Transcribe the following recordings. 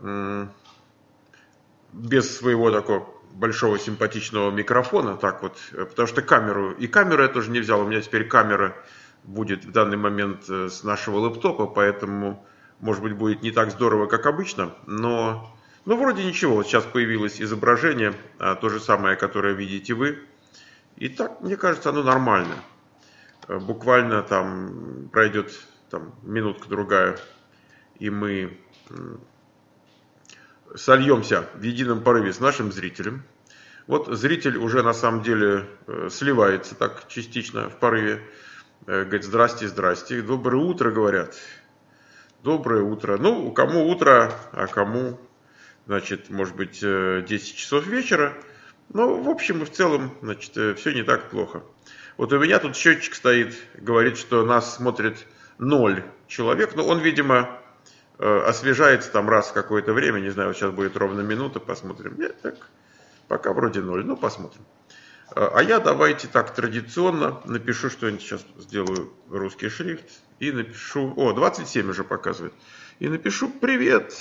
без своего такого большого симпатичного микрофона, так вот, потому что камеру я тоже не взял, у меня теперь камера будет в данный момент с нашего лэптопа, поэтому, может быть, будет не так здорово, как обычно, но вроде ничего, вот сейчас появилось изображение, то же самое, которое видите вы, и так, мне кажется, оно нормально, буквально там пройдет там минутка-другая, и мы сольемся в едином порыве с нашим зрителем. Вот зритель уже на самом деле сливается так частично в порыве. Говорит, здрасте, здрасте. Доброе утро, говорят. Доброе утро. Ну, у кому утро, а кому, значит, может быть, 10 часов вечера. Но, в общем и в целом, значит, все не так плохо. Вот у меня тут счетчик стоит, говорит, что нас смотрит 0 человек. Но он, видимо, освежается там раз в какое-то время. Не знаю, вот сейчас будет ровно минута, посмотрим. Нет, так, пока вроде 0, ну посмотрим. А я давайте так традиционно напишу что-нибудь, сейчас сделаю русский шрифт и напишу, 27 уже показывает, и напишу привет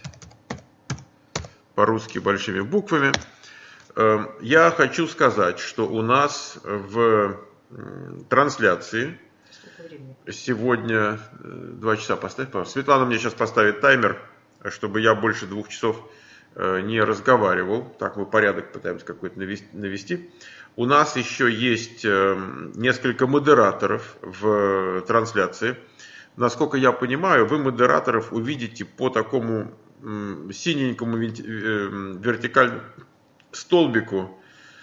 по-русски большими буквами. Я хочу сказать, что у нас в трансляции сегодня 2 часа поставь, пожалуйста. Светлана мне сейчас поставит таймер, чтобы я больше 2 часов не разговаривал. Так мы порядок пытаемся какой-то навести. У нас еще есть несколько модераторов в трансляции. Насколько я понимаю, вы модераторов увидите по такому синенькому вертикальному столбику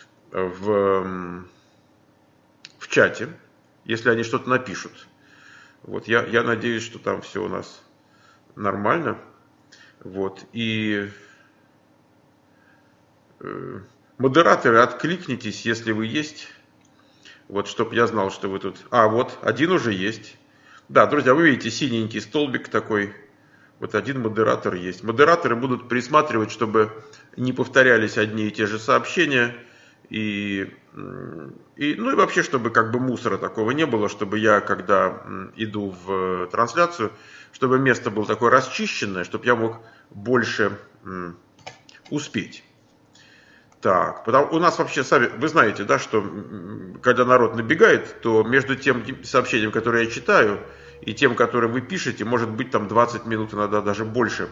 в чате, если они что-то напишут. Вот, я надеюсь, что там все у нас нормально. Вот, и модераторы, откликнитесь, если вы есть. Вот, чтобы я знал, что вы тут. Вот, один уже есть. Да, друзья, вы видите синенький столбик такой. Вот один модератор есть. Модераторы будут присматривать, чтобы не повторялись одни и те же сообщения. Ну и вообще, чтобы как бы мусора такого не было, чтобы я, когда иду в трансляцию, чтобы место было такое расчищенное, чтобы я мог больше успеть. Так, у нас вообще, сами, вы знаете, да, что когда народ набегает, то между тем сообщением, которое я читаю, и тем, которое вы пишете, может быть там 20 минут, иногда даже больше.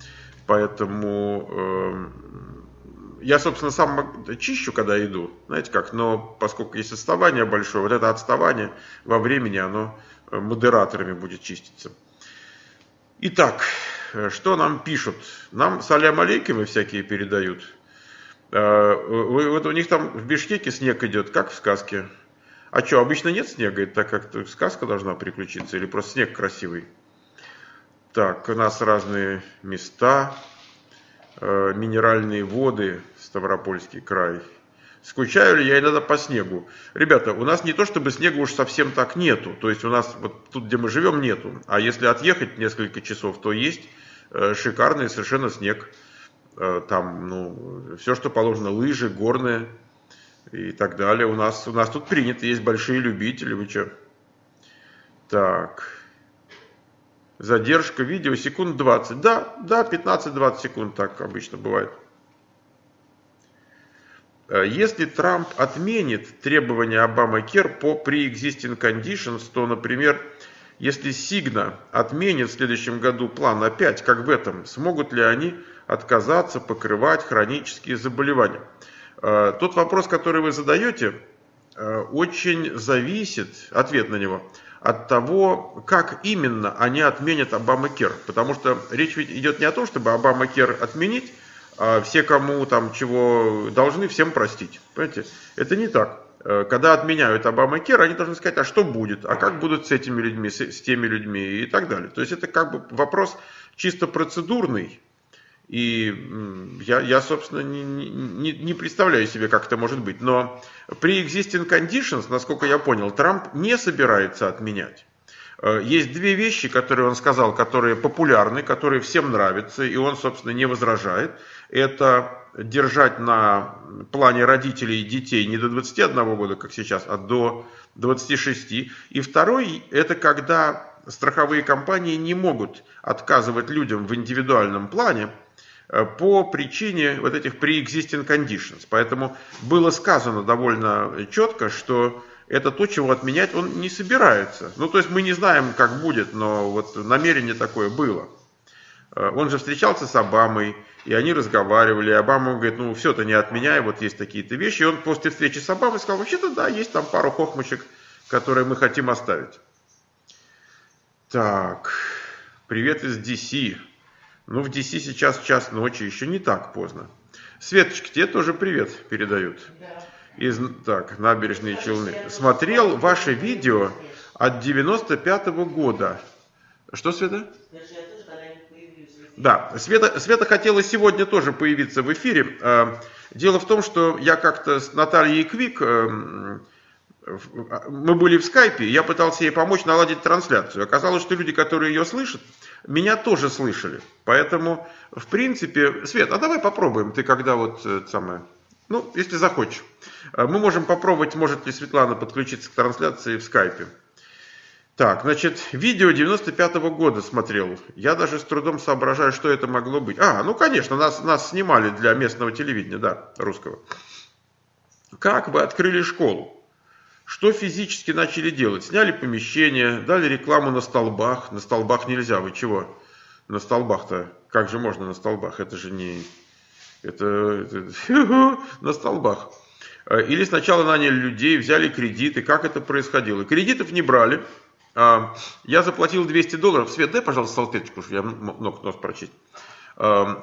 Поэтому я, собственно, сам чищу, когда иду, знаете как, но поскольку есть отставание большое, вот это отставание во времени, оно модераторами будет чиститься. Итак, что нам пишут? Нам салям алейкумы всякие передают. Вот у них там в Бишкеке снег идет, как в сказке. А что, обычно нет снега? Это так как-то сказка должна приключиться? Или просто снег красивый? Так, у нас разные места. Минеральные воды, Ставропольский край. Скучаю ли я иногда по снегу? Ребята, у нас не то чтобы снега уж совсем так нету. То есть у нас вот тут, где мы живем, нету. А если отъехать несколько часов, то есть шикарный совершенно снег. Там, все, что положено, лыжи, горные и так далее. У нас тут принято, есть большие любители. Вы что? Так. Задержка видео секунд 20. Да, 15-20 секунд так обычно бывает. Если Трамп отменит требования Обама-Кер по pre-existing conditions, то, например, если Сигна отменит в следующем году план опять, как в этом, смогут ли они отказаться покрывать хронические заболевания? Тот вопрос, который вы задаете, очень зависит, ответ на него, от того, как именно они отменят Обама-Кер. Потому что речь ведь идет не о том, чтобы Обама-Кер отменить, а все, кому там чего должны, всем простить. Понимаете? Это не так. Когда отменяют Обама-Кер, они должны сказать, а что будет, а как будут с этими людьми, с теми людьми и так далее. То есть это как бы вопрос чисто процедурный. И я собственно, не представляю себе, как это может быть. Но pre-existing conditions, насколько я понял, Трамп не собирается отменять. Есть две вещи, которые он сказал, которые популярны, которые всем нравятся, и он, собственно, не возражает. Это держать на плане родителей и детей не до 21 года, как сейчас, а до 26. И второй, это когда страховые компании не могут отказывать людям в индивидуальном плане, по причине вот этих pre-existing conditions. Поэтому было сказано довольно четко, что это то, чего отменять он не собирается. Ну, то есть мы не знаем, как будет, но вот намерение такое было. Он же встречался с Обамой, и они разговаривали. И Обама говорит, ну, все, ты не отменяй, вот есть такие-то вещи. И он после встречи с Обамой сказал, вообще-то да, есть там пару хохмочек, которые мы хотим оставить. Так, привет из DC. Ну, в DC сейчас час ночи, еще не так поздно. Светочка, тебе тоже привет передают. Так, набережные Челны. Смотрел ваше видео от 95-го года. Что, Света? Да, Света хотела сегодня тоже появиться в эфире. Дело в том, что я как-то с Натальей Квик, мы были в скайпе, я пытался ей помочь наладить трансляцию. Оказалось, что люди, которые ее слышат, меня тоже слышали. Поэтому, в принципе, Свет, а давай попробуем. Ты когда вот самое... Ну, если захочешь. Мы можем попробовать, может ли Светлана подключиться к трансляции в скайпе. Так, значит, видео 95-го года смотрел. Я даже с трудом соображаю, что это могло быть. Ну, конечно, нас снимали для местного телевидения, да, русского. Как вы открыли школу? Что физически начали делать? Сняли помещение, дали рекламу на столбах. На столбах нельзя, вы чего? На столбах-то, как же можно на столбах? Это же не... Это на столбах. Или сначала наняли людей, взяли кредиты. Как это происходило? Кредитов не брали. Я заплатил $200. Свет, дай, пожалуйста, салфеточку, чтобы я мог нос прочесть. Я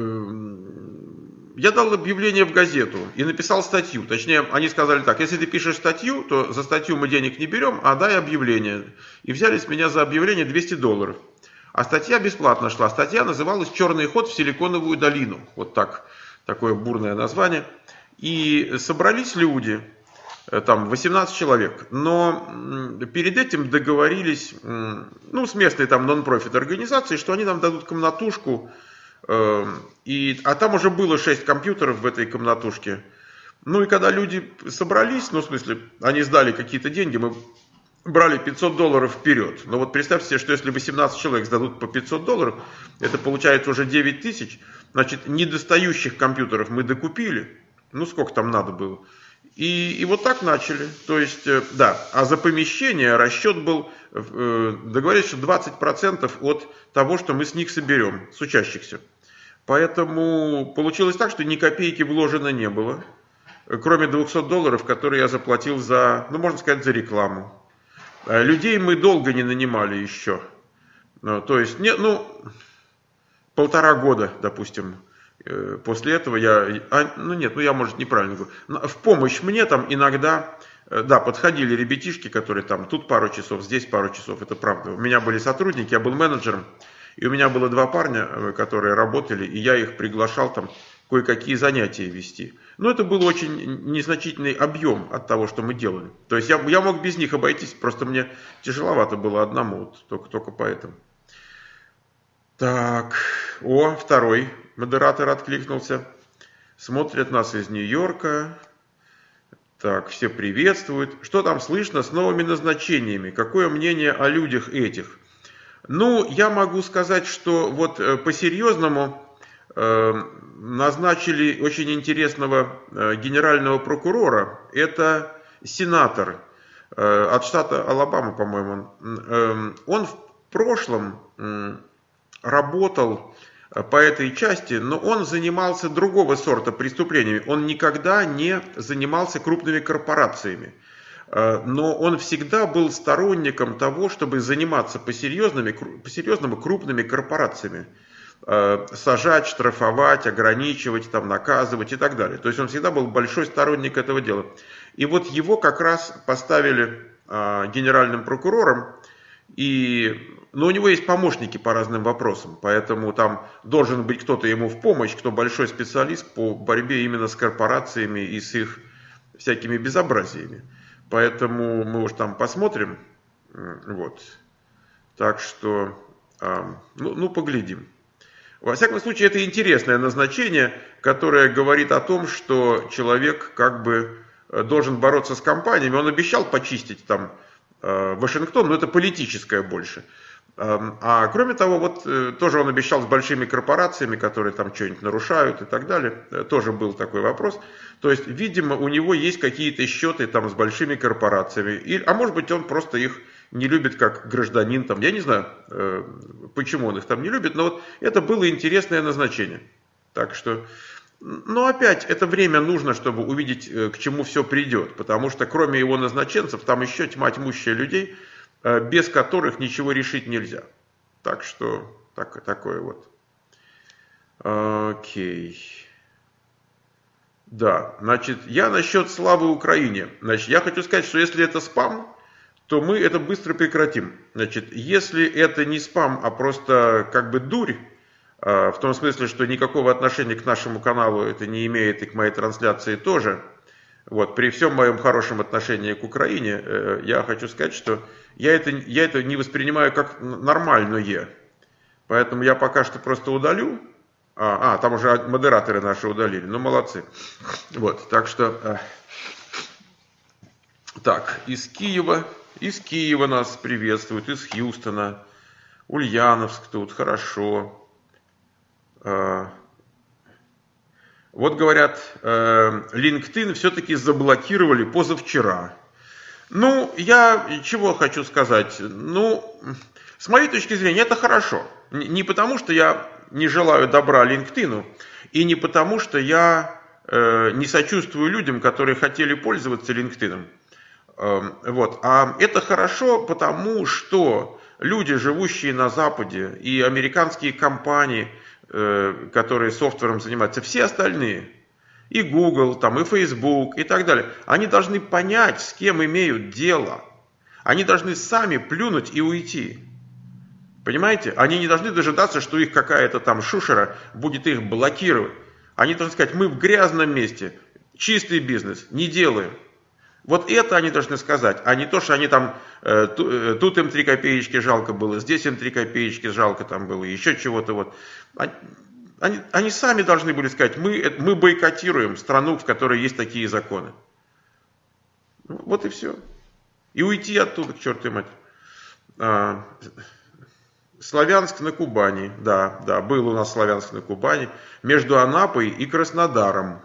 дал объявление в газету и написал статью. Точнее, они сказали так, если ты пишешь статью, то за статью мы денег не берем, а дай объявление. И взяли с меня за объявление $200. А статья бесплатно шла. Статья называлась «Черный ход в Силиконовую долину». Вот так, такое бурное название. И собрались люди, там 18 человек, но перед этим договорились, ну, с местной там нон-профит организацией, что они нам дадут комнатушку, а там уже было 6 компьютеров в этой комнатушке. Ну и когда люди собрались, ну, в смысле, они сдали какие-то деньги, мы брали $500 вперед. Но вот представьте себе, что если 18 человек сдадут по $500, это получается уже 9 тысяч. Значит, недостающих компьютеров мы докупили. Ну, сколько там надо было. И вот так начали. То есть, да, а за помещение расчет был, договорились, что 20% от того, что мы с них соберем, с учащихся. Поэтому получилось так, что ни копейки вложено не было, кроме $200, которые я заплатил за, ну, можно сказать, за рекламу. Людей мы долго не нанимали еще. То есть, нет, ну, 1,5 года, допустим. После этого я, я, может, неправильно говорю. В помощь мне там иногда, да, подходили ребятишки, которые там, тут пару часов, здесь пару часов, это правда. У меня были сотрудники, я был менеджером, и у меня было 2 парня, которые работали, и я их приглашал там кое-какие занятия вести. Но это был очень незначительный объем от того, что мы делали. То есть я мог без них обойтись, просто мне тяжеловато было одному, вот, только поэтому. Так, второй модератор откликнулся. Смотрят нас из Нью-Йорка. Так, все приветствуют. Что там слышно с новыми назначениями? Какое мнение о людях этих? Ну, я могу сказать, что вот по-серьезному назначили очень интересного генерального прокурора. Это сенатор от штата Алабама, по-моему. Он в прошлом работал по этой части, но он занимался другого сорта преступлениями. Он никогда не занимался крупными корпорациями. Но он всегда был сторонником того, чтобы заниматься по-серьезному крупными корпорациями. Сажать, штрафовать, ограничивать, там, наказывать и так далее. То есть он всегда был большой сторонник этого дела. И вот его как раз поставили генеральным прокурором. Но у него есть помощники по разным вопросам, поэтому там должен быть кто-то ему в помощь, кто большой специалист по борьбе именно с корпорациями и с их всякими безобразиями. Поэтому мы уж там посмотрим. Вот. Так что, поглядим. Во всяком случае, это интересное назначение, которое говорит о том, что человек как бы должен бороться с компаниями. Он обещал почистить там Вашингтон, но это политическое больше. А кроме того, вот тоже он обещал с большими корпорациями, которые там что-нибудь нарушают и так далее, тоже был такой вопрос. То есть, видимо, у него есть какие-то счеты там с большими корпорациями, а может быть он просто их не любит как гражданин, там, я не знаю, почему он их там не любит, но вот это было интересное назначение. Так что, но опять, это время нужно, чтобы увидеть, к чему все придет, потому что кроме его назначенцев, там еще тьма тьмущая людей, без которых ничего решить нельзя. Так что, такое вот. Окей. Да, значит, я насчет славы Украине. Значит, я хочу сказать, что если это спам, то мы это быстро прекратим. Значит, если это не спам, а просто как бы дурь, в том смысле, что никакого отношения к нашему каналу это не имеет и к моей трансляции тоже, вот, при всем моем хорошем отношении к Украине, я хочу сказать, что я это не воспринимаю как нормальное. Поэтому я пока что просто удалю. Там уже модераторы наши удалили. Ну, молодцы. Вот, так что... Так, из Киева нас приветствуют, из Хьюстона, Ульяновск тут, хорошо. Вот говорят, LinkedIn все-таки заблокировали позавчера. Ну, я чего хочу сказать? Ну, с моей точки зрения, это хорошо. Не потому, что я не желаю добра LinkedIn, и не потому, что я не сочувствую людям, которые хотели пользоваться LinkedIn. Вот. А это хорошо, потому что люди, живущие на Западе, и американские компании, которые софтвером занимаются, все остальные, и Google, там, и Facebook, и так далее, они должны понять, с кем имеют дело. Они должны сами плюнуть и уйти. Понимаете? Они не должны дожидаться, что их какая-то там шушера будет их блокировать. Они должны сказать, мы в грязном месте, чистый бизнес, не делаем. Вот это они должны сказать, а не то, что они там, тут им 3 копеечки жалко было, здесь им 3 копеечки жалко там было, еще чего-то вот. Они сами должны были сказать, мы бойкотируем страну, в которой есть такие законы. Вот и все. И уйти оттуда, к чертовой матери. Славянск на Кубани, да, был у нас Славянск на Кубани, между Анапой и Краснодаром.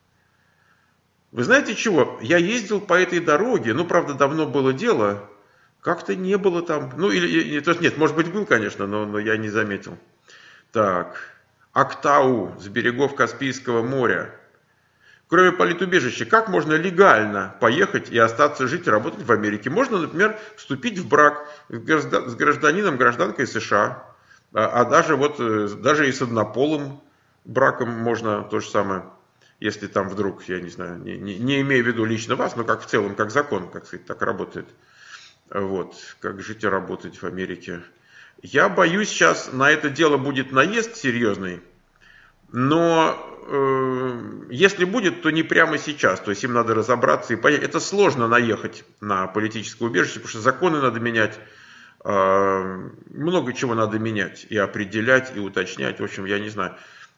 Вы знаете чего? Я ездил по этой дороге, правда, давно было дело, как-то не было там, нет, может быть, был, конечно, но я не заметил. Так, Актау с берегов Каспийского моря. Кроме политубежища, как можно легально поехать и остаться жить и работать в Америке? Можно, например, вступить в брак с гражданином, гражданкой США, а даже и с однополым браком можно то же самое. Если там вдруг, я не знаю, не имея в виду лично вас, но как в целом, как закон, как сказать, так работает. Вот, как жить и работать в Америке. Я боюсь, сейчас на это дело будет наезд серьезный, но если будет, то не прямо сейчас. То есть им надо разобраться и понять. Это сложно наехать на политическое убежище, потому что законы надо менять, много чего надо менять и определять, и уточнять. В общем, я не знаю.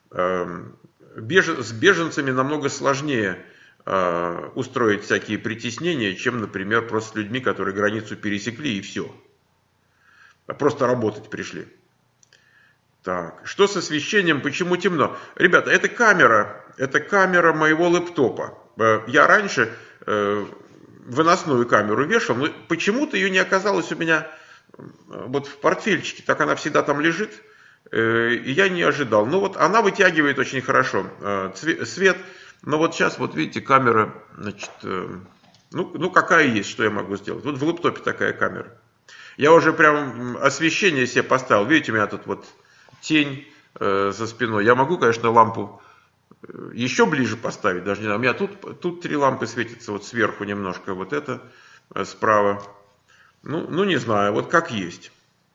С беженцами намного сложнее устроить всякие притеснения, чем, например, просто с людьми, которые границу пересекли и все. Просто работать пришли. Так, что с освещением, почему темно? Ребята, это камера моего лэптопа. Я раньше выносную камеру вешал, но почему-то ее не оказалось у меня вот в портфельчике, так она всегда там лежит. И я не ожидал. Вот она вытягивает очень хорошо свет. Но вот сейчас, вот видите, камера, значит, какая есть, что я могу сделать. Вот в лэптопе такая камера. Я уже прям освещение себе поставил. Видите, у меня тут вот тень за спиной. Я могу, конечно, лампу еще ближе поставить, даже не знаю. У меня тут 3 лампы светятся, вот сверху немножко, вот это справа. Не знаю, вот как есть.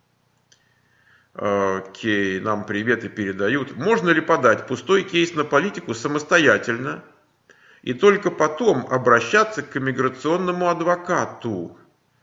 Окей, нам приветы передают. Можно ли подать пустой кейс на политику самостоятельно и только потом обращаться к иммиграционному адвокату?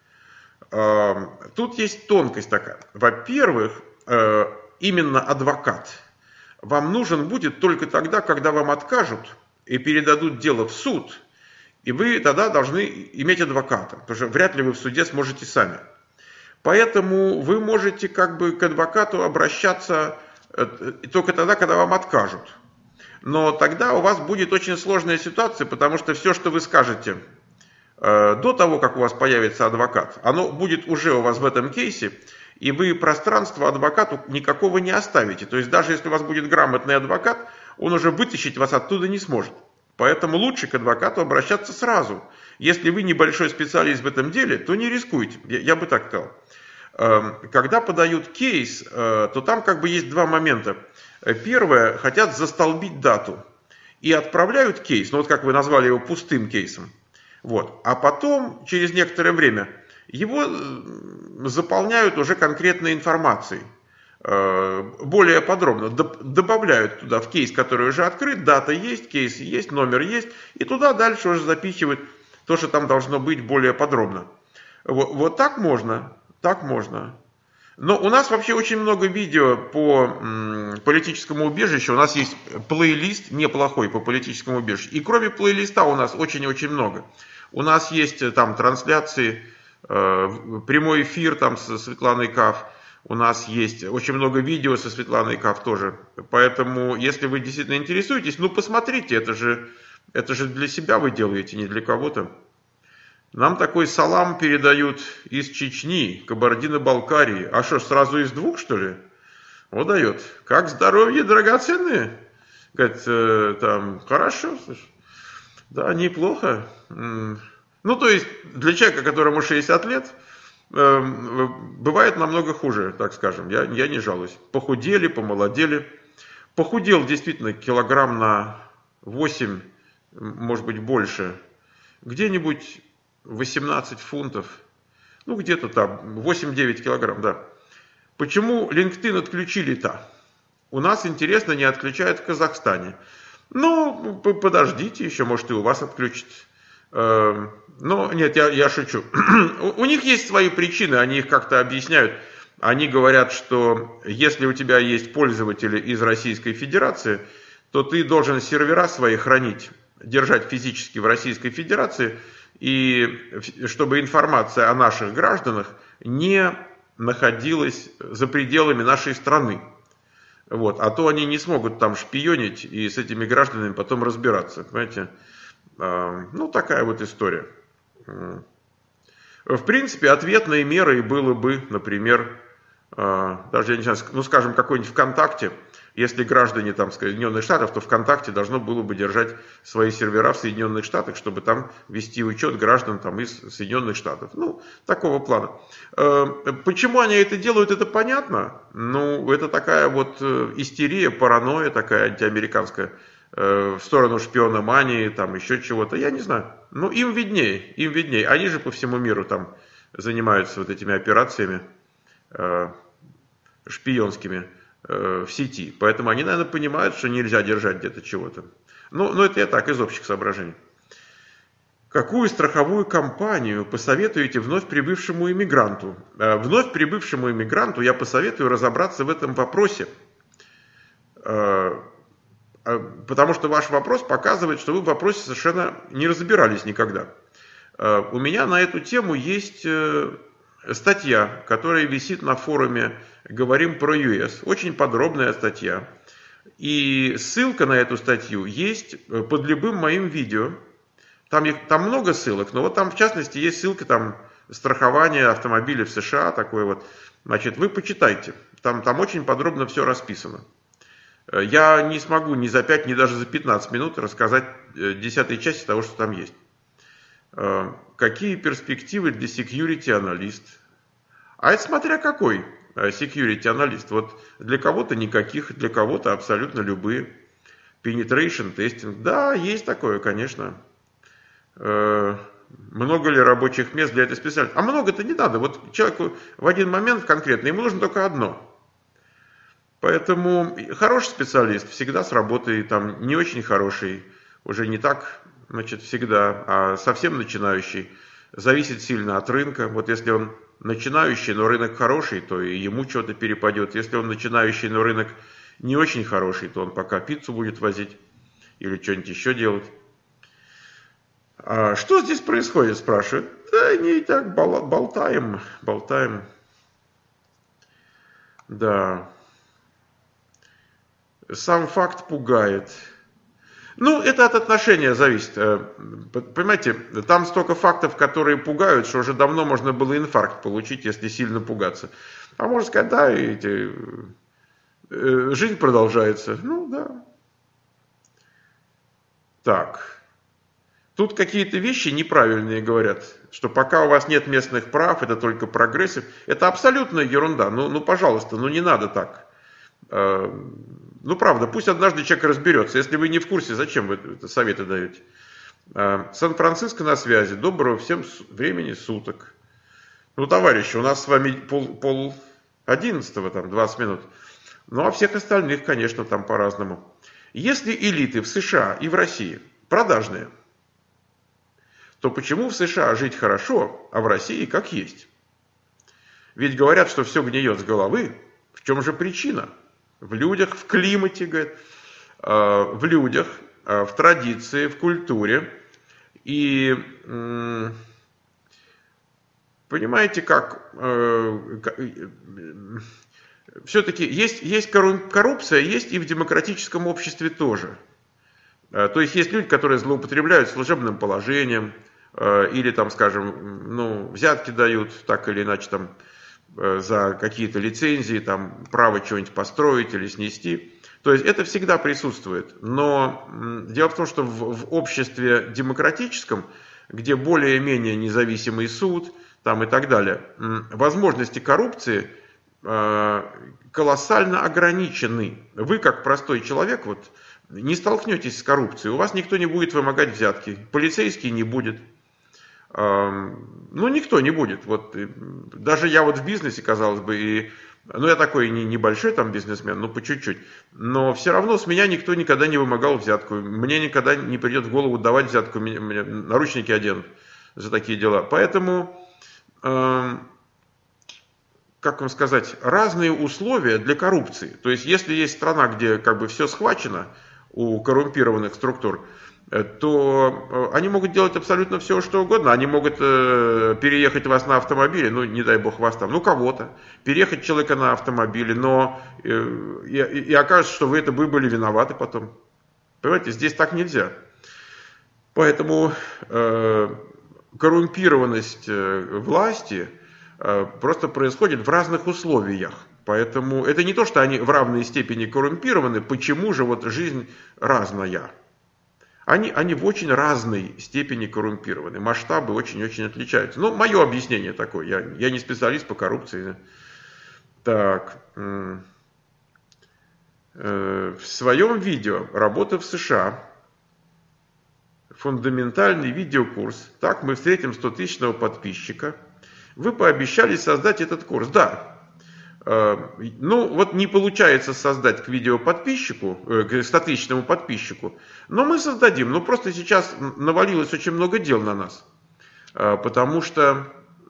Тут есть тонкость такая. Во-первых, именно адвокат вам нужен будет только тогда, когда вам откажут и передадут дело в суд, и вы тогда должны иметь адвоката, потому что вряд ли вы в суде сможете сами. Поэтому вы можете как бы к адвокату обращаться только тогда, когда вам откажут. Но тогда у вас будет очень сложная ситуация, потому что все, что вы скажете до того, как у вас появится адвокат, оно будет уже у вас в этом кейсе, и вы пространства адвокату никакого не оставите. То есть даже если у вас будет грамотный адвокат, он уже вытащить вас оттуда не сможет. Поэтому лучше к адвокату обращаться сразу. Если вы небольшой специалист в этом деле, то не рискуйте, я бы так сказал. Когда подают кейс, то там как бы есть два момента. Первое, хотят застолбить дату и отправляют кейс, ну вот как вы назвали его пустым кейсом. Вот. А потом, через некоторое время, его заполняют уже конкретной информацией, более подробно. Добавляют туда в кейс, который уже открыт, дата есть, кейс есть, номер есть, и туда дальше уже запихивают то, что там должно быть более подробно. Вот так можно, так можно. Но у нас вообще очень много видео по политическому убежищу. У нас есть плейлист неплохой по политическому убежищу. И кроме плейлиста у нас очень-очень много. У нас есть там трансляции, прямой эфир там со Светланой Каф. У нас есть очень много видео со Светланой Каф тоже. Поэтому, если вы действительно интересуетесь, ну посмотрите, это же для себя вы делаете, не для кого-то. Нам такой салам передают из Чечни, Кабардино-Балкарии. А что, сразу из двух, что ли? Вот дает. Как здоровье драгоценное? Говорит, там, хорошо, слушай. Да, неплохо. Ну, то есть, для человека, которому 60 лет, бывает намного хуже, так скажем. Я не жалуюсь. Похудели, помолодели. Похудел действительно килограмм на 8, может быть, больше. Где-нибудь 18 фунтов, ну где-то там 8-9 килограмм, да. Почему LinkedIn отключили-то? У нас, интересно, не отключают в Казахстане. Ну, подождите еще, может и у вас отключат. Но нет, я шучу. У них есть свои причины, они их как-то объясняют. Они говорят, что если у тебя есть пользователи из Российской Федерации, то ты должен сервера свои хранить, держать физически в Российской Федерации, и чтобы информация о наших гражданах не находилась за пределами нашей страны. Вот. А то они не смогут там шпионить и с этими гражданами потом разбираться. Понимаете? Ну, такая вот история. В принципе, ответной мерой было бы, например, даже, я не знаю, ну, скажем, какой-нибудь ВКонтакте. Если граждане там Соединенных Штатов, то ВКонтакте должно было бы держать свои сервера в Соединенных Штатах, чтобы там вести учет граждан там из Соединенных Штатов. Ну, такого плана. Почему они это делают, это понятно. Ну, это такая вот истерия, паранойя такая антиамериканская в сторону шпиономании, там еще чего-то. Я не знаю. Ну, им виднее, им виднее. Они же по всему миру там занимаются вот этими операциями шпионскими в сети. Поэтому они, наверное, понимают, что нельзя держать где-то чего-то. Ну, это я так, из общих соображений. Какую страховую компанию посоветуете вновь прибывшему иммигранту? Вновь прибывшему иммигранту я посоветую разобраться в этом вопросе. Потому что ваш вопрос показывает, что вы в вопросе совершенно не разбирались никогда. У меня на эту тему есть статья, которая висит на форуме «Говорим про ЮС». Очень подробная статья. И ссылка на эту статью есть под любым моим видео. Там много ссылок, но вот там в частности есть ссылка там страхование автомобилей в США. Такое вот. Значит, вы почитайте. Там очень подробно все расписано. Я не смогу ни за 5, ни даже за 15 минут рассказать десятой части того, что там есть. Какие перспективы для security аналист? А это смотря какой security аналист. Вот для кого-то никаких, для кого-то абсолютно любые. Penetration testing. Да, есть такое, конечно. Много ли рабочих мест для этой специальности? А много-то не надо. Вот человеку в один момент конкретно, ему нужно только одно. Поэтому хороший специалист всегда сработает, там не очень хороший, уже не так, значит, всегда, а совсем начинающий. Зависит сильно от рынка. Вот если он начинающий, но рынок хороший, то и ему что-то перепадет. Если он начинающий, но рынок не очень хороший, то он пока пиццу будет возить или что-нибудь еще делать. А что здесь происходит, спрашивают. Да не так, болтаем. Да. Сам факт пугает. Ну, это от отношения зависит. Понимаете, там столько фактов, которые пугают, что уже давно можно было инфаркт получить, если сильно пугаться. А можно сказать, да, жизнь продолжается. Ну, да. Так. Тут какие-то вещи неправильные говорят, что пока у вас нет местных прав, это только прогрессив. Это абсолютная ерунда. Ну, пожалуйста, ну не надо так. Ну, правда, пусть однажды человек разберется. Если вы не в курсе, зачем вы это советы даете? Сан-Франциско на связи. Доброго всем времени суток. Ну, товарищи, у нас с вами пол 11, там, 20 минут. Ну, а всех остальных, конечно, там по-разному. Если элиты в США и в России продажные, то почему в США жить хорошо, а в России как есть? Ведь говорят, что все гниет с головы. В чем же причина? В людях, в климате, говорят, в людях, в традиции, в культуре. И понимаете, как все-таки есть коррупция, есть и в демократическом обществе тоже. То есть есть люди, которые злоупотребляют служебным положением, или там, скажем, ну, взятки дают, так или иначе, там, за какие-то лицензии, там, право что-нибудь построить или снести. То есть это всегда присутствует. Но дело в том, что в обществе демократическом, где более-менее независимый суд там, и так далее, возможности коррупции колоссально ограничены. Вы, как простой человек, вот, не столкнетесь с коррупцией, у вас никто не будет вымогать взятки, полицейский не будет. Ну, никто не будет. Вот, даже я вот в бизнесе, казалось бы, ну, я такой небольшой там бизнесмен, ну, по чуть-чуть, но все равно с меня никто никогда не вымогал взятку. Мне никогда не придет в голову давать взятку, мне наручники оденут за такие дела. Поэтому, как вам сказать, разные условия для коррупции. То есть, если есть страна, где как бы все схвачено у коррумпированных структур, то они могут делать абсолютно все, что угодно. Они могут переехать вас на автомобиле, ну, не дай бог вас там, ну, кого-то, переехать человека на автомобиле, но и окажется, что вы были виноваты потом. Понимаете, здесь так нельзя. Поэтому коррумпированность власти просто происходит в разных условиях. Поэтому это не то, что они в равной степени коррумпированы, почему же вот жизнь разная. Они в очень разной степени коррумпированы. Масштабы очень-очень отличаются. Ну, мое объяснение такое. Я не специалист по коррупции. Так. В своем видео «Работа в США» фундаментальный видеокурс. Так, мы встретим 100-тысячного подписчика. Вы пообещали создать этот курс. Да. Ну, вот не получается создать к видеоподписчику, к 100-тысячному подписчику, но мы создадим. Но просто сейчас навалилось очень много дел на нас, потому что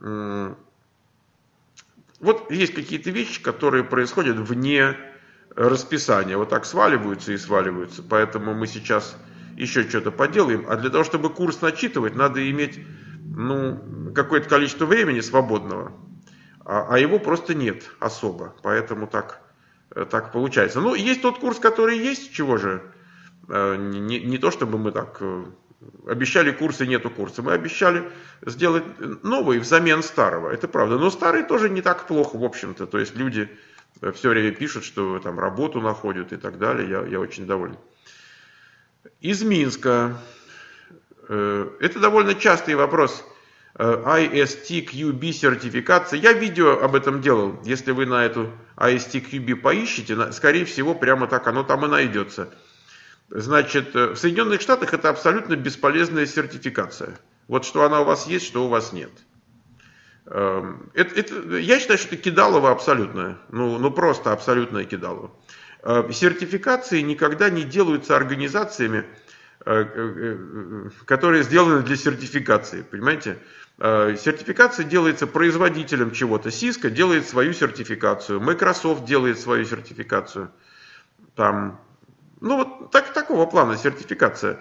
вот есть какие-то вещи, которые происходят вне расписания, вот так сваливаются и сваливаются, поэтому мы сейчас еще что-то поделаем, а для того, чтобы курс начитывать, надо иметь, ну, какое-то количество времени свободного. А его просто нет особо, поэтому так получается. Ну, есть тот курс, который есть, чего же, не то чтобы мы так обещали курс и нету курса, мы обещали сделать новый взамен старого, это правда. Но старый тоже не так плохо, в общем-то, то есть люди все время пишут, что там работу находят и так далее, я очень доволен. Из Минска, это довольно частый вопрос. ISTQB сертификация. Я видео об этом делал. Если вы на эту ISTQB поищите, скорее всего, прямо так оно там и найдется. Значит, в Соединенных Штатах это абсолютно бесполезная сертификация. Вот что она у вас есть, что у вас нет. Я считаю, что это кидалово абсолютное. Ну просто абсолютное кидалово. Сертификации никогда не делаются организациями, которые сделаны для сертификации, понимаете? Сертификация делается производителем чего-то. Cisco делает свою сертификацию, Microsoft делает свою сертификацию. Там, ну вот такого плана сертификация.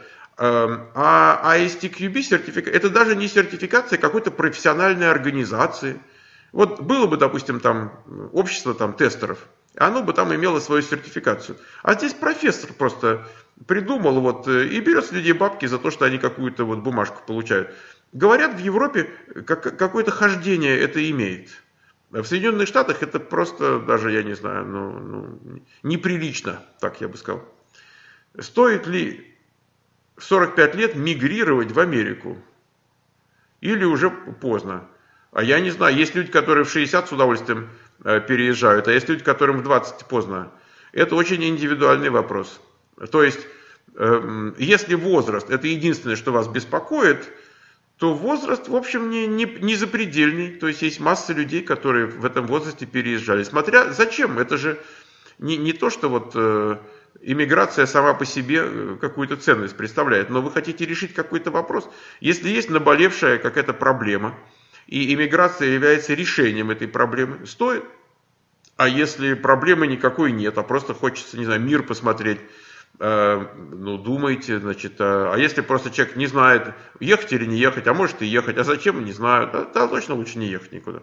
А ISTQB сертификация, это даже не сертификация какой-то профессиональной организации. Вот было бы, допустим, там общество там, тестеров, оно бы там имело свою сертификацию. А здесь профессор просто придумал вот, и берет с людей бабки за то, что они какую-то вот бумажку получают. Говорят, в Европе какое-то хождение это имеет. В Соединенных Штатах это просто даже, я не знаю, неприлично, так я бы сказал. Стоит ли в 45 лет мигрировать в Америку? Или уже поздно? А я не знаю, есть люди, которые в 60 с удовольствием переезжают, а есть люди, которым в 20 поздно. Это очень индивидуальный вопрос. То есть, если возраст это единственное, что вас беспокоит, то возраст, в общем, не запредельный. То есть, есть масса людей, которые в этом возрасте переезжали. Смотря зачем, это же не то, что вот иммиграция сама по себе какую-то ценность представляет, но вы хотите решить какой-то вопрос. Если есть наболевшая какая-то проблема, и иммиграция является решением этой проблемы, стоит. А если проблемы никакой нет, а просто хочется, не знаю, мир посмотреть, думайте, значит, а если просто человек не знает, ехать или не ехать, а может и ехать, а зачем, не знаю, то точно лучше не ехать никуда.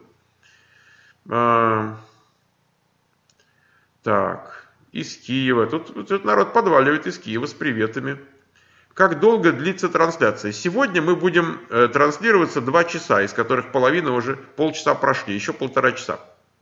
Так, из Киева, тут народ подваливает из Киева с приветами. Как долго длится трансляция? Сегодня мы будем транслироваться 2 часа, из которых половина уже полчаса прошли, еще 1,5 часа.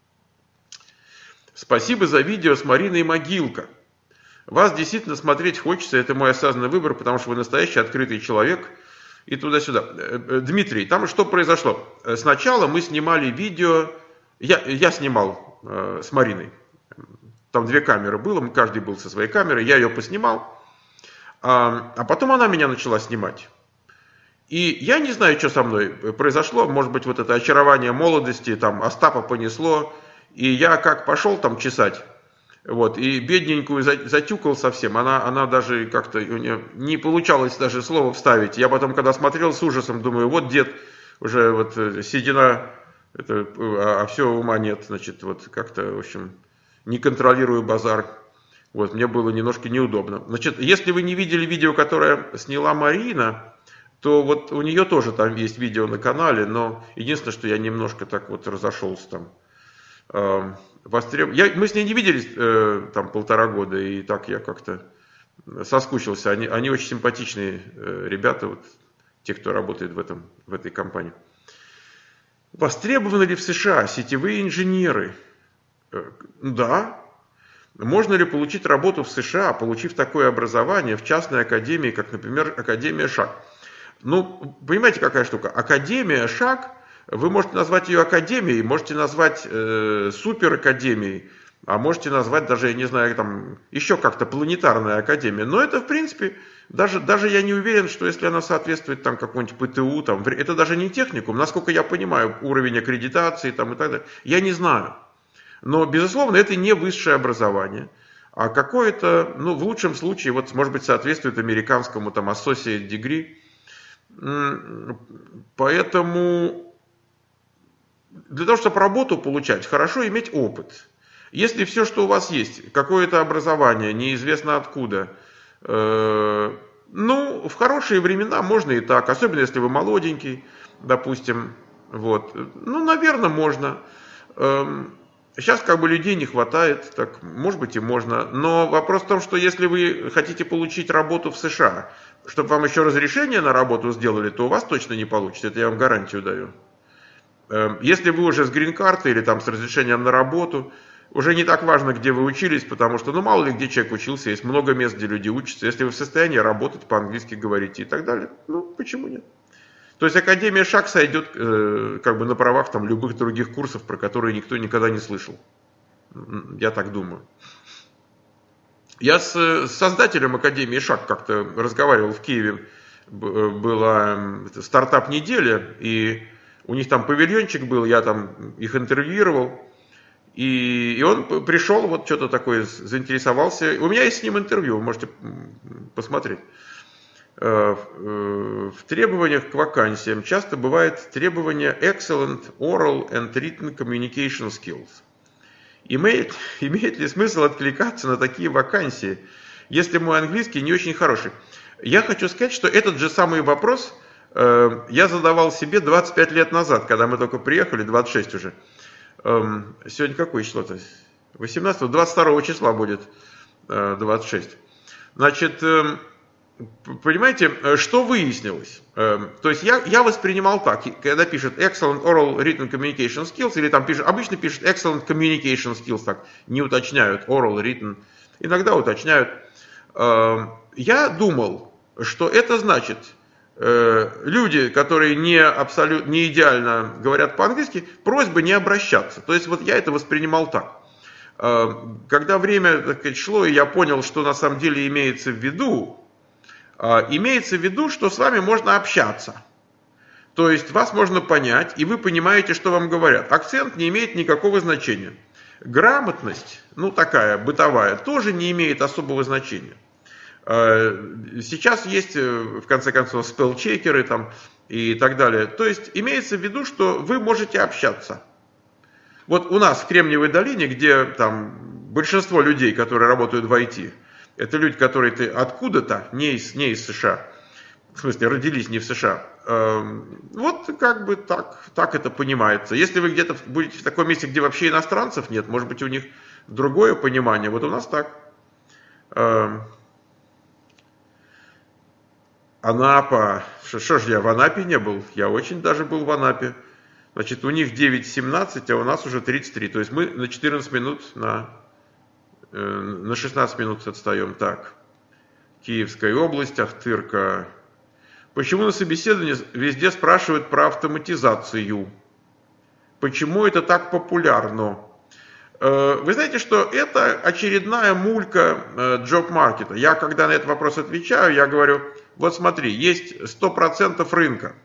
Спасибо за видео с Мариной Могилко. Вас действительно смотреть хочется, это мой осознанный выбор, потому что вы настоящий открытый человек. И туда-сюда. Дмитрий, там что произошло? Сначала мы снимали видео, я снимал с Мариной. Там 2 камеры было, каждый был со своей камерой, я ее поснимал. А потом она меня начала снимать. И я не знаю, что со мной произошло. Может быть, вот это очарование молодости, там Остапа понесло. И я как пошел там чесать, вот, и бедненькую затюкал совсем. Она даже как-то, у нее не получалось даже слово вставить. Я потом, когда смотрел с ужасом, думаю, вот дед, уже вот седина, а все ума нет, значит, вот как-то, в общем, не контролирую базар. Вот, мне было немножко неудобно. Значит, если вы не видели видео, которое сняла Марина, то вот у нее тоже там есть видео на канале, но единственное, что я немножко так вот разошелся там. Мы с ней не виделись там 1,5 года, и так я как-то соскучился. Они очень симпатичные ребята, вот, те, кто работает в этой компании. Востребованы ли в США сетевые инженеры? Да. Можно ли получить работу в США, получив такое образование в частной академии, как, например, Академия ШАГ? Ну, понимаете, какая штука? Академия ШАГ, вы можете назвать ее академией, можете назвать суперакадемией, а можете назвать даже, я не знаю, там еще как-то планетарная академия. Но это, в принципе, даже я не уверен, что если она соответствует там какому-нибудь ПТУ, там, это даже не техникум, насколько я понимаю, уровень аккредитации там, и так далее, я не знаю. Но, безусловно, это не высшее образование, а какое-то, ну, в лучшем случае, вот, может быть, соответствует американскому там associate degree. Поэтому для того, чтобы работу получать, хорошо иметь опыт. Если все, что у вас есть, какое-то образование, неизвестно откуда, ну, в хорошие времена можно и так, особенно если вы молоденький, допустим, вот, ну, наверное, можно. Сейчас как бы людей не хватает, так может быть и можно. Но вопрос в том, что если вы хотите получить работу в США, чтобы вам еще разрешение на работу сделали, то у вас точно не получится, это я вам гарантию даю. Если вы уже с грин-картой или там с разрешением на работу, уже не так важно, где вы учились, потому что, ну, мало ли где человек учился, есть много мест, где люди учатся. Если вы в состоянии работать, по-английски говорите и так далее, ну, почему нет? То есть Академия ШАГ сойдет как бы на правах там любых других курсов, про которые никто никогда не слышал. Я так думаю. Я с создателем Академии ШАГ как-то разговаривал в Киеве. Была стартап-неделя, и у них там павильончик был, я там их интервьюировал. И он пришел, вот что-то такое заинтересовался. У меня есть с ним интервью, вы можете посмотреть. В требованиях к вакансиям часто бывает требование excellent oral and written communication skills. Имеет ли смысл откликаться на такие вакансии, если мой английский не очень хороший? Я хочу сказать, что этот же самый вопрос я задавал себе 25 лет назад, когда мы только приехали, 26 уже. Сегодня какое число-то? 18, 22 числа будет 26. Значит, понимаете, что выяснилось? То есть я воспринимал так, когда пишет excellent oral written communication skills, или там пишет, обычно пишет excellent communication skills, так не уточняют oral written, иногда уточняют. Я думал, что это значит, люди, которые не идеально говорят по-английски, просьба не обращаться. То есть вот я это воспринимал так. Когда время, так сказать, шло, и я понял, что на самом деле имеется в виду, что с вами можно общаться. То есть вас можно понять, и вы понимаете, что вам говорят. Акцент не имеет никакого значения. Грамотность, такая бытовая, тоже не имеет особого значения. Сейчас есть, в конце концов, спеллчекеры там и так далее. То есть имеется в виду, что вы можете общаться. Вот у нас в Кремниевой долине, где там большинство людей, которые работают в IT, это люди, которые откуда-то, не из США, в смысле родились не в США. Вот как бы так это понимается. Если вы где-то будете в таком месте, где вообще иностранцев нет, может быть у них другое понимание. Вот у нас так. Анапа. Что ж, я в Анапе не был? Я очень даже был в Анапе. Значит, у них 9:17, а у нас уже 33. То есть мы на 14 минут, на 16 минут отстаем. Так. Киевская область, Ахтырка. Почему на собеседовании везде спрашивают про автоматизацию? Почему это так популярно? Вы знаете, что это очередная мулька джоб-маркета. Я, когда на этот вопрос отвечаю, я говорю, вот смотри, есть 100% рынка.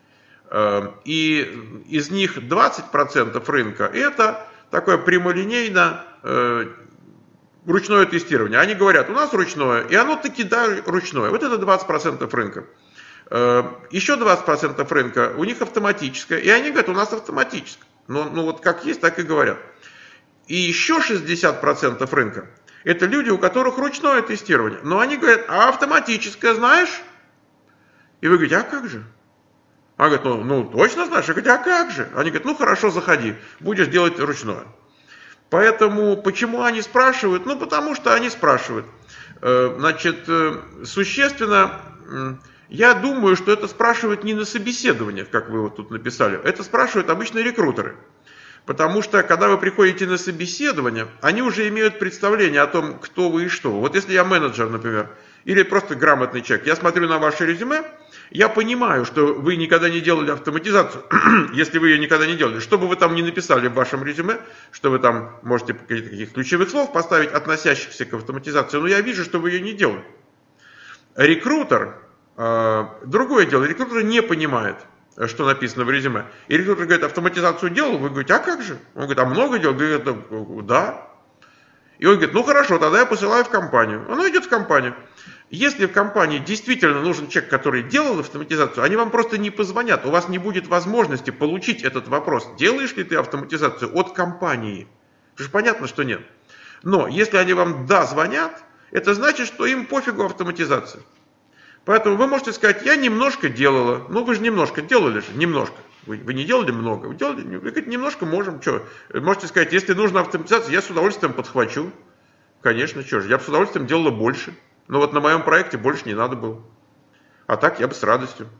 И из них 20% рынка это такое прямолинейно ручное тестирование. Они говорят, у нас ручное, и оно таки да, ручное. Вот это 20% рынка. Еще 20% рынка у них автоматическое, и они говорят, у нас автоматическое. Ну вот как есть, так и говорят. И еще 60% рынка это люди, у которых ручное тестирование. Но они говорят, а автоматическое знаешь? И вы говорите, а как же? Она говорит, ну точно знаешь? Я говорю, а как же? Они говорят, хорошо, заходи, будешь делать ручное. Поэтому, почему они спрашивают? Потому что они спрашивают. Значит, существенно, я думаю, что это спрашивают не на собеседованиях, как вы вот тут написали. Это спрашивают обычно рекрутеры. Потому что, когда вы приходите на собеседование, они уже имеют представление о том, кто вы и что. Вот если я менеджер, например, или просто грамотный человек, я смотрю на ваше резюме, я понимаю, что вы никогда не делали автоматизацию, если вы ее никогда не делали. Что бы вы там ни написали в вашем резюме, что вы там можете каких-то ключевых слов поставить, относящихся к автоматизации, но я вижу, что вы ее не делали. Рекрутер, другое дело, рекрутер не понимает, что написано в резюме. И рекрутер говорит, автоматизацию делал? Вы говорите, а как же? Он говорит, а много делал? Говорит, да. И он говорит, хорошо, тогда я посылаю в компанию. Он идет в компанию. Если в компании действительно нужен человек, который делал автоматизацию, они вам просто не позвонят. У вас не будет возможности получить этот вопрос, делаешь ли ты автоматизацию от компании. Это же понятно, что нет. Но если они вам да звонят, это значит, что им пофигу автоматизация. Поэтому вы можете сказать, я немножко делала. Вы же немножко делали же, немножко. Вы не делали много, вы делали, вы говорите, немножко можем. Что? Можете сказать, если нужна автоматизация, я с удовольствием подхвачу. Конечно, что же, я бы с удовольствием делала больше. Но вот на моем проекте больше не надо было. А так я бы с радостью.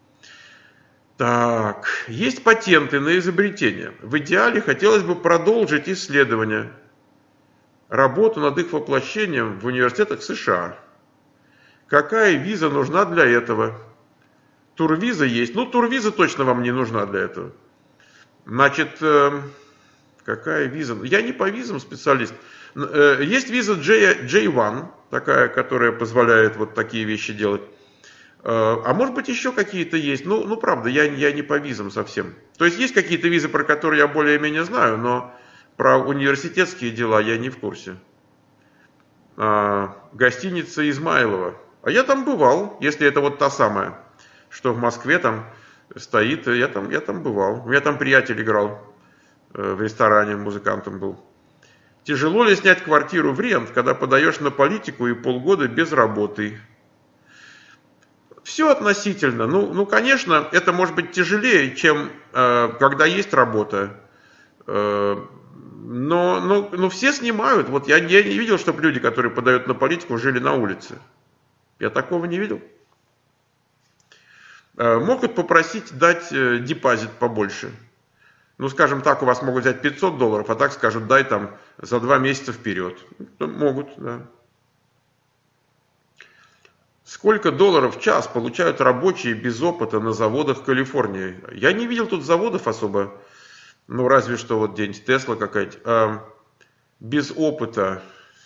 Так, есть патенты на изобретения. В идеале хотелось бы продолжить исследования, работу над их воплощением в университетах США. Какая виза нужна для этого? Турвиза есть. Турвиза точно вам не нужна для этого. Значит, какая виза? Я не по визам специалист. Есть виза J1, такая, которая позволяет вот такие вещи делать. А может быть еще какие-то есть. Правда, я не по визам совсем. То есть есть какие-то визы, про которые я более-менее знаю, но про университетские дела я не в курсе. Гостиница Измайлова. А я там бывал, если это вот та самая, что в Москве там стоит. Я там бывал. У меня там приятель играл в ресторане, музыкантом был. Тяжело ли снять квартиру в рент, когда подаешь на политику и полгода без работы? Все относительно. Конечно, это может быть тяжелее, чем когда есть работа. Но все снимают. Вот я не видел, чтобы люди, которые подают на политику, жили на улице. Я такого не видел. Могут попросить дать депозит побольше. Ну, скажем так, у вас могут взять $500, а так скажут, дай там за 2 месяца вперед. Могут, да. Сколько долларов в час получают рабочие без опыта на заводах в Калифорнии? Я не видел тут заводов особо. Ну, разве что вот где-нибудь Тесла какая-нибудь. Без опыта.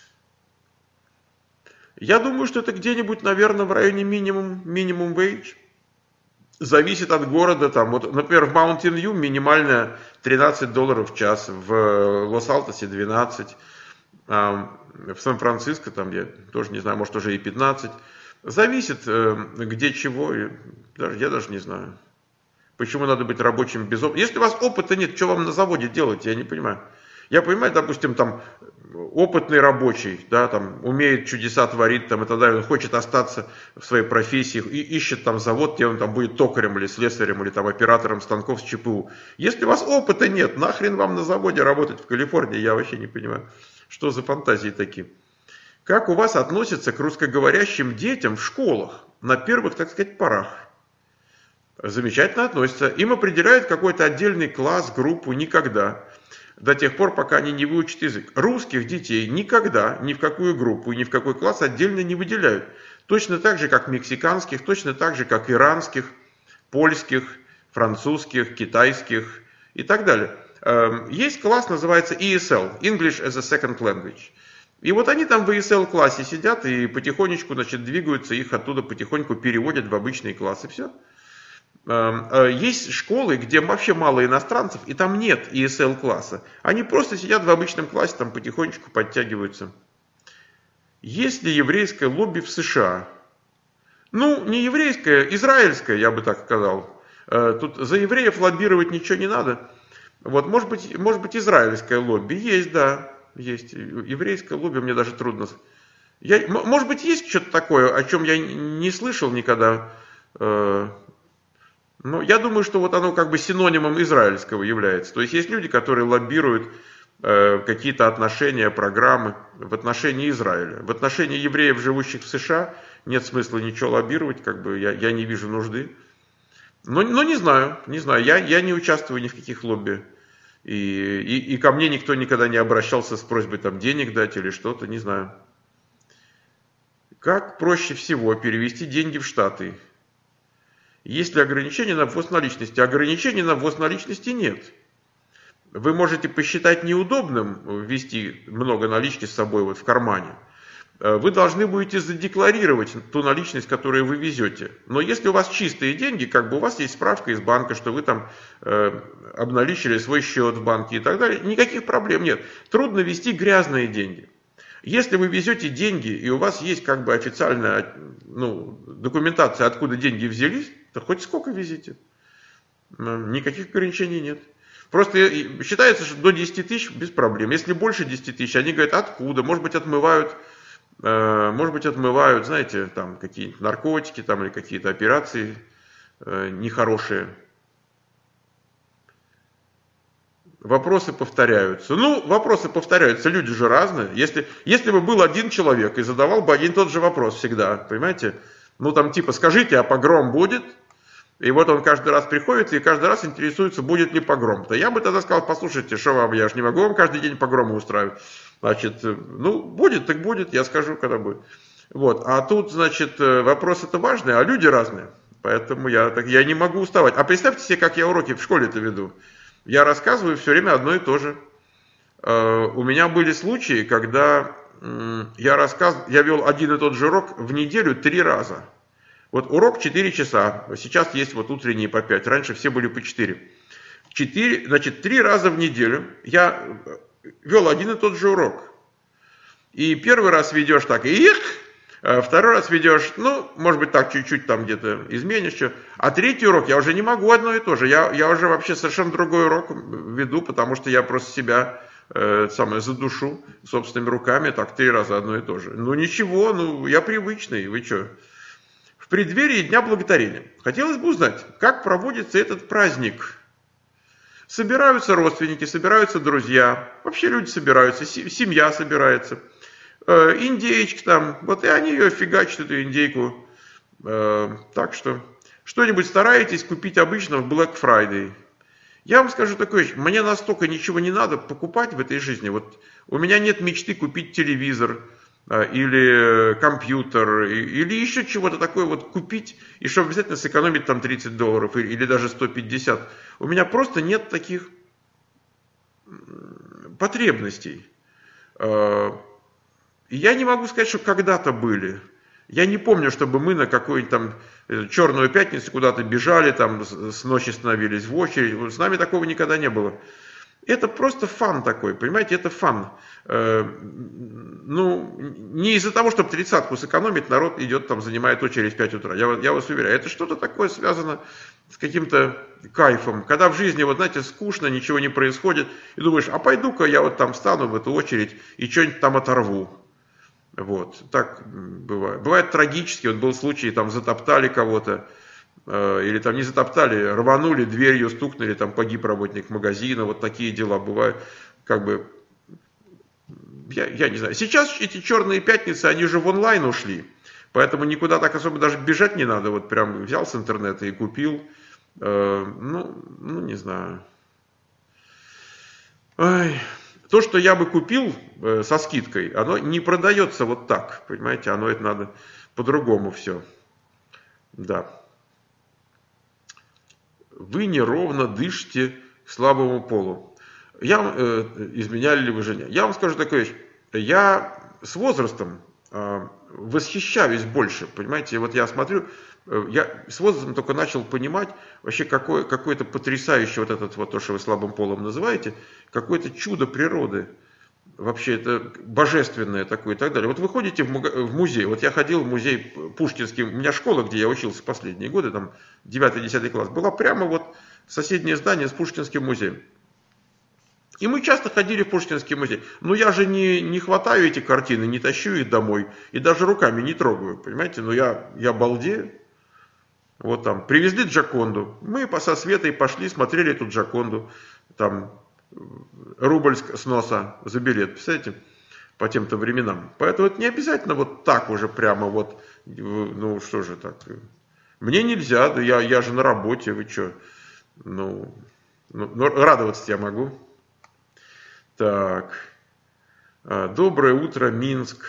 Я думаю, что это где-нибудь, наверное, в районе минимум wage. Зависит от города. Там, вот, например, в Mountain View минимальная $13 в час, в Лос-Алтосе 12, в Сан-Франциско, там я тоже не знаю, может уже и 15. Зависит, где чего, я даже не знаю. Почему надо быть рабочим без опыта? Если у вас опыта нет, что вам на заводе делать, я не понимаю. Я понимаю, допустим, там опытный рабочий, да, там умеет чудеса творить, там и так далее, он хочет остаться в своей профессии и ищет там завод, где он там будет токарем или слесарем или там оператором станков с ЧПУ. Если у вас опыта нет, нахрен вам на заводе работать в Калифорнии, я вообще не понимаю, что за фантазии такие. Как у вас относятся к русскоговорящим детям в школах на первых, так сказать, порах? Замечательно относятся. Им определяют какой-то отдельный класс, группу, никогда. До тех пор, пока они не выучат язык. Русских детей никогда ни в какую группу, ни в какой класс отдельно не выделяют. Точно так же, как мексиканских, точно так же, как иранских, польских, французских, китайских и так далее. Есть класс, называется ESL, English as a Second Language. И вот они там в ESL-классе сидят и потихонечку, значит, двигаются, их оттуда потихоньку переводят в обычные классы. Все. Есть школы, где вообще мало иностранцев, и там нет ESL-класса. Они просто сидят в обычном классе, там потихонечку подтягиваются. Есть ли еврейское лобби в США? Ну, не еврейское, израильское, я бы так сказал. Тут за евреев лоббировать ничего не надо. Вот, может быть, израильское лобби. Есть, да, есть. Еврейское лобби мне даже трудно. Может быть, есть что-то такое, о чем я не слышал никогда. Но я думаю, что вот оно как бы синонимом израильского является. То есть есть люди, которые лоббируют какие-то отношения, программы в отношении Израиля. В отношении евреев, живущих в США, нет смысла ничего лоббировать, как бы я не вижу нужды. Но не знаю. Я не участвую ни в каких лобби. И ко мне никто никогда не обращался с просьбой там денег дать или что-то, не знаю. Как проще всего перевести деньги в Штаты? Есть ли ограничения на ввоз наличности? Ограничений на ввоз наличности нет. Вы можете посчитать неудобным ввести много налички с собой вот в кармане. Вы должны будете задекларировать ту наличность, которую вы везете. Но если у вас чистые деньги, как бы у вас есть справка из банка, что вы там обналичили свой счет в банке и так далее, никаких проблем нет. Трудно вести грязные деньги. Если вы везете деньги, и у вас есть как бы официальная документация, откуда деньги взялись, то хоть сколько везите. Никаких ограничений нет. Просто считается, что до 10 тысяч без проблем. Если больше 10 тысяч, они говорят, откуда? Может быть, отмывают, знаете, там какие-нибудь наркотики там, или какие-то операции нехорошие. Вопросы повторяются. Вопросы повторяются, люди же разные. Если бы был один человек и задавал бы один и тот же вопрос всегда, понимаете? Типа, скажите, а погром будет? И вот он каждый раз приходит и каждый раз интересуется, будет ли погром-то. Я бы тогда сказал, послушайте, что вам, я же не могу вам каждый день погромы устраивать. Значит, будет, так будет, я скажу, когда будет. Вот, а тут, значит, вопросы-то важные, а люди разные. Поэтому я не могу уставать. А представьте себе, как я уроки в школе-то веду. Я рассказываю все время одно и то же. У меня были случаи, когда я вел один и тот же урок в неделю 3 раза. Вот урок 4 часа, сейчас есть вот утренние по 5, раньше все были по 4. 3 раза в неделю я вел один и тот же урок. И первый раз ведешь так, второй раз ведешь, может быть так чуть-чуть там где-то изменишь что. А третий урок я уже не могу одно и то же. Я уже вообще совершенно другой урок веду, потому что я просто себя задушу собственными руками, так 3 раза одно и то же. Ничего, я привычный, вы что? В преддверии Дня Благодарения хотелось бы узнать, как проводится этот праздник. Собираются родственники, собираются друзья, вообще люди собираются, семья собирается. Индеечка там, вот и они ее фигачат, эту индейку. Так что, что-нибудь стараетесь купить обычно в Black Friday. Я вам скажу такое, мне настолько ничего не надо покупать в этой жизни. Вот у меня нет мечты купить телевизор или компьютер, или еще чего-то такое вот купить, и чтобы обязательно сэкономить там $30 или даже 150. У меня просто нет таких потребностей. Я не могу сказать, что когда-то были. Я не помню, чтобы мы на какую-нибудь там Черную пятницу куда-то бежали, там с ночи становились в очередь. С нами такого никогда не было. Это просто фан такой, понимаете, это фан. Ну, не из-за того, чтобы 30-ку сэкономить, народ идет там, занимает очередь в 5 утра. Я вас уверяю, это что-то такое связано с каким-то кайфом. Когда в жизни, вот знаете, скучно, ничего не происходит, и думаешь, а пойду-ка я вот там встану в эту очередь и что-нибудь там оторву. Вот, так бывает. Бывает трагически, вот был случай, там затоптали кого-то, или там не затоптали, рванули дверью, стукнули, там погиб работник магазина, вот такие дела бывают, как бы, я не знаю. Сейчас эти черные пятницы, они же в онлайн ушли, поэтому никуда так особо даже бежать не надо, вот прям взял с интернета и купил, ну не знаю. Ой. То, что я бы купил со скидкой, оно не продается вот так, понимаете, оно это надо по-другому все. Да. Вы неровно дышите к слабому полу. Изменяли ли вы жене? Я вам скажу такое вещь. Я с возрастом восхищаюсь больше, понимаете, вот я смотрю, я с возрастом только начал понимать вообще какое-то потрясающее вот этот вот то, что вы слабым полом называете, какое-то чудо природы, вообще это божественное такое и так далее. Вот вы ходите в музей, вот я ходил в музей Пушкинский, у меня школа, где я учился последние годы, там 9-10 класс, была прямо вот соседнее здание с Пушкинским музеем. И мы часто ходили в Пушкинский музей. Но я же не хватаю эти картины, не тащу их домой. И даже руками не трогаю, понимаете? Но я балдею. Вот там, привезли Джоконду. Мы со Светой пошли, смотрели эту Джоконду. Там рубль с носа за билет, представляете? По тем-то временам. Поэтому это не обязательно вот так уже прямо вот. Ну что же так. Мне нельзя, да я же на работе, вы что? Ну радоваться я могу. Так, доброе утро, Минск.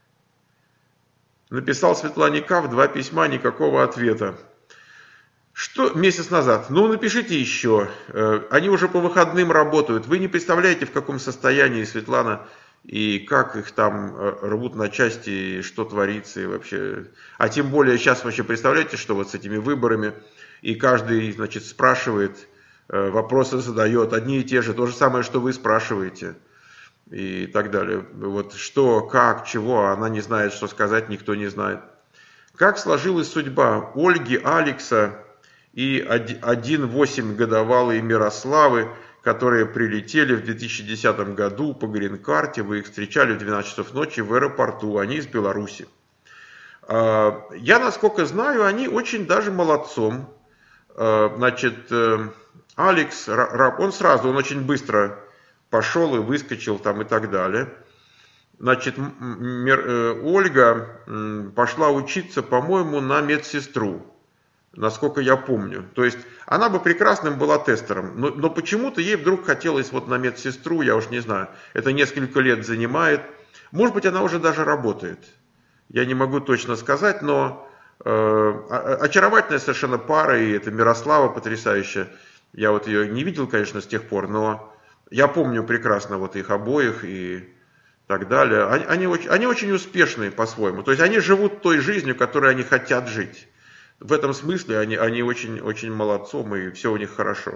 Написал Светлане К. 2 письма, никакого ответа. Что месяц назад? Ну, напишите еще. Они уже по выходным работают. Вы не представляете, в каком состоянии Светлана и как их там рвут на части, и что творится и вообще. А тем более сейчас вообще представляете, что вот с этими выборами, и каждый, значит, спрашивает, вопросы задает, одни и те же, то же самое, что вы спрашиваете и так далее. Вот что, как, чего, она не знает, что сказать, никто не знает. Как сложилась судьба Ольги, Алекса и 1,8-годовалой Мирославы, которые прилетели в 2010 году по грин-карте, вы их встречали в 12 часов ночи в аэропорту, они из Беларуси. Я, насколько знаю, они очень даже молодцом. Значит, Алекс, он очень быстро пошел и выскочил там и так далее. Значит, Ольга пошла учиться, по-моему, на медсестру, насколько я помню. То есть она бы прекрасным была тестером, но почему-то ей вдруг хотелось вот на медсестру, я уж не знаю, это несколько лет занимает. Может быть, она уже даже работает. Я не могу точно сказать, но очаровательная совершенно пара, и это Мирослава потрясающая. Я вот ее не видел, конечно, с тех пор, но я помню прекрасно вот их обоих и так далее. Они очень успешные по-своему. То есть они живут той жизнью, которой они хотят жить. В этом смысле они очень, очень молодцом, и все у них хорошо.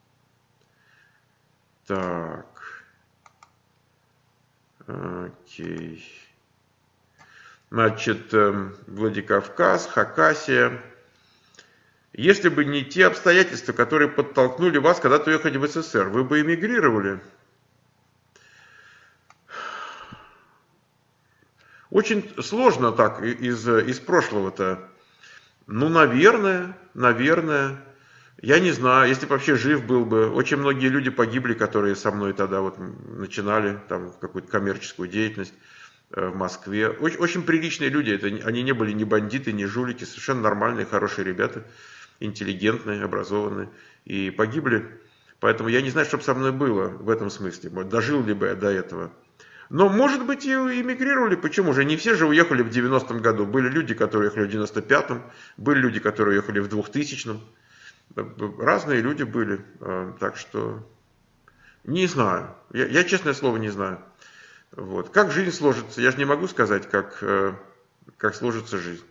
Так. Окей. Значит, Владикавказ, Хакасия. Если бы не те обстоятельства, которые подтолкнули вас когда-то уехать в СССР, вы бы эмигрировали? Очень сложно так из прошлого-то. Ну, наверное. Я не знаю, если бы вообще жив был бы. Очень многие люди погибли, которые со мной тогда вот начинали там какую-то коммерческую деятельность в Москве. Очень приличные люди. Они не были ни бандиты, ни жулики. Совершенно нормальные, хорошие ребята. Интеллигентные, образованные. И погибли. Поэтому я не знаю, что бы со мной было в этом смысле. Дожил ли бы я до этого. Но, может быть, и эмигрировали. Почему же? Не все же уехали в 90-м году. Были люди, которые уехали в 95-м. Были люди, которые уехали в 2000-м. Разные люди были, так что не знаю. Я честное слово не знаю. Вот. Как жизнь сложится, я же не могу сказать, как сложится жизнь.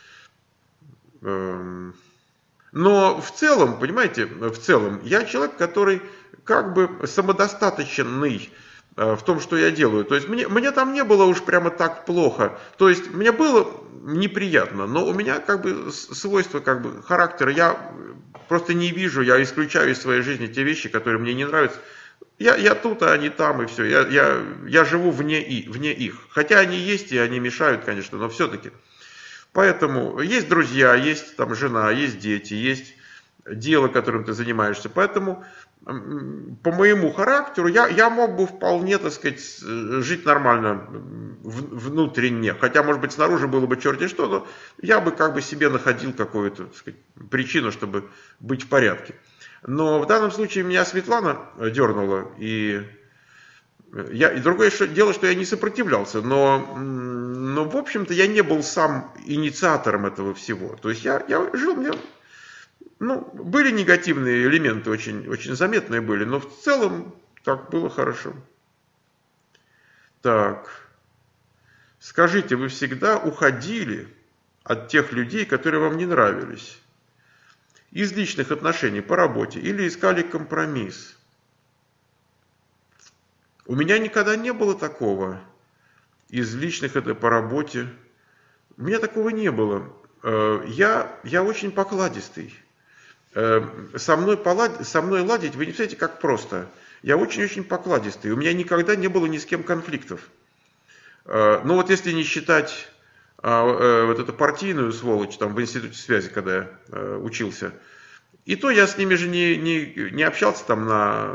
Но в целом, понимаете, в целом, я человек, который как бы самодостаточный в том, что я делаю. То есть мне там не было уж прямо так плохо. То есть мне было неприятно, но у меня как бы свойство как бы характера, я просто не вижу, я исключаю из своей жизни те вещи, которые мне не нравятся. Я тут, а они там, и все. Я живу вне их. Хотя они есть, и они мешают, конечно, но все-таки. Поэтому есть друзья, есть там жена, есть дети, есть дело, которым ты занимаешься. Поэтому по моему характеру я мог бы вполне, так сказать, жить нормально внутренне. Хотя, может быть, снаружи было бы черти что, но я бы как бы себе находил какую-то, так сказать, причину, чтобы быть в порядке. Но в данном случае меня Светлана дернула, и другое дело, что я не сопротивлялся, но в общем-то, я не был сам инициатором этого всего. То есть я жил, были негативные элементы, очень, очень заметные были, но в целом так было хорошо. Так, скажите, вы всегда уходили от тех людей, которые вам не нравились? Из личных отношений по работе или искали компромисс? У меня никогда не было такого. Из личных это по работе. У меня такого не было. Я очень покладистый. Со мной ладить, вы не представляете, как просто. Я очень-очень покладистый. У меня никогда не было ни с кем конфликтов. Ну вот если не считать вот эту партийную сволочь там в институте связи, когда я учился, и то я с ними же не общался там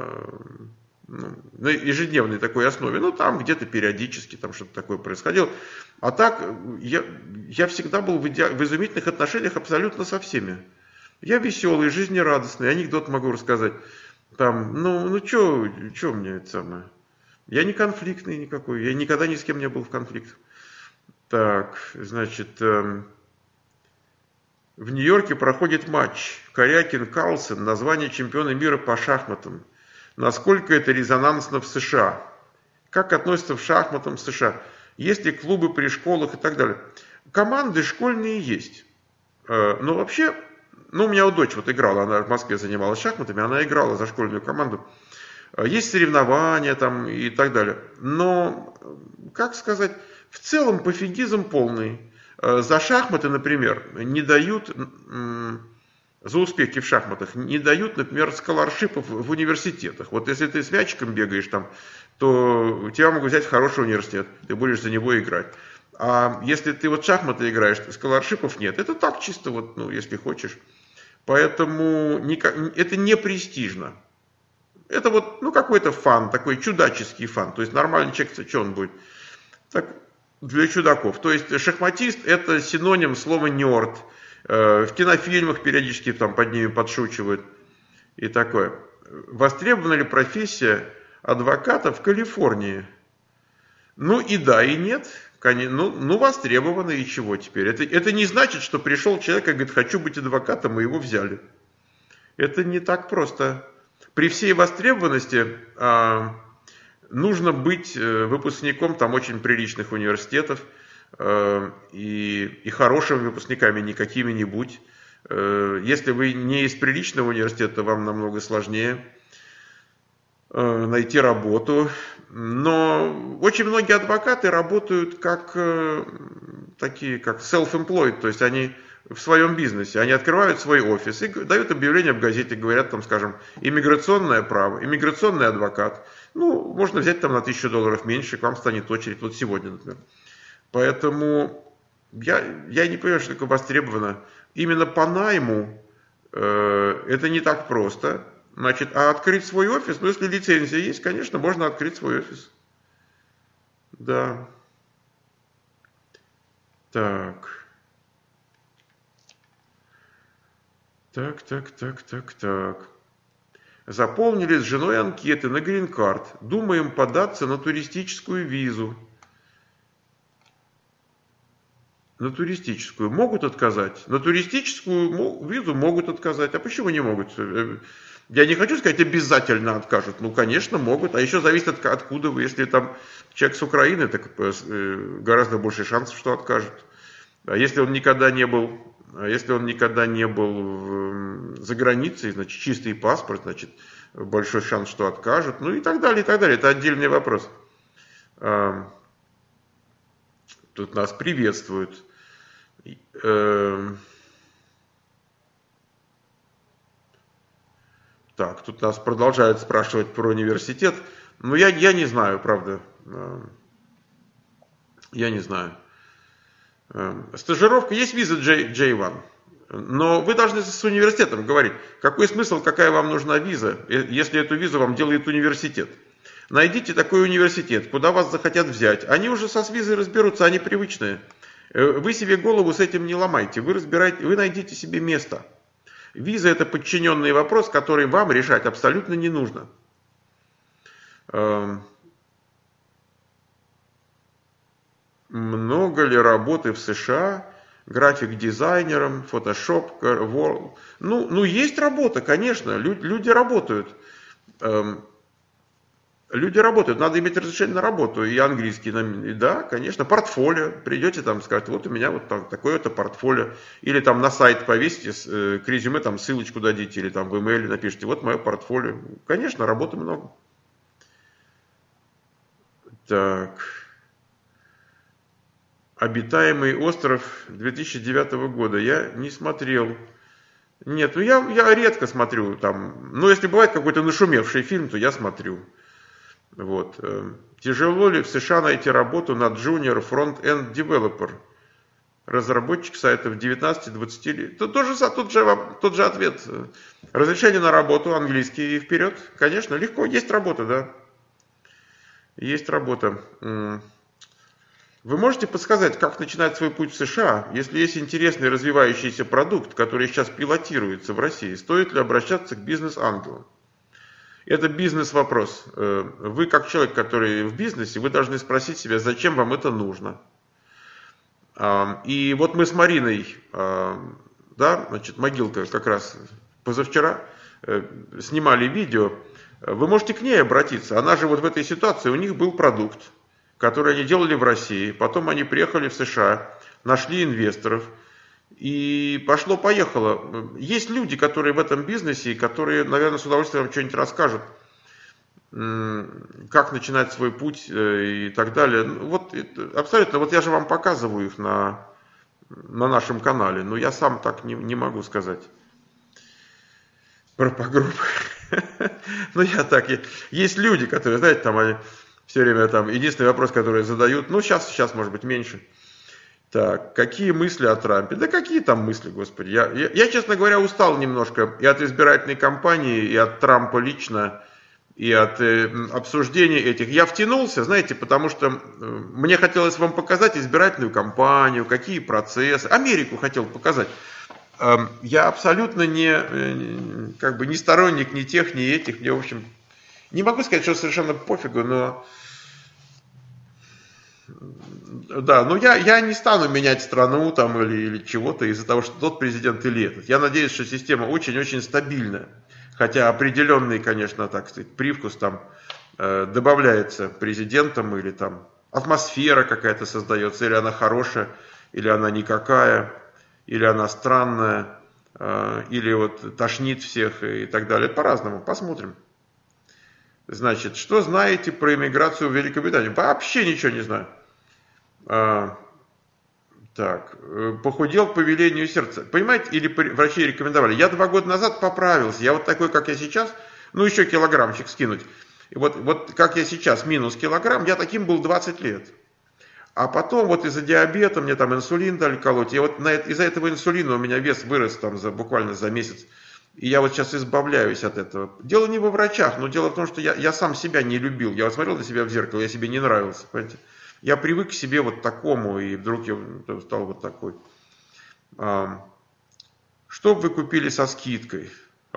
на ежедневной такой основе. Ну там где-то периодически там что-то такое происходило. А так я всегда был в изумительных отношениях абсолютно со всеми. Я веселый, жизнерадостный, анекдот могу рассказать. Там, что мне это самое? Я не конфликтный никакой, я никогда ни с кем не был в конфликтах. Так, значит, в Нью-Йорке проходит матч Корякин-Карлсон на звание чемпиона мира по шахматам. Насколько это резонансно в США? Как относятся к шахматам в США? Есть ли клубы при школах и так далее? Команды школьные есть. Но вообще... у меня дочь вот играла, она в Москве занималась шахматами, она играла за школьную команду. Есть соревнования там и так далее. Но, как сказать, в целом пофигизм полный. За шахматы, например, не дают, за успехи в шахматах, не дают, например, сколаршипов в университетах. Вот если ты с мячиком бегаешь там, то тебя могут взять в хороший университет, ты будешь за него играть. А если ты вот в шахматы играешь, сколаршипов нет. Это так чисто, вот, если хочешь. Поэтому это не престижно. Это вот, какой-то фан, такой чудаческий фан. То есть нормальный человек, что он будет? Так, для чудаков. То есть шахматист это синоним слова нерд. В кинофильмах периодически там под ними подшучивают. И такое. Востребована ли профессия адвоката в Калифорнии? И да, и нет. Востребовано, и чего теперь? Это не значит, что пришел человек и говорит, хочу быть адвокатом, и его взяли. Это не так просто. При всей востребованности нужно быть выпускником там очень приличных университетов и хорошими выпускниками, не какими-нибудь. Если вы не из приличного университета, вам намного сложнее найти работу. Но очень многие адвокаты работают как self-employed, то есть они в своем бизнесе, они открывают свой офис и дают объявление в газете, говорят там, скажем, иммиграционное право, иммиграционный адвокат. Можно взять там на $1000 меньше, к вам станет очередь, вот сегодня, например. Поэтому я не понимаю, что такое востребовано. Именно по найму Это не так просто. Значит, а открыть свой офис, ну, если лицензия есть, конечно, можно открыть свой офис. Да. Так. Так. Заполнили с женой анкеты на грин-карт. Думаем податься на туристическую визу. На туристическую могут отказать? На туристическую визу могут отказать. А почему не могут? Я не хочу сказать, обязательно откажут. Ну, конечно, могут. А еще зависит откуда вы. Если там человек с Украины, так гораздо больше шансов, что откажут. А если он никогда не был за границей, значит, чистый паспорт, значит, большой шанс, что откажут. Ну и так далее, и так далее. Это отдельный вопрос. Тут нас приветствуют. Так, тут нас продолжают спрашивать про университет. Но я не знаю, правда. Я не знаю. Стажировка, есть виза J1. Но вы должны с университетом говорить, какой смысл, какая вам нужна виза, если эту визу вам делает университет. Найдите такой университет, куда вас захотят взять. Они уже со визой разберутся, они привычные. Вы себе голову с этим не ломайте, вы найдите себе место. Виза — это подчиненный вопрос, который вам решать абсолютно не нужно. Много ли работы в США? График-дизайнером, Photoshop, Word. Ну, есть работа, конечно, люди работают. Люди работают, надо иметь разрешение на работу, и английский, да, конечно, портфолио, придете там, скажете, вот у меня вот такое-то портфолио, или там на сайт повесите, к резюме там ссылочку дадите, или там в email напишите, вот мое портфолио. Конечно, работы много. Так. «Обитаемый остров» 2009 года. Я не смотрел. Нет, ну я редко смотрю там. Ну, если бывает какой-то нашумевший фильм, то я смотрю. Вот. Тяжело ли в США найти работу на Junior Front-End Developer? Разработчик сайтов 19-20 лет. Тот же ответ. Разрешение на работу, английский и вперед. Конечно, легко. Есть работа, да. Есть работа. Вы можете подсказать, как начинать свой путь в США, если есть интересный развивающийся продукт, который сейчас пилотируется в России? Стоит ли обращаться к бизнес-ангелам? Это бизнес-вопрос. Вы, как человек, который в бизнесе, вы должны спросить себя, зачем вам это нужно. И вот мы с Мариной, да, значит, Могилка как раз позавчера снимали видео. Вы можете к ней обратиться. Она же вот в этой ситуации, у них был продукт, который они делали в России. Потом они приехали в США, нашли инвесторов. И пошло-поехало. Есть люди, которые в этом бизнесе, которые, наверное, с удовольствием вам что-нибудь расскажут, как начинать свой путь и так далее. Вот абсолютно, вот я же вам показываю их на нашем канале, но я сам так не могу сказать. Про погром. Ну, я так. Есть люди, которые, знаете, там они все время там, единственный вопрос, который задают, ну, сейчас может быть, меньше. Так, какие мысли о Трампе? Да какие там мысли, господи. Я, честно говоря, устал немножко и от избирательной кампании, и от Трампа лично, и от обсуждений этих. Я втянулся, знаете, потому что мне хотелось вам показать избирательную кампанию, какие процессы. Америку хотел показать. Я абсолютно не сторонник ни тех, ни этих. Мне, в общем, не могу сказать, что совершенно пофигу, но... Да, но я не стану менять страну там или чего-то из-за того, что тот президент или этот. Я надеюсь, что система очень-очень стабильная. Хотя определенный, конечно, так сказать, привкус там добавляется президентом, или там атмосфера какая-то создается, или она хорошая, или она никакая, или она странная, или вот тошнит всех и так далее. По-разному, посмотрим. Значит, что знаете про иммиграцию в Великобританию? Вообще ничего не знаю. Так, похудел по велению сердца. Понимаете, или врачи рекомендовали. Я 2 года назад поправился. Я вот такой, как я сейчас, ну еще килограммчик скинуть. И вот как я сейчас, минус килограмм, я таким был 20 лет. А потом вот из-за диабета мне там инсулин дали колоть. И вот из-за этого инсулина у меня вес вырос там буквально за месяц. И я вот сейчас избавляюсь от этого. Дело не во врачах, но дело в том, что я сам себя не любил. Я вот смотрел на себя в зеркало, я себе не нравился, понимаете. Я привык к себе вот такому, и вдруг я стал вот такой. Что бы вы купили со скидкой?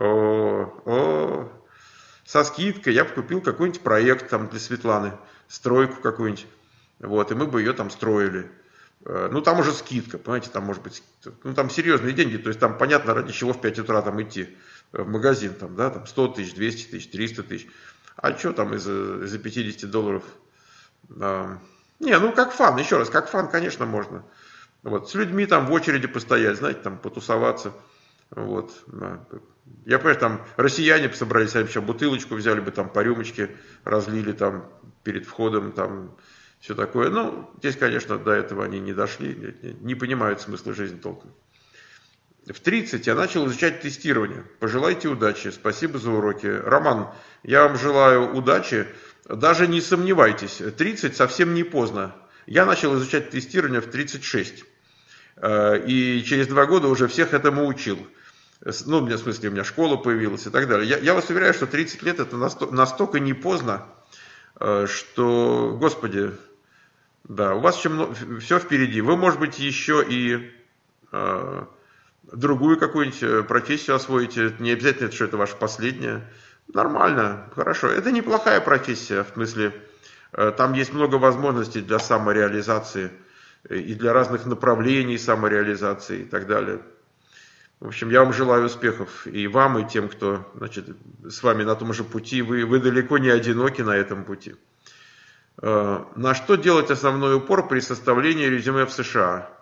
Со скидкой я бы купил какой-нибудь проект там для Светланы, стройку какую-нибудь. Вот, и мы бы ее там строили. Ну, там уже скидка, понимаете, там может быть, ну, там серьезные деньги, то есть там понятно, ради чего в 5 утра там идти в магазин, там, да, там 100 тысяч, 200 тысяч, 300 тысяч. А что там из-за $50? Не, ну, как фан, еще раз, как фан, конечно, можно. Вот, с людьми там в очереди постоять, знаете, там потусоваться. Вот. Я понимаю, там россияне собрались, они еще бутылочку взяли бы, там по рюмочке разлили там перед входом, там все такое. Ну, здесь, конечно, до этого они не дошли, не понимают смысла жизни толком. В 30 я начал изучать тестирование. Пожелайте удачи, спасибо за уроки. Роман, я вам желаю удачи, даже не сомневайтесь, 30 совсем не поздно. Я начал изучать тестирование в 36. И через 2 года уже всех этому учил. Ну, в смысле, у меня школа появилась и так далее. Я вас уверяю, что 30 лет это настолько не поздно, что, господи, да, у вас все впереди. Вы, может быть, еще и другую какую-нибудь профессию освоите. Не обязательно, что это ваша последняя. Нормально, хорошо. Это неплохая профессия, в смысле, там есть много возможностей для самореализации и для разных направлений самореализации и так далее. В общем, я вам желаю успехов и вам, и тем, кто, значит, с вами на том же пути. Вы далеко не одиноки на этом пути. На что делать основной упор при составлении резюме в США?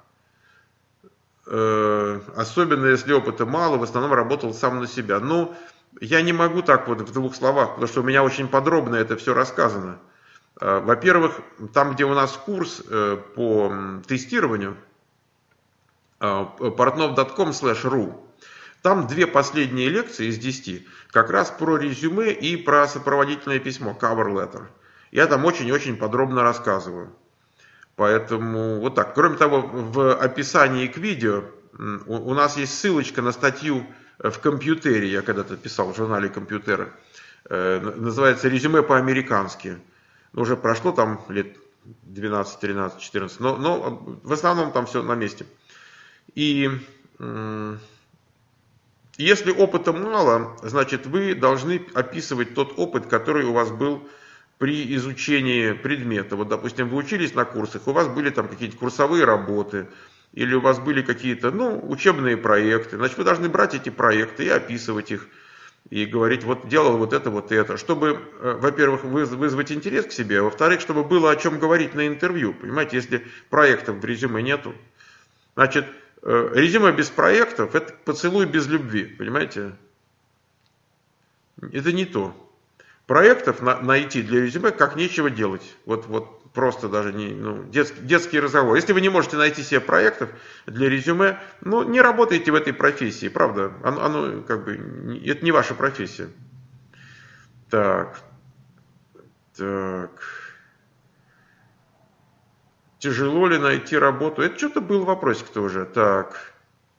Особенно если опыта мало, в основном работал сам на себя. Ну, я не могу так вот в 2 словах, потому что у меня очень подробно это все рассказано. Во-первых, там, где у нас курс по тестированию, portnov.com/ru, там 2 последние лекции из 10 как раз про резюме и про сопроводительное письмо, cover letter. Я там очень-очень подробно рассказываю. Поэтому вот так. Кроме того, в описании к видео у нас есть ссылочка на статью в Компьютере, я когда-то писал в журнале Компьютера, называется «Резюме по-американски». Уже прошло там лет 12, 13, 14, но в основном там все на месте. И если опыта мало, значит вы должны описывать тот опыт, который у вас был при изучении предмета. Вот, допустим, вы учились на курсах, у вас были там какие-то курсовые работы, или у вас были какие-то, учебные проекты. Значит, вы должны брать эти проекты и описывать их, и говорить, вот делал вот это, чтобы, во-первых, вызвать интерес к себе, а во-вторых, чтобы было о чем говорить на интервью. Понимаете, если проектов в резюме нету, значит, резюме без проектов – это поцелуй без любви, понимаете? Это не то. Проектов найти для резюме как нечего делать. Вот просто даже детский разговор. Если вы не можете найти себе проектов для резюме, не работайте в этой профессии, правда? Оно как бы, это не ваша профессия. Так. Тяжело ли найти работу? Это что-то был вопросик-то уже. Так.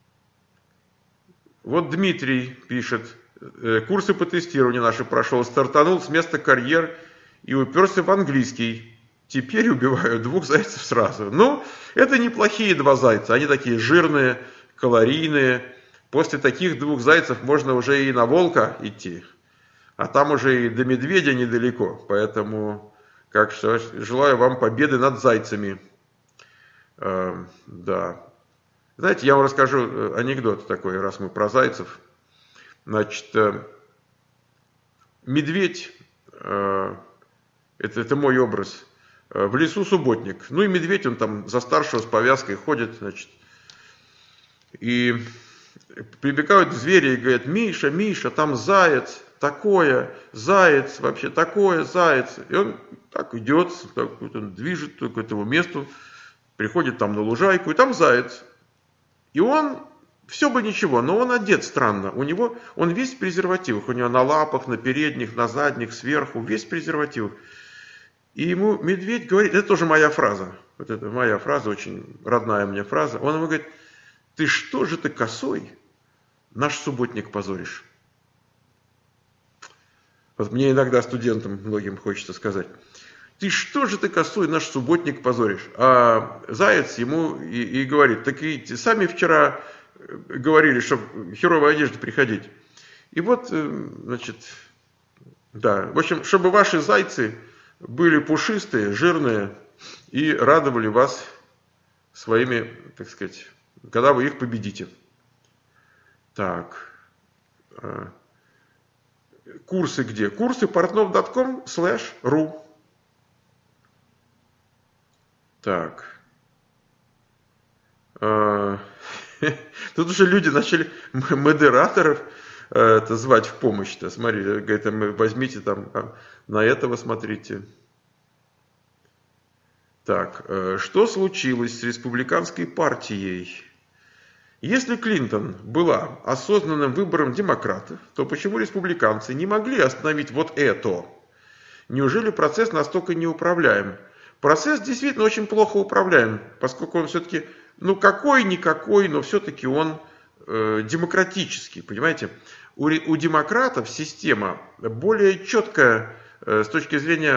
Вот Дмитрий пишет. Курсы по тестированию наши прошел. Стартанул с места карьер и уперся в английский. Теперь убиваю 2 зайцев сразу. Это неплохие 2 зайца. Они такие жирные, калорийные. После таких 2 зайцев можно уже и на волка идти. А там уже и до медведя недалеко. Поэтому, желаю вам победы над зайцами. Да. Знаете, я вам расскажу анекдот такой, раз мы про зайцев. Значит, медведь, это мой образ, в лесу субботник. И медведь, он там за старшего с повязкой ходит, значит. И прибегают звери и говорят: Миша, Миша, там заяц, такое, заяц, вообще такое, заяц. И он так идет, он движет к этому месту, приходит там на лужайку, и там заяц. И он, все бы ничего, но он одет странно. Он весь в презервативах. У него на лапах, на передних, на задних, сверху, весь в презервативах. И ему медведь говорит, это тоже моя фраза. вот это моя фраза, очень родная мне фраза, он ему говорит: ты что же ты косой наш субботник позоришь? Вот мне иногда студентам многим хочется сказать: ты что же ты косой наш субботник позоришь? А заяц ему и говорит: так и сами вчера говорили, что в херовой одежде приходить. И вот, значит, да, в общем, чтобы ваши зайцы были пушистые, жирные и радовали вас своими, так сказать, когда вы их победите. Так. Курсы где? Курсы portnov.com/ru. Так. Тут уже люди начали модераторов звать в помощь-то. Смотри, говорит, возьмите там, на этого смотрите. Так, что случилось с республиканской партией? Если Клинтон была осознанным выбором демократов, то почему республиканцы не могли остановить вот это? Неужели процесс настолько неуправляем? Процесс действительно очень плохо управляем, поскольку он все-таки, ну какой-никакой, но все-таки он демократический, понимаете? У демократов система более четкая с точки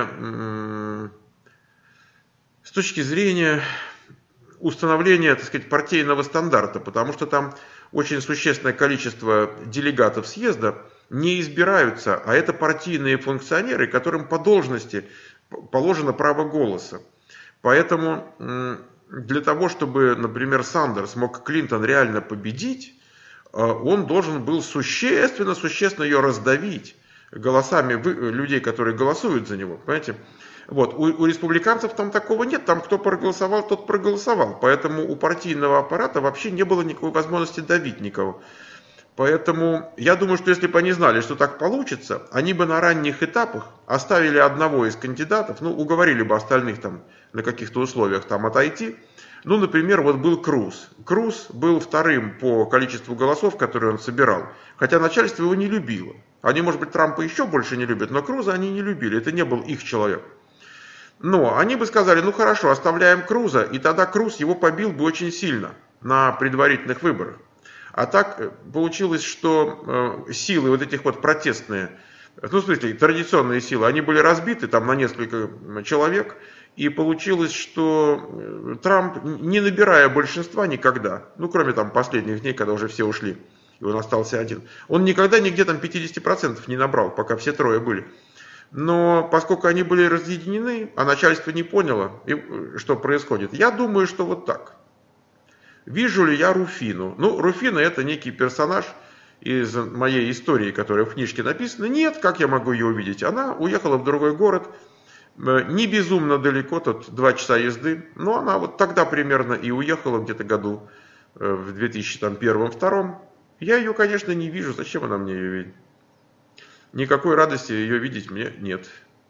зрения установления, так сказать, партийного стандарта, потому что там очень существенное количество делегатов съезда не избираются, а это партийные функционеры, которым по должности положено право голоса. Поэтому для того, чтобы, например, Сандерс мог Клинтон реально победить, он должен был существенно ее раздавить голосами людей, которые голосуют за него, понимаете? Вот. У республиканцев там такого нет, там кто проголосовал, тот проголосовал. Поэтому у партийного аппарата вообще не было никакой возможности давить никого. Поэтому я думаю, что если бы они знали, что так получится, они бы на ранних этапах оставили одного из кандидатов, ну, уговорили бы остальных там на каких-то условиях там отойти. Ну, например, вот был Круз. Круз был вторым по количеству голосов, которые он собирал. Хотя начальство его не любило. Они, может быть, Трампа еще больше не любят, но Круза они не любили. Это не был их человек. Но они бы сказали: ну хорошо, оставляем Круза, и тогда Круз его побил бы очень сильно на предварительных выборах. А так получилось, что силы вот этих вот протестные, ну в смысле традиционные силы, они были разбиты там на несколько человек, и получилось, что Трамп, не набирая большинства никогда, ну кроме там последних дней, когда уже все ушли, и он остался один, он никогда нигде там 50% не набрал, пока все трое были. Но поскольку они были разъединены, а начальство не поняло, что происходит, я думаю, что вот так. Вижу ли я Руфину? Ну, Руфина — это некий персонаж из моей истории, которая в книжке написана. Нет, как я могу ее увидеть? Она уехала в другой город, не безумно далеко, тут 2 часа езды, но она вот тогда примерно и уехала, где-то году в 2001-2002. Я ее, конечно, не вижу, зачем она мне ее видит? Никакой радости ее видеть мне нет.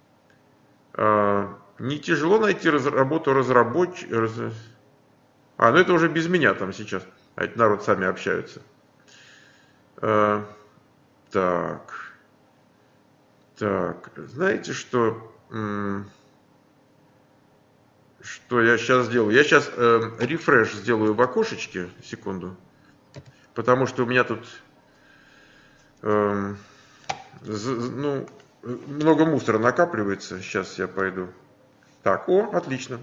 Не тяжело найти работу разработчика. Ну это уже без меня там сейчас. А этот народ сами общаются. Так. Знаете, что я сейчас сделаю? Я сейчас рефреш сделаю в окошечке. Секунду. Потому что у меня тут... много мусора накапливается. Сейчас я пойду. Так, отлично.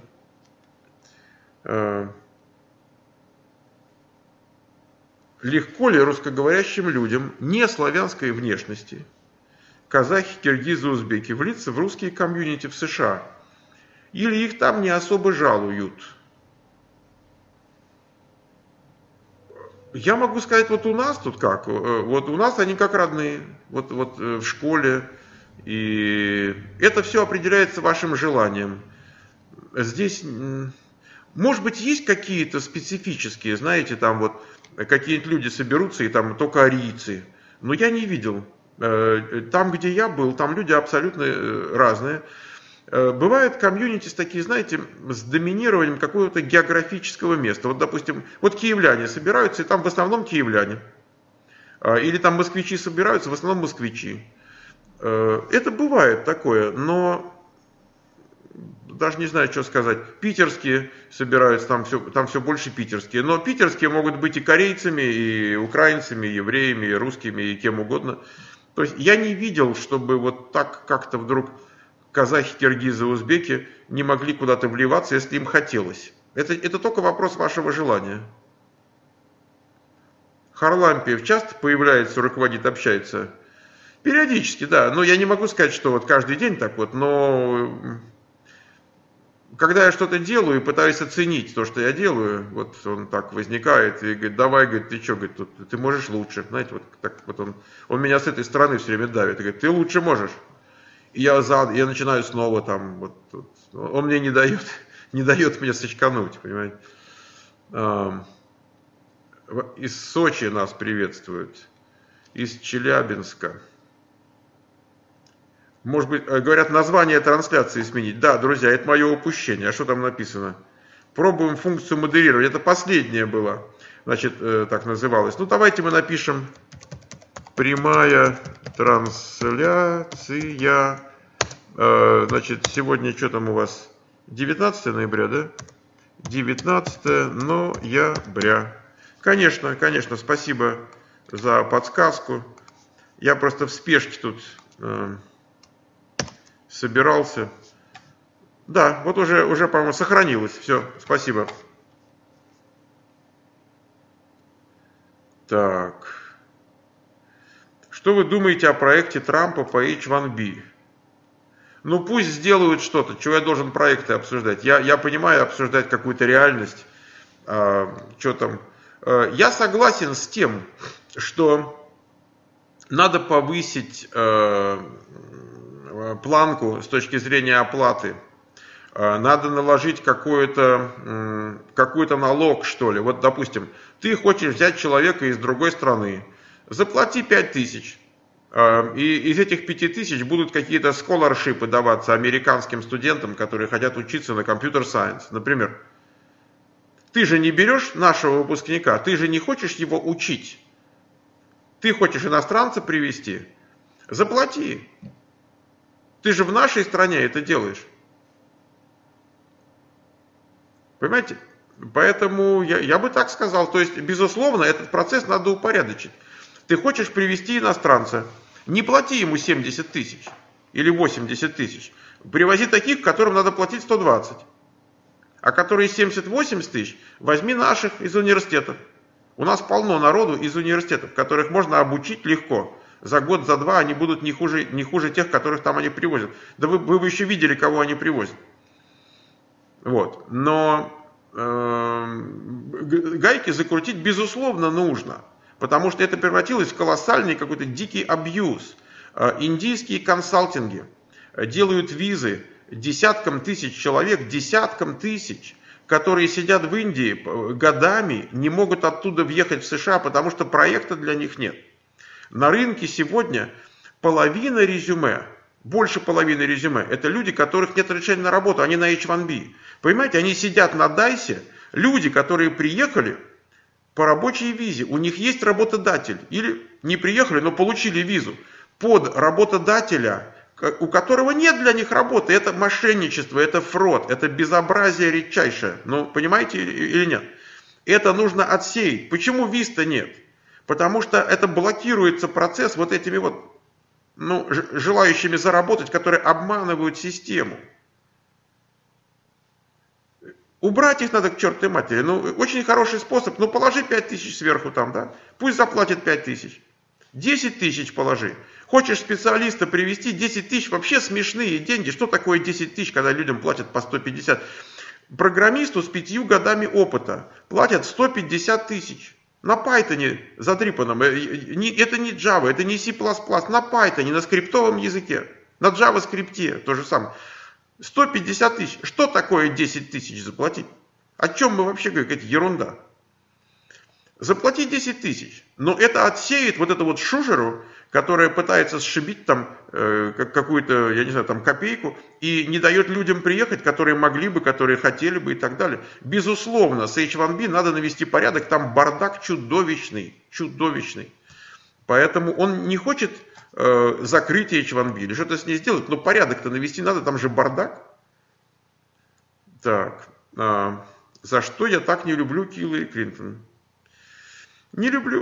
Легко ли русскоговорящим людям не славянской внешности, казахи, киргизы, узбеки, влиться в русские комьюнити в США? Или их там не особо жалуют? Я могу сказать, вот у нас тут как, вот у нас они как родные, вот в школе, и это все определяется вашим желанием. Здесь, может быть, есть какие-то специфические, знаете, там вот какие-то люди соберутся, и там только арийцы, но я не видел. Там, где я был, там люди абсолютно разные. Бывают комьюнити такие, знаете, с доминированием какого-то географического места. Вот, допустим, вот киевляне собираются, и там в основном киевляне. Или там москвичи собираются, в основном москвичи. Это бывает такое, но даже не знаю, что сказать, питерские собираются, там все больше питерские. Но питерские могут быть и корейцами, и украинцами, и евреями, и русскими, и кем угодно. То есть я не видел, чтобы вот так как-то вдруг казахи, киргизы, узбеки не могли куда-то вливаться, если им хотелось. Это только вопрос вашего желания. Харлампиев часто появляется, руководит, общается? Периодически, да. Но я не могу сказать, что вот каждый день так вот, но когда я что-то делаю и пытаюсь оценить то, что я делаю, вот он так возникает и говорит, давай, говорит, ты что, говорит, ты можешь лучше. Знаете, вот так вот он меня с этой стороны все время давит и говорит, ты лучше можешь. И я начинаю снова там, вот, он мне не дает мне сочкануть, понимаете. Из Сочи нас приветствуют, из Челябинска. Может быть, говорят, название трансляции сменить. Да, друзья, это мое упущение. А что там написано? Пробуем функцию модерировать. Это последнее было. Значит, так называлось. Ну, давайте мы напишем прямая трансляция. Значит, сегодня что там у вас? 19 ноября, да? 19 ноября. Конечно, спасибо за подсказку. Я просто в спешке тут собирался. Да, вот уже по-моему, сохранилось. Все, спасибо. Так. Что вы думаете о проекте Трампа по H1B? Ну пусть сделают что-то. Чего я должен проекты обсуждать? Я понимаю обсуждать какую-то реальность. Что там? Я согласен с тем, что надо повысить планку с точки зрения оплаты. Надо наложить какой-то налог, что ли. Вот, допустим, ты хочешь взять человека из другой страны, заплати 5000. И из этих 5000 будут какие-то сколаршипы даваться американским студентам, которые хотят учиться на компьютер-сайенс. Например, ты же не берешь нашего выпускника, ты же не хочешь его учить. Ты хочешь иностранца привезти? Заплати. Ты же в нашей стране это делаешь. Понимаете? Поэтому я бы так сказал. То есть, безусловно, этот процесс надо упорядочить. Ты хочешь привезти иностранца, не плати ему 70 тысяч или 80 тысяч. Привози таких, которым надо платить 120. А которые 70-80 тысяч, возьми наших из университетов. У нас полно народу из университетов, которых можно обучить легко. За год, за два они будут не хуже тех, которых там они привозят. Да вы бы еще видели, кого они привозят. Вот. Но гайки закрутить безусловно нужно. Потому что это превратилось в колоссальный какой-то дикий абьюз. Индийские консалтинги делают визы десяткам тысяч человек, которые сидят в Индии годами, не могут оттуда въехать в США, потому что проекта для них нет. На рынке сегодня половина резюме, больше половины резюме, это люди, которых нет разрешения на работу, они на H1B. Понимаете, они сидят на Дайсе, люди, которые приехали по рабочей визе, у них есть работодатель, или не приехали, но получили визу под работодателя, у которого нет для них работы. Это мошенничество, это фрод, это безобразие редчайшее. Ну, понимаете или нет? Это нужно отсеять. Почему виз-то нет? Потому что это блокируется процесс вот этими вот, желающими заработать, которые обманывают систему. Убрать их надо к чертовой матери. Очень хороший способ. Положи 5000 сверху там, да? Пусть заплатит 5000. 10 тысяч положи. Хочешь специалиста привести, 10 тысяч, вообще смешные деньги. Что такое 10 тысяч, когда людям платят по 150? Программисту с 5 годами опыта платят 150 тысяч. На Python задрипанном. Это не Java, это не C++. На Python, на скриптовом языке. На JavaScript то же самое. 150 тысяч. Что такое 10 тысяч заплатить? О чем мы вообще говорим? Какая-то ерунда. Заплати 10 тысяч. Но это отсеет вот эту вот шушеру, которая пытается сшибить там какую-то, я не знаю, там копейку и не дает людям приехать, которые могли бы, которые хотели бы и так далее. Безусловно, с H1B надо навести порядок, там бардак чудовищный. Поэтому он не хочет закрыть H1B или что-то с ней сделать, но порядок-то навести надо, там же бардак. Так, за что я так не люблю Хиллари Клинтон? Не люблю.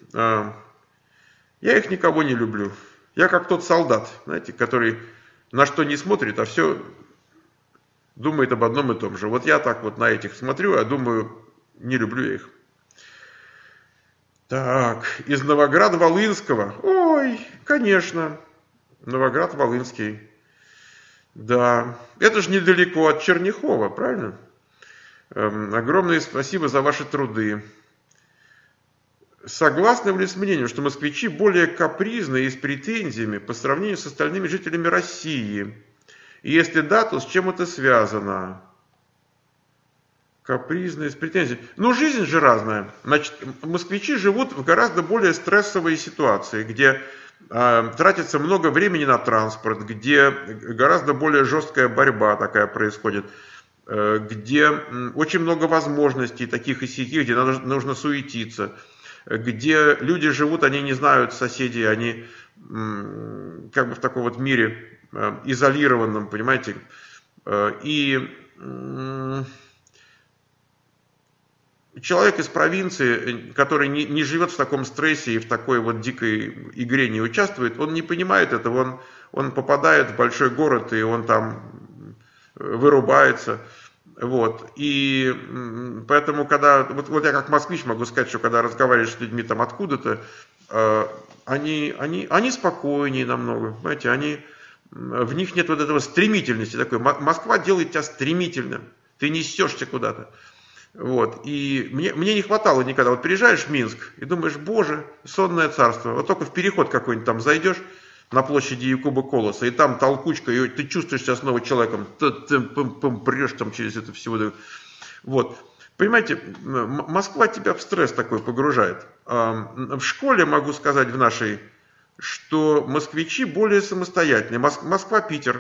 Я их никого не люблю. Я как тот солдат, знаете, который на что не смотрит, а все думает об одном и том же. Вот я так вот на этих смотрю, а думаю, не люблю я их. Так, из Новограда-Волынского. Ой, конечно, Новоград-Волынский. Да, это же недалеко от Черняхова, правильно? Огромное спасибо за ваши труды. Согласны ли с мнением, что москвичи более капризны и с претензиями по сравнению с остальными жителями России? И если да, то с чем это связано? Капризные, с претензиями. Ну, жизнь же разная. Значит, москвичи живут в гораздо более стрессовой ситуации, где тратится много времени на транспорт, где гораздо более жесткая борьба такая происходит, где очень много возможностей таких и сяких, где нужно суетиться, где люди живут, они не знают соседей, они как бы в таком вот мире изолированном, понимаете, и человек из провинции, который не живет в таком стрессе и в такой вот дикой игре не участвует, он не понимает этого, он попадает в большой город, и он там вырубается. Вот. И поэтому, когда, вот я как москвич могу сказать, что когда разговариваешь с людьми там откуда-то, они спокойнее намного, понимаете, в них нет вот этого стремительности такой. Москва делает тебя стремительным, ты несешься куда-то. Вот. И мне не хватало никогда. Вот приезжаешь в Минск и думаешь, боже, сонное царство. Вот только в переход какой-нибудь там зайдешь на площади Якуба Колоса, и там толкучка, и ты чувствуешь себя снова человеком. Ты прешь там через это всего. Вот. Понимаете, Москва тебя в стресс такой погружает. В школе, могу сказать, в нашей, что москвичи более самостоятельные. Москва-Питер.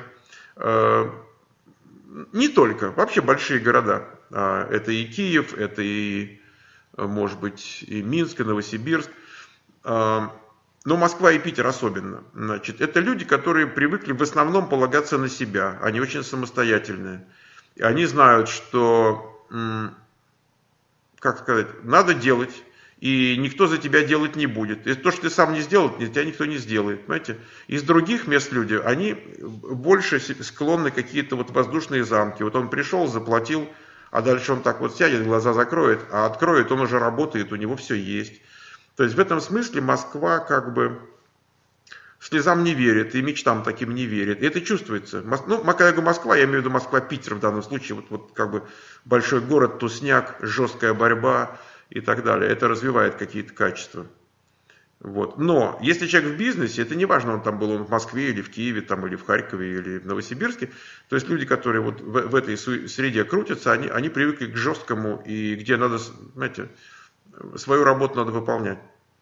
Не только, вообще большие города. Это и Киев, это и, может быть, и Минск, и Новосибирск. Но Москва и Питер особенно. Значит, это люди, которые привыкли в основном полагаться на себя. Они очень самостоятельные. И они знают, что, как сказать, надо делать. И никто за тебя делать не будет. И то, что ты сам не сделал, тебя никто не сделает. Понимаете? Из других мест люди, они больше склонны какие-то вот воздушные замки. Вот он пришел, заплатил, а дальше он так вот сядет, глаза закроет, а откроет, он уже работает, у него все есть. То есть в этом смысле Москва как бы слезам не верит и мечтам таким не верит. И это чувствуется. Ну, когда я говорю Москва, я имею в виду Москва-Питер в данном случае. Вот как бы большой город, тусняк, жесткая борьба и так далее. Это развивает какие-то качества. Вот. Но если человек в бизнесе, это не важно, он там был он в Москве или в Киеве, там, или в Харькове, или в Новосибирске. То есть люди, которые вот в этой среде крутятся, они привыкли к жесткому, и где надо, знаете, свою работу надо выполнять.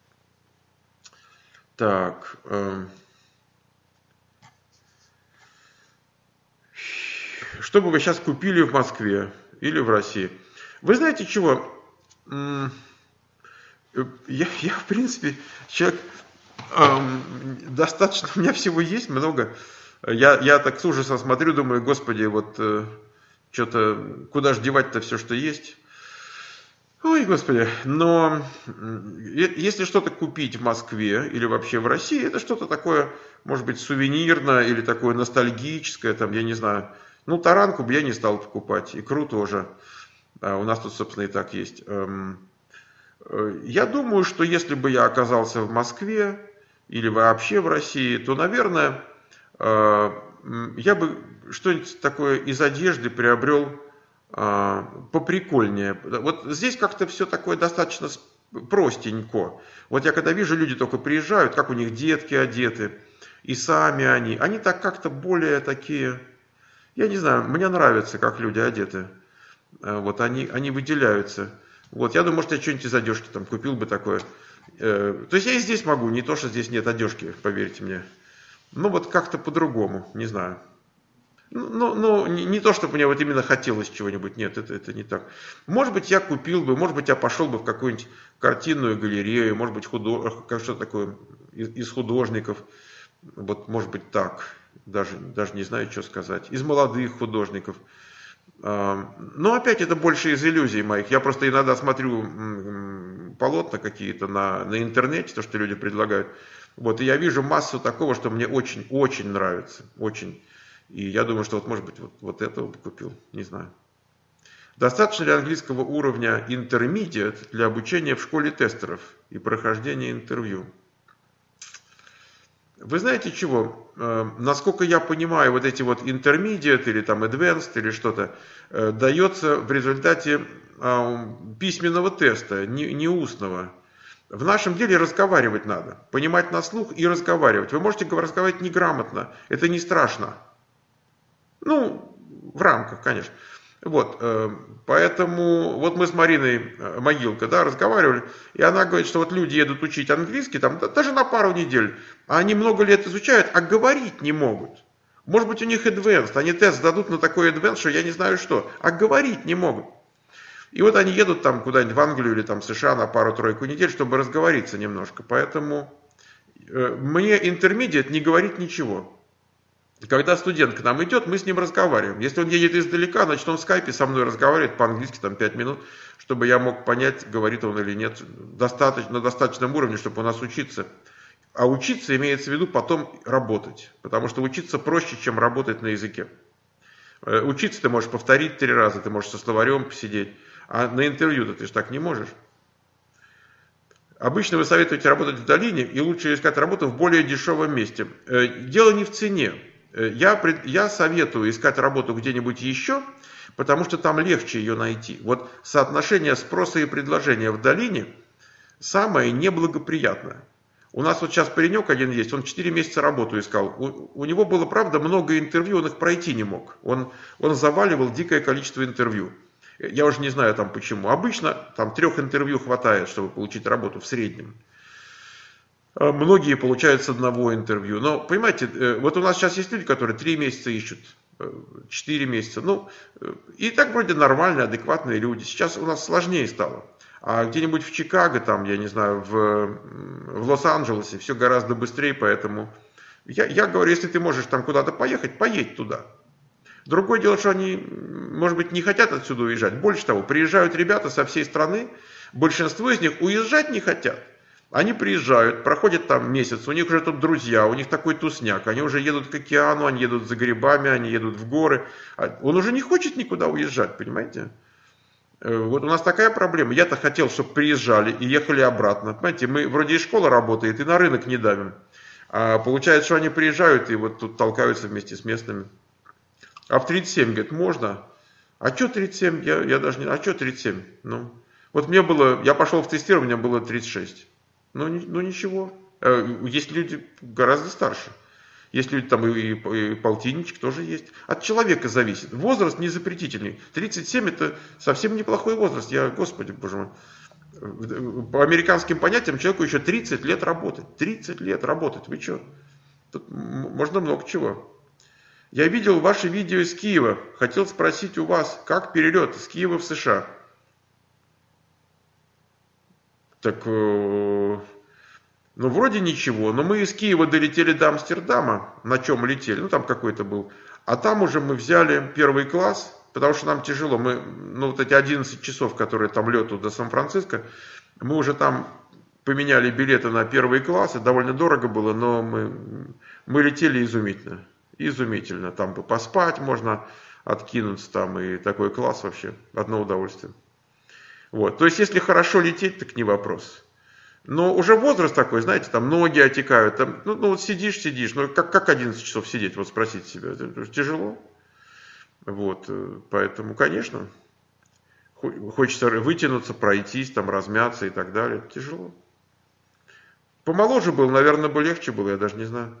Так. Что бы вы сейчас купили в Москве или в России? Вы знаете чего? Я в принципе, человек достаточно, у меня всего есть много. Я так с ужасом смотрю, думаю, господи, вот что-то, куда же девать-то все, что есть? Ой, господи, но если что-то купить в Москве или вообще в России, это что-то такое, может быть, сувенирное или такое ностальгическое, там, я не знаю. Ну, таранку бы я не стал покупать, икру тоже. У нас тут, собственно, и так есть. Я думаю, что если бы я оказался в Москве или вообще в России, то, наверное, я бы что-нибудь такое из одежды приобрел поприкольнее. Вот здесь как-то все такое достаточно простенько. Вот я когда вижу, люди только приезжают, как у них детки одеты, и сами они так как-то более такие, я не знаю, мне нравится, как люди одеты. Вот они выделяются. Вот, я думаю, может, я что-нибудь из одежки там купил бы такое. То есть я и здесь могу, не то, что здесь нет одежки, поверьте мне. Ну, вот как-то по-другому, не знаю. Ну, не то, чтобы мне вот именно хотелось чего-нибудь, нет, это не так. Может быть, я купил бы, может быть, я пошел бы в какую-нибудь картинную галерею, может быть, что-то такое из художников, вот, может быть, так, даже не знаю, что сказать, из молодых художников. Но опять это больше из иллюзий моих. Я просто иногда смотрю полотна какие-то на интернете, то, что люди предлагают. Вот, и я вижу массу такого, что мне очень-очень нравится. Очень. И я думаю, что вот, может быть, вот этого бы купил. Не знаю. Достаточно ли английского уровня intermediate для обучения в школе тестеров и прохождения интервью? Вы знаете чего? Насколько я понимаю, вот эти вот intermediate или там advanced или что-то дается в результате письменного теста, не устного. В нашем деле разговаривать надо, понимать на слух и разговаривать. Вы можете разговаривать неграмотно, это не страшно. Ну, в рамках, конечно. Вот, поэтому вот мы с Мариной Могилко, да, разговаривали, и она говорит, что вот люди едут учить английский, там, даже на пару недель, а они много лет изучают, а говорить не могут. Может быть, у них advanced, они тест сдадут на такой advanced, что я не знаю что, а говорить не могут. И вот они едут там куда-нибудь в Англию или там в США на пару-тройку недель, чтобы разговориться немножко. Поэтому мне intermediate не говорит ничего. Когда студент к нам идет, мы с ним разговариваем. Если он едет издалека, значит он в скайпе со мной разговаривает по-английски там 5 минут, чтобы я мог понять, говорит он или нет, на достаточном уровне, чтобы у нас учиться. А учиться имеется в виду потом работать, потому что учиться проще, чем работать на языке. Учиться ты можешь повторить 3 раза, ты можешь со словарем посидеть, а на интервью-то ты же так не можешь. Обычно вы советуете работать в долине и лучше искать работу в более дешевом месте. Дело не в цене. Я советую искать работу где-нибудь еще, потому что там легче ее найти. Вот соотношение спроса и предложения в долине самое неблагоприятное. У нас вот сейчас паренек один есть, он 4 месяца работу искал. У него было, правда, много интервью, он их пройти не мог. Он заваливал дикое количество интервью. Я уже не знаю там почему. Обычно там 3 интервью хватает, чтобы получить работу в среднем. Многие получают с 1 интервью. Но, понимаете, вот у нас сейчас есть люди, которые 3 месяца ищут, 4 месяца. Ну, и так вроде нормальные, адекватные люди. Сейчас у нас сложнее стало. А где-нибудь в Чикаго, там, я не знаю, в Лос-Анджелесе все гораздо быстрее, поэтому я говорю, если ты можешь там куда-то поехать, поедь туда. Другое дело, что они, может быть, не хотят отсюда уезжать. Больше того, приезжают ребята со всей страны, большинство из них уезжать не хотят. Они приезжают, проходят там месяц, у них уже тут друзья, у них такой тусняк, они уже едут к океану, они едут за грибами, они едут в горы. Он уже не хочет никуда уезжать, понимаете? Вот у нас такая проблема. Я-то хотел, чтобы приезжали и ехали обратно. Понимаете, мы вроде и школа работает, и на рынок не давим. А получается, что они приезжают и вот тут толкаются вместе с местными. А в 37, говорит, можно? А что 37? Я даже не... А что 37? Ну, вот мне было... Я пошел в тестирование, было 36. Ну ничего. Есть люди гораздо старше. Есть люди там и полтинничек тоже есть. От человека зависит. Возраст не запретительный. 37 это совсем неплохой возраст. Господи, боже мой. По американским понятиям человеку еще 30 лет работать. 30 лет работать. Вы что? Тут можно много чего. Я видел ваши видео из Киева. Хотел спросить у вас, как перелет из Киева в США? Так, ну вроде ничего, но мы из Киева долетели до Амстердама, на чем летели, ну там какой-то был, а там уже мы взяли 1 класс, потому что нам тяжело, ну вот эти 11 часов, которые там лету до Сан-Франциско, мы уже там поменяли билеты на 1 класс, и довольно дорого было, но мы летели изумительно, изумительно, там бы поспать можно, откинуться там, и такой класс вообще, одно удовольствие. Вот. То есть, если хорошо лететь, так не вопрос. Но уже возраст такой, знаете, там ноги отекают. Там, ну вот сидишь, ну как 11 часов сидеть, вот спросите себя. Это тяжело. Вот, поэтому, конечно, хочется вытянуться, пройтись, там, размяться и так далее. Это тяжело. Помоложе был, наверное, бы легче было, я даже не знаю.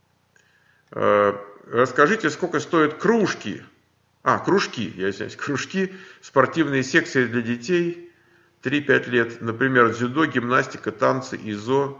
Расскажите, сколько стоят кружки? Кружки, я извиняюсь, кружки, спортивные секции для детей 3-5 лет, например, дзюдо, гимнастика, танцы, ИЗО.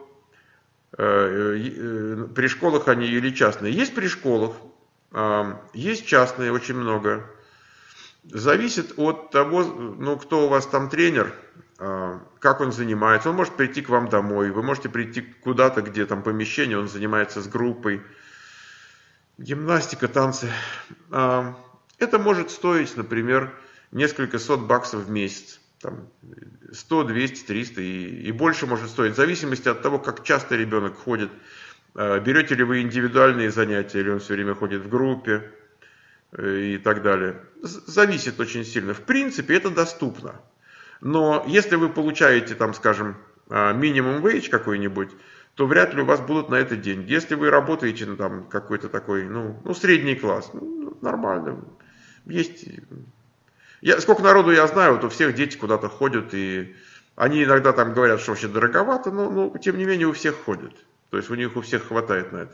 При школах они или частные? Есть при школах, есть частные, очень много. Зависит от того, ну, кто у вас там тренер, как он занимается. Он может прийти к вам домой, вы можете прийти куда-то, где там помещение, он занимается с группой. Гимнастика, танцы. Это может стоить, например, несколько сот баксов в месяц. Там 100, 200, 300 и больше может стоить, в зависимости от того, как часто ребенок ходит. Берете ли вы индивидуальные занятия, или он все время ходит в группе и так далее. Зависит очень сильно. В принципе, это доступно. Но если вы получаете, там, скажем, минимум wage какой-нибудь, то вряд ли у вас будут на это деньги. Если вы работаете, ну, там, какой-то такой, средний класс, нормально. Есть. Сколько народу я знаю, вот у всех дети куда-то ходят, и они иногда там говорят, что вообще дороговато, но тем не менее у всех ходят. То есть у всех хватает на это.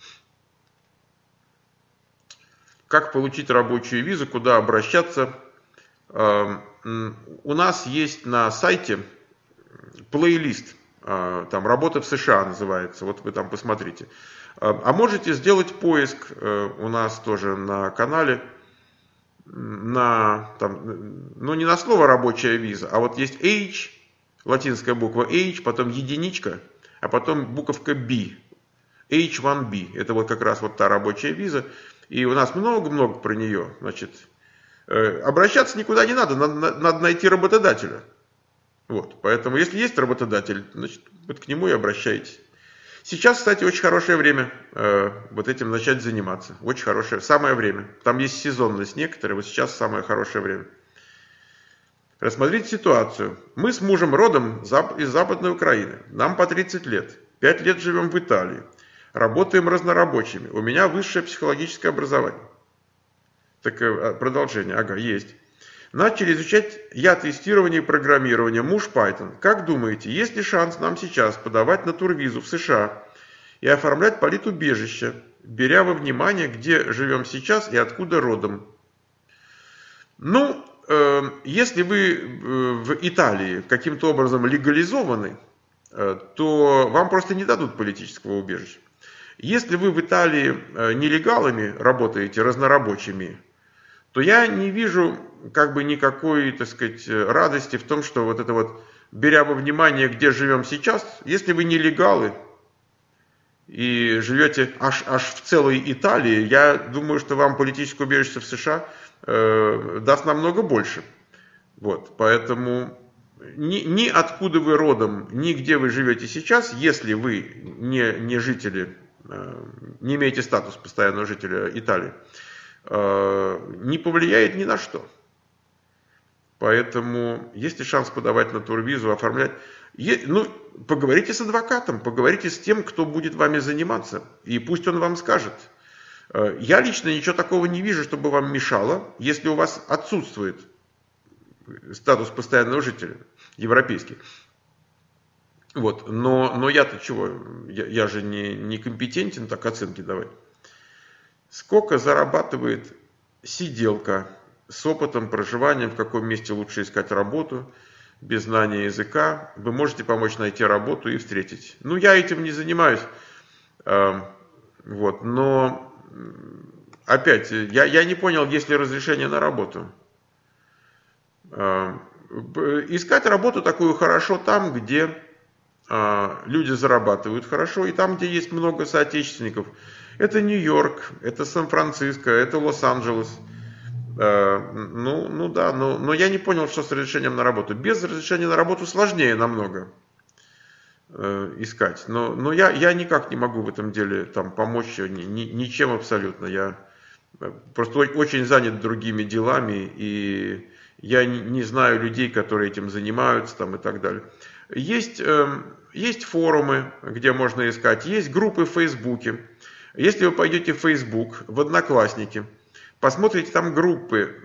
Как получить рабочую визу, куда обращаться? У нас есть на сайте плейлист, там «Работа в США» называется, вот вы там посмотрите. А можете сделать поиск у нас тоже на канале, не на слово «рабочая виза», а вот есть H, латинская буква H, потом единичка, а потом буковка B, H1B, это вот как раз вот та рабочая виза, и у нас много-много про нее, значит, обращаться никуда не надо, надо найти работодателя. Вот, поэтому, если есть работодатель, значит, вот к нему и обращайтесь. Сейчас, кстати, очень хорошее время вот этим начать заниматься. Очень хорошее, самое время. Там есть сезонность некоторые, вот сейчас самое хорошее время. Рассмотрите ситуацию. Мы с мужем родом из Западной Украины. Нам по 30 лет. 5 лет живем в Италии. Работаем разнорабочими. У меня высшее психологическое образование. Так, продолжение. Ага, есть. Начали изучать тестирование и программирование, муж Python. Как думаете, есть ли шанс нам сейчас подавать на турвизу в США и оформлять политубежище, беря во внимание, где живем сейчас и откуда родом? Если вы в Италии каким-то образом легализованы, то вам просто не дадут политического убежища. Если вы в Италии нелегалами работаете, разнорабочими, то я не вижу никакой, так сказать, радости в том, что вот это вот, беря во внимание, где живем сейчас, если вы нелегалы и живете аж в целой Италии, я думаю, что вам политическое убежище в США даст намного больше. Вот, поэтому ни откуда вы родом, ни где вы живете сейчас, если вы не жители, не имеете статус постоянного жителя Италии, не повлияет ни на что. Поэтому есть ли шанс подавать на турвизу, оформлять? Поговорите с адвокатом, поговорите с тем, кто будет вами заниматься, и пусть он вам скажет. Я лично ничего такого не вижу, чтобы вам мешало, если у вас отсутствует статус постоянного жителя, европейский. Вот, но я-то чего? Я же не компетентен так оценки давать. Сколько зарабатывает сиделка с опытом проживания, в каком месте лучше искать работу, без знания языка? Вы можете помочь найти работу и встретить. Я этим не занимаюсь. Вот, но опять, я не понял, есть ли разрешение на работу. Искать работу такую хорошо там, где люди зарабатывают хорошо, и там, где есть много соотечественников. Это Нью-Йорк, это Сан-Франциско, это Лос-Анджелес. Но я не понял, что с разрешением на работу. Без разрешения на работу сложнее намного искать. Но я никак не могу в этом деле помочь ничем абсолютно. Я просто очень занят другими делами, и я не знаю людей, которые этим занимаются и так далее. Есть форумы, где можно искать, есть группы в Фейсбуке. Если вы пойдете в Facebook, в Одноклассники, посмотрите там группы,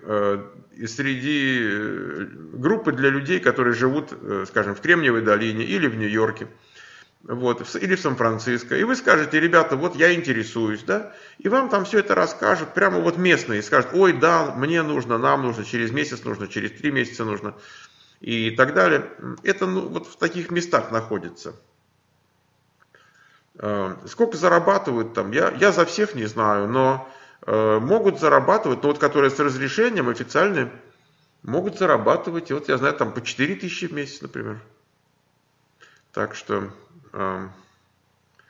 группы для людей, которые живут, скажем, в Кремниевой долине или в Нью-Йорке, вот, или в Сан-Франциско, и вы скажете: ребята, вот я интересуюсь, да, и вам там все это расскажут, прямо вот местные, скажут: ой, да, мне нужно, нам нужно, через месяц нужно, через 3 месяца нужно, и так далее. Это вот в таких местах находится. Сколько зарабатывают там, я за всех не знаю, но могут зарабатывать, которые с разрешением официальные, могут зарабатывать, и вот я знаю, там по 4000 в месяц, например. Так что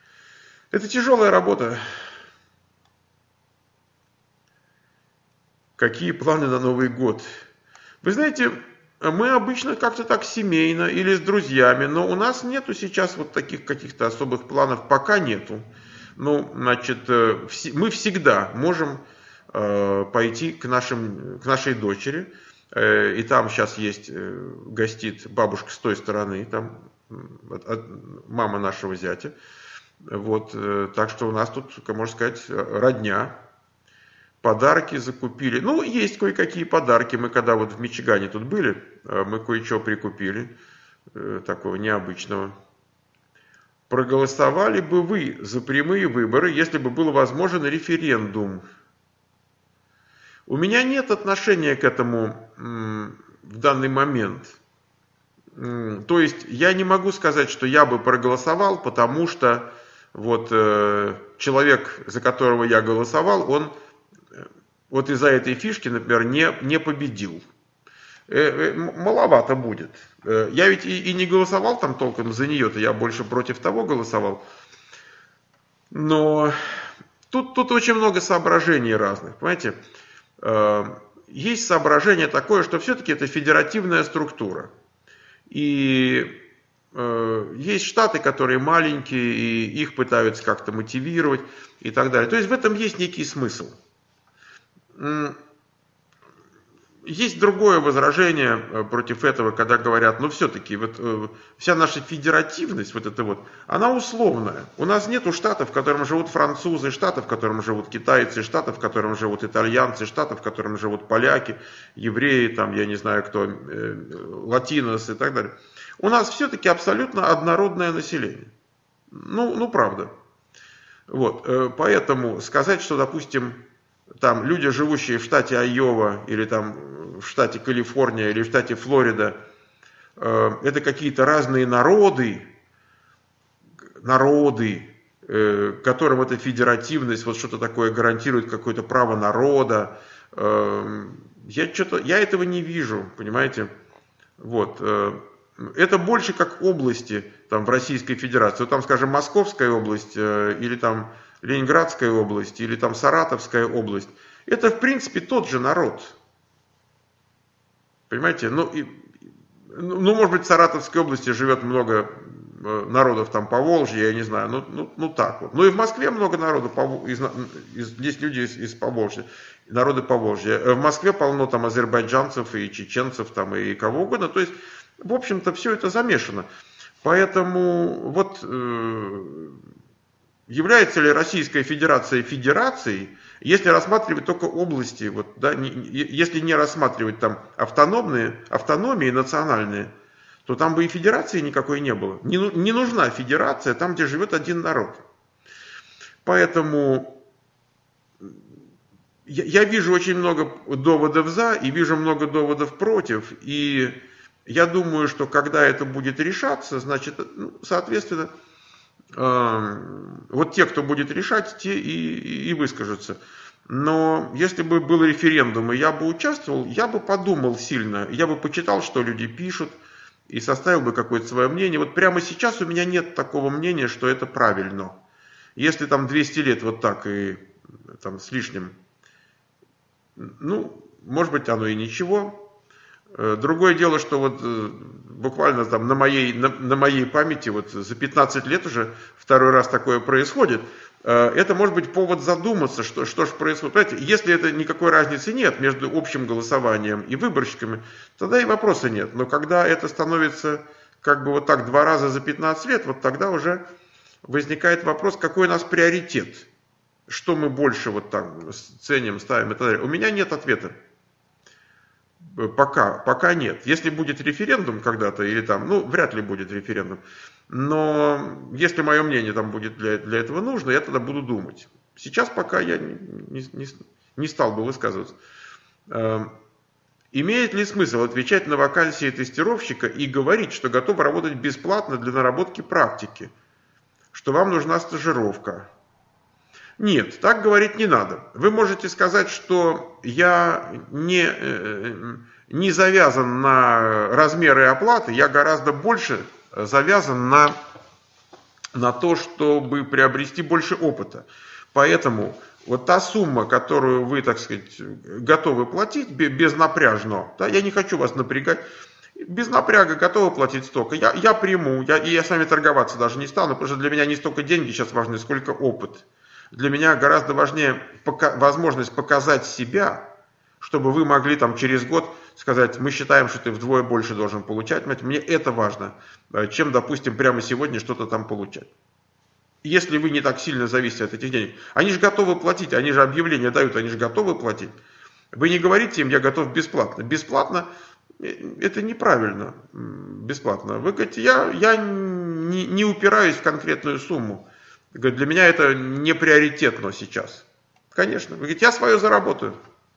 это тяжелая работа. Какие планы на Новый год? Вы знаете, мы обычно как-то так семейно или с друзьями, но у нас нету сейчас вот таких каких-то особых планов, пока нету. Ну, значит, мы всегда можем пойти к нашей дочери, и там сейчас гостит бабушка с той стороны, там мама нашего зятя. Вот, так что у нас тут, можно сказать, родня. Подарки закупили. Ну, есть кое-какие подарки. Мы когда вот в Мичигане тут были, мы кое-что прикупили такого необычного. Проголосовали бы вы за прямые выборы, если бы был возможен референдум? У меня нет отношения к этому в данный момент. То есть я не могу сказать, что я бы проголосовал, потому что вот человек, за которого я голосовал, он вот из-за этой фишки, например, не победил. Маловато будет. Я ведь и не голосовал там толком за нее-то, я больше против того голосовал. Но тут очень много соображений разных, понимаете. Есть соображение такое, что все-таки это федеративная структура. И есть штаты, которые маленькие, и их пытаются как-то мотивировать и так далее. То есть в этом есть некий смысл. Есть другое возражение против этого, когда говорят, ну все-таки вот вся наша федеративность, вот это вот, она условная. У нас нету штатов, в котором живут французы, штатов, в котором живут китайцы, штатов, в котором живут итальянцы, штатов, в котором живут поляки, евреи, там, я не знаю кто, латиносы и так далее. У нас все-таки абсолютно однородное население. Ну правда. Вот, поэтому сказать, что, допустим, там люди, живущие в штате Айова, или там в штате Калифорния, или в штате Флорида, это какие-то разные народы, которым эта федеративность, вот что-то такое гарантирует, какое-то право народа. Я этого не вижу, понимаете? Вот. Это больше как области там, в Российской Федерации. Вот там, скажем, Московская область, или там Ленинградская область, или там Саратовская область. Это, в принципе, тот же народ. Понимаете? Ну, может быть, в Саратовской области живет много народов там Поволжья, я не знаю, ну так вот. Ну и в Москве много народу, есть люди из Поволжья, народы Поволжья. В Москве полно там азербайджанцев и чеченцев там и кого угодно. То есть, в общем-то, все это замешано. Поэтому вот является ли Российская Федерация федерацией, если рассматривать только области, вот, да, если не рассматривать там автономии национальные, то там бы и федерации никакой не было. Не нужна федерация там, где живет один народ. Поэтому я вижу очень много доводов за и вижу много доводов против. И я думаю, что когда это будет решаться, значит, соответственно, вот те, кто будет решать, те и выскажутся. Но если бы был референдум, и я бы участвовал, я бы подумал сильно, я бы почитал, что люди пишут, и составил бы какое-то свое мнение. Вот прямо сейчас у меня нет такого мнения, что это правильно. Если там 200 лет вот так и там с лишним, ну, может быть, оно и ничего. Другое дело, что вот буквально там на моей памяти вот за 15 лет уже второй раз такое происходит. Это может быть повод задуматься, что же происходит. Понимаете, если это никакой разницы нет между общим голосованием и выборщиками, тогда и вопроса нет. Но когда это становится как бы вот так 2 раза за 15 лет, вот тогда уже возникает вопрос, какой у нас приоритет. Что мы больше вот там ценим, ставим и так далее. У меня нет ответа. Пока нет. Если будет референдум когда-то, или там, ну, вряд ли будет референдум, но если мое мнение там будет для этого нужно, я тогда буду думать. Сейчас пока я не стал бы высказываться. Имеет ли смысл отвечать на вакансии тестировщика и говорить, что готов работать бесплатно для наработки практики, что вам нужна стажировка? Нет, так говорить не надо. Вы можете сказать, что я не завязан на размеры оплаты, я гораздо больше завязан на то, чтобы приобрести больше опыта. Поэтому вот та сумма, которую вы, так сказать, готовы платить безнапряжно, да, я не хочу вас напрягать, без напряга готовы платить столько, я приму, я с вами торговаться даже не стану, потому что для меня не столько деньги сейчас важны, сколько опыт. Для меня гораздо важнее возможность показать себя, чтобы вы могли там через год сказать, мы считаем, что ты вдвое больше должен получать, мне это важно, чем, допустим, прямо сегодня что-то там получать. Если вы не так сильно зависите от этих денег. Они же готовы платить, они же объявления дают, они же готовы платить. Вы не говорите им, я готов бесплатно. Бесплатно это неправильно, бесплатно. Вы говорите, я не упираюсь в конкретную сумму. Для меня это не приоритетно сейчас. Конечно. Вы говорите, я свое заработаю.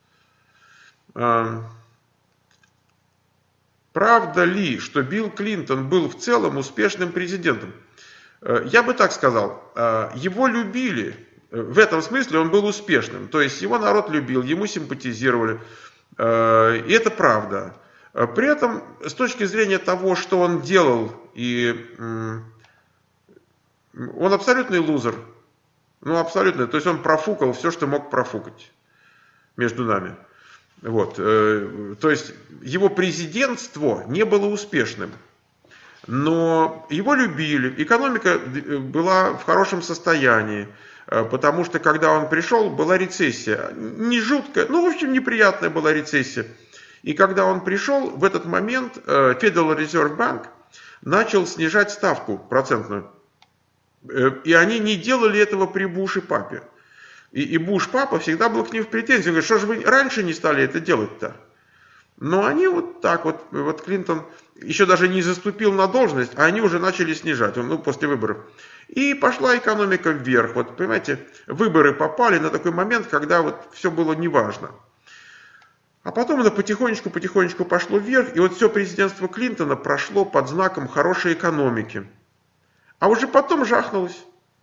Правда ли, что Билл Клинтон был в целом успешным президентом? Я бы так сказал, его любили, в этом смысле он был успешным, то есть его народ любил, ему симпатизировали, и это правда. При этом, с точки зрения того, что он делал, он абсолютный лузер, ну абсолютно, то есть он профукал все, что мог профукать между нами. Вот, то есть его президентство не было успешным. Но его любили, экономика была в хорошем состоянии, потому что когда он пришел, была рецессия. Не жуткая, ну в общем неприятная была рецессия. И когда он пришел, в этот момент Federal Reserve Bank начал снижать ставку процентную. И они не делали этого при Буше-папе. И Буш-папа всегда был к ним в претензии. Говорит, что же вы раньше не стали это делать-то? Но они вот так вот Клинтон еще даже не заступил на должность, а они уже начали снижать, ну, после выборов. И пошла экономика вверх. Вот, понимаете, выборы попали на такой момент, когда вот все было неважно. А потом оно потихонечку пошло вверх, и вот все президентство Клинтона прошло под знаком хорошей экономики. А уже потом жахнулось.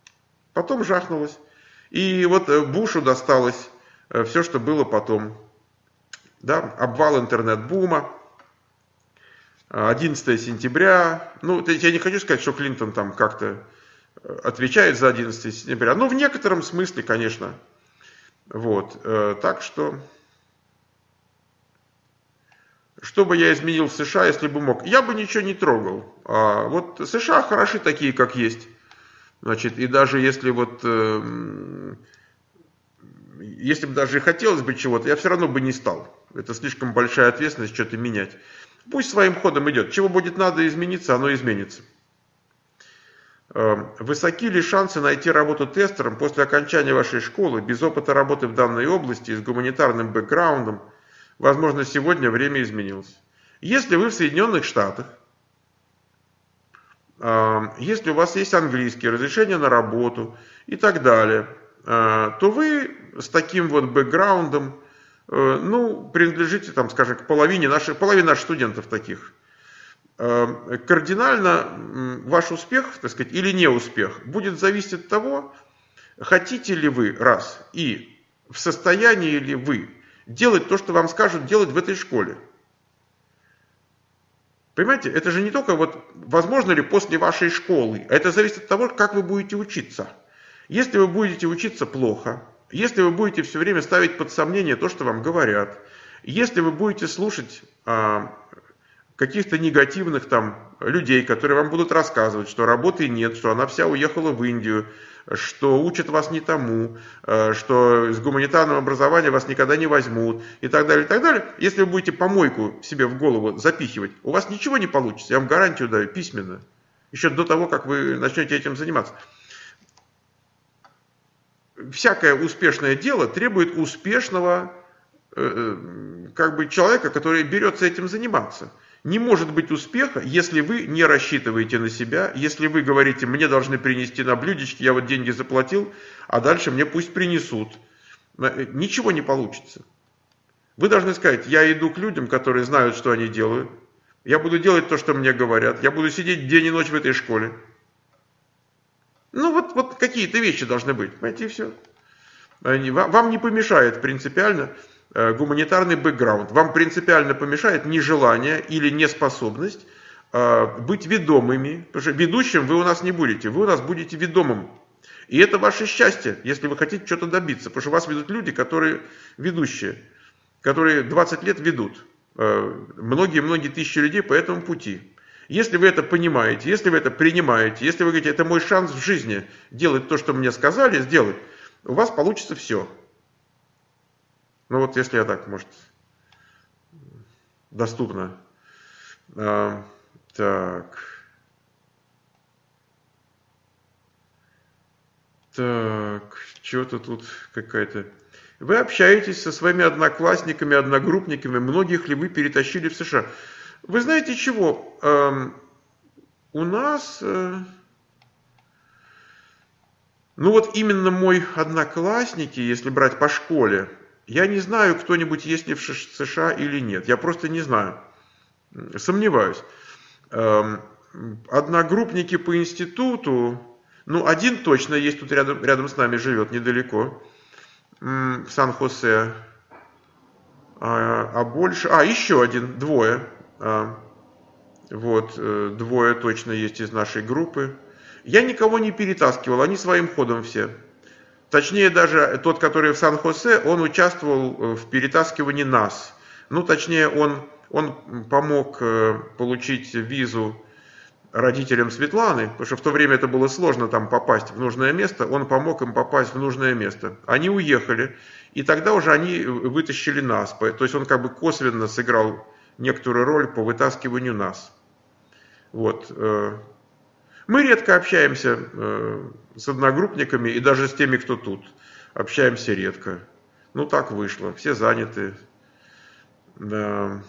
И вот Бушу досталось все, что было потом. Да, обвал интернет-бума, 11 сентября. Ну, я не хочу сказать, что Клинтон там как-то отвечает за 11 сентября. Ну, в некотором смысле, конечно. Вот, так что бы я изменил в США, если бы мог? Я бы ничего не трогал. Вот США хороши такие, как есть. Значит, и даже если вот... Если бы даже и хотелось бы чего-то, я все равно бы не стал. Это слишком большая ответственность что-то менять. Пусть своим ходом идет. Чего будет надо измениться, оно изменится. Высоки ли шансы найти работу тестером после окончания вашей школы, без опыта работы в данной области, с гуманитарным бэкграундом? Возможно, сегодня время изменилось. Если вы в Соединенных Штатах, если у вас есть английский, разрешение на работу и так далее, то вы с таким вот бэкграундом, ну, принадлежите, там, скажем, к половине наших студентов таких. Кардинально ваш успех, так сказать, или неуспех будет зависеть от того, хотите ли вы, раз, и в состоянии ли вы делать то, что вам скажут делать в этой школе. Понимаете, это же не только вот, возможно ли после вашей школы, а это зависит от того, как вы будете учиться. Если вы будете учиться плохо, если вы будете все время ставить под сомнение то, что вам говорят, если вы будете слушать каких-то негативных там людей, которые вам будут рассказывать, что работы нет, что она вся уехала в Индию, что учат вас не тому, что с гуманитарного образования вас никогда не возьмут и так далее, и так далее. Если вы будете помойку себе в голову запихивать, у вас ничего не получится, я вам гарантию даю, письменно, еще до того, как вы начнете этим заниматься. Всякое успешное дело требует успешного человека, который берется этим заниматься. Не может быть успеха, если вы не рассчитываете на себя, если вы говорите, мне должны принести на блюдечке, я вот деньги заплатил, а дальше мне пусть принесут. Ничего не получится. Вы должны сказать, я иду к людям, которые знают, что они делают, я буду делать то, что мне говорят, я буду сидеть день и ночь в этой школе. Ну вот какие-то вещи должны быть, понимаете, и все. Вам не помешает принципиально гуманитарный бэкграунд. Вам принципиально помешает нежелание или неспособность быть ведомыми. Потому что ведущим вы у нас не будете, вы у нас будете ведомым. И это ваше счастье, если вы хотите что-то добиться, потому что вас ведут люди, которые ведущие, которые 20 лет ведут. Многие-многие тысячи людей по этому пути. Если вы это понимаете, если вы это принимаете, если вы говорите, это мой шанс в жизни делать то, что мне сказали сделать, у вас получится все. Ну вот если я так, может, доступно. Так, что-то тут какая-то... Вы общаетесь со своими одноклассниками, одногруппниками, многих ли вы перетащили в США? Вы знаете чего? У нас... Ну вот именно мой одноклассники, если брать по школе, я не знаю, кто-нибудь есть ли в США или нет. Я просто не знаю. Сомневаюсь. Одногруппники по институту, ну один точно есть, тут рядом с нами живет, недалеко, в Сан-Хосе. А больше... еще один, двое. Вот, двое точно есть из нашей группы. Я никого не перетаскивал, они своим ходом все. Точнее, даже тот, который в Сан-Хосе, он участвовал в перетаскивании нас. Ну, точнее, он помог получить визу родителям Светланы, потому что в то время это было сложно там попасть в нужное место, он помог им попасть в нужное место. Они уехали, и тогда уже они вытащили нас. То есть он как бы косвенно сыграл некоторую роль по вытаскиванию нас. Вот. Мы редко общаемся с одногруппниками и даже с теми, кто тут. Общаемся редко. Ну так вышло, все заняты. Да.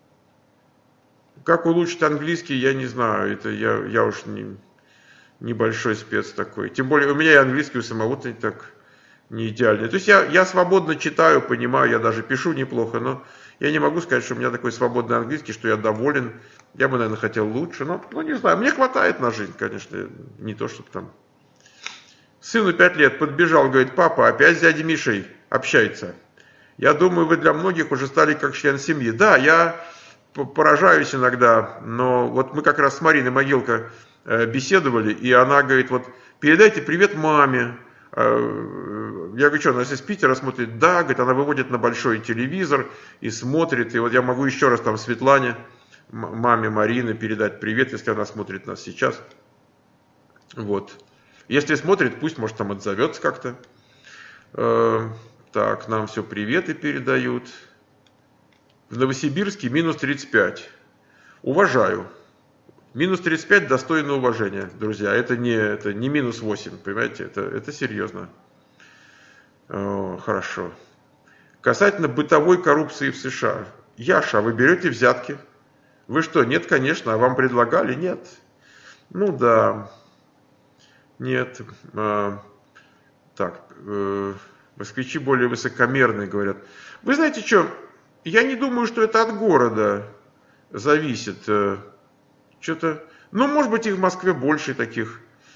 Как улучшить английский, я не знаю. Это я уж небольшой спец такой. Тем более у меня и английский у самого-то так не идеальный. То есть я свободно читаю, понимаю, я даже пишу неплохо, но я не могу сказать, что у меня такой свободный английский, что я доволен. Я бы, наверное, хотел лучше, но не знаю. Мне хватает на жизнь, конечно, не то, чтобы там. Сыну 5 лет подбежал, говорит, папа, опять с дядей Мишей общается. Я думаю, вы для многих уже стали как член семьи. Да, я поражаюсь иногда, но вот мы как раз с Мариной Могилко беседовали, и она говорит, вот передайте привет маме. Я говорю, что, она из Питера смотрит? Да, говорит, она выводит на большой телевизор и смотрит, и вот я могу еще раз там Светлане, маме Марины передать привет, если она смотрит нас сейчас. Вот. Если смотрит, пусть, может, там отзовется как-то. Так, нам все приветы передают. В Новосибирске минус 35. Уважаю. Минус 35 достойно уважения, друзья. Это не минус 8, понимаете? Это серьезно. Хорошо. Касательно бытовой коррупции в США. Яша, вы берете взятки? Вы что, нет, конечно, а вам предлагали? Нет. Ну да. Нет. Так, москвичи более высокомерные, говорят. Вы знаете что, я не думаю, что это от города зависит. Что-то, ну, может быть, их в Москве больше таких.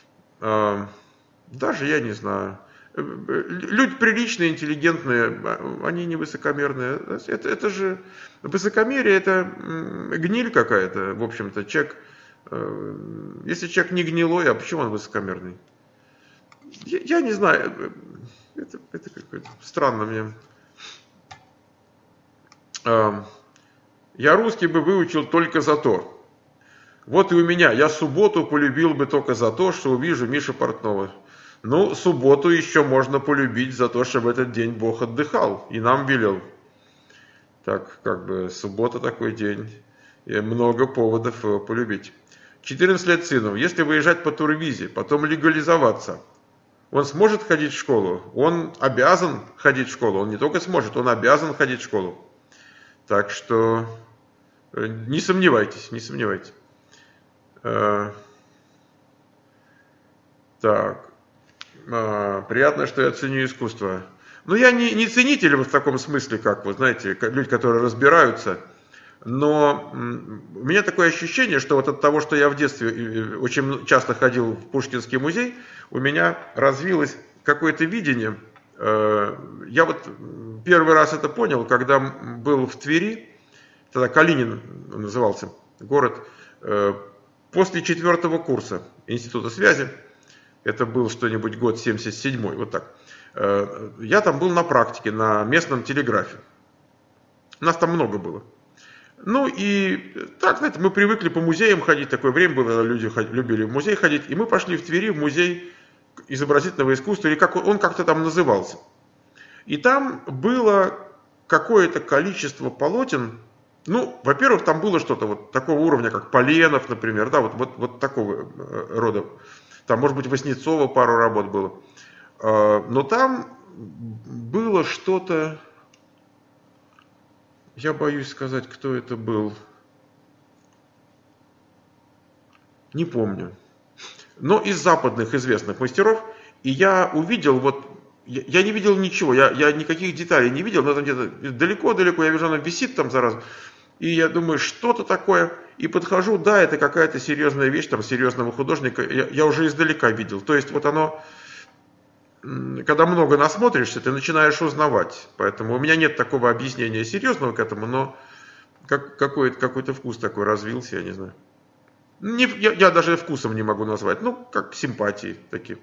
Даже я не знаю. Люди приличные, интеллигентные, они не высокомерные. Это же высокомерие, это гниль какая-то, в общем-то. Человек, если человек не гнилой, а почему он высокомерный? Я не знаю. Это какое-то странно мне. Я русский бы выучил только за то. Вот и у меня. Я субботу полюбил бы только за то, что увижу Мишу Портнова. Ну, субботу еще можно полюбить за то, что в этот день Бог отдыхал и нам велел. Так, как бы, суббота такой день. И много поводов его полюбить. 14 лет сыну. Если выезжать по турвизе, потом легализоваться, он сможет ходить в школу? Он обязан ходить в школу. Он не только сможет, он обязан ходить в школу. Так что не сомневайтесь, не сомневайтесь. Так, приятно, что я ценю искусство. Но я не ценитель в таком смысле, как вы знаете, люди, которые разбираются. Но у меня такое ощущение, что вот от того, что я в детстве очень часто ходил в Пушкинский музей, у меня развилось какое-то видение. Я вот первый раз это понял, когда был в Твери, тогда Калинин назывался город, после 4-го курса Института связи. Это был что-нибудь год 77-й, вот так. Я там был на практике, на местном телеграфе. Нас там много было. Ну и так, знаете, мы привыкли по музеям ходить, такое время было, люди любили в музей ходить, и мы пошли в Твери в музей изобразительного искусства, или как он как-то там назывался. И там было какое-то количество полотен. Ну, во-первых, там было что-то вот такого уровня, как Поленов, например, да, вот такого рода. Там, может быть, Васнецова пару работ было. Но там было что-то, я боюсь сказать, кто это был. Не помню. Но из западных известных мастеров. И я увидел, вот, я не видел ничего, я никаких деталей не видел, но там где-то далеко-далеко, я вижу, она висит там, зараза. И я думаю, что-то такое. И подхожу, да, это какая-то серьезная вещь, там, серьезного художника. Я уже издалека видел. То есть, вот оно, когда много насмотришься, ты начинаешь узнавать. Поэтому у меня нет такого объяснения серьезного к этому, но какой-то вкус такой развился, я не знаю. Я даже вкусом не могу назвать, ну, как симпатии такие.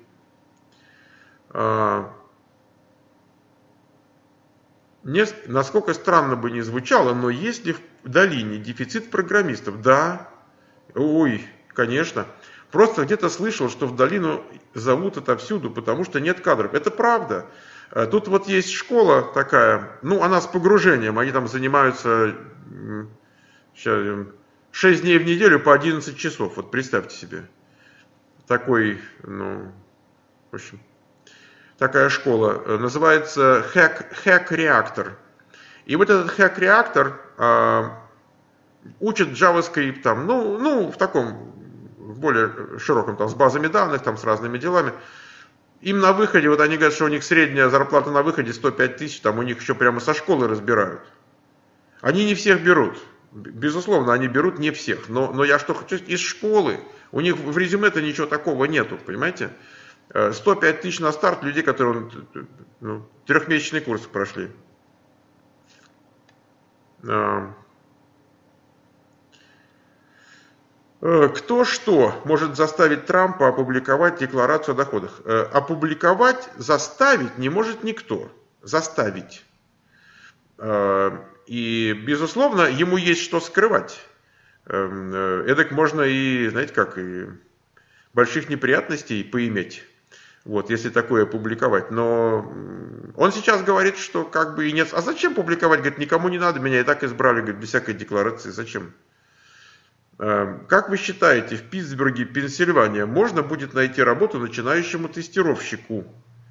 Насколько странно бы ни звучало, но есть ли в долине дефицит программистов? Да. Ой, конечно. Просто где-то слышал, что в долину зовут отовсюду, потому что нет кадров. Это правда. Тут вот есть школа такая, ну, она с погружением. Они там занимаются 6 дней в неделю по 11 часов. Вот представьте себе. Такой, ну, в общем... Такая школа, называется Hack-реактор. И вот этот Hack-реактор учит JavaScript там, ну, в таком, в более широком, там, с базами данных, там, с разными делами. Им на выходе, вот они говорят, что у них средняя зарплата на выходе 105 тысяч, там у них еще прямо со школы разбирают. Они не всех берут. Безусловно, они берут не всех. Но я что хочу, из школы. У них в резюме-то ничего такого нету, понимаете? 105 тысяч на старт людей, которые трехмесячный курс прошли. Кто что может заставить Трампа опубликовать декларацию о доходах? Опубликовать, заставить не может никто. Заставить. И, безусловно, ему есть что скрывать. Эдак можно и, знаете как, и больших неприятностей поиметь. Вот, если такое публиковать. Но он сейчас говорит, что как бы и нет. А зачем публиковать? Говорит, никому не надо, меня и так избрали, говорит, без всякой декларации. Зачем? Как вы считаете, в Питтсбурге, Пенсильвания, можно будет найти работу начинающему тестировщику?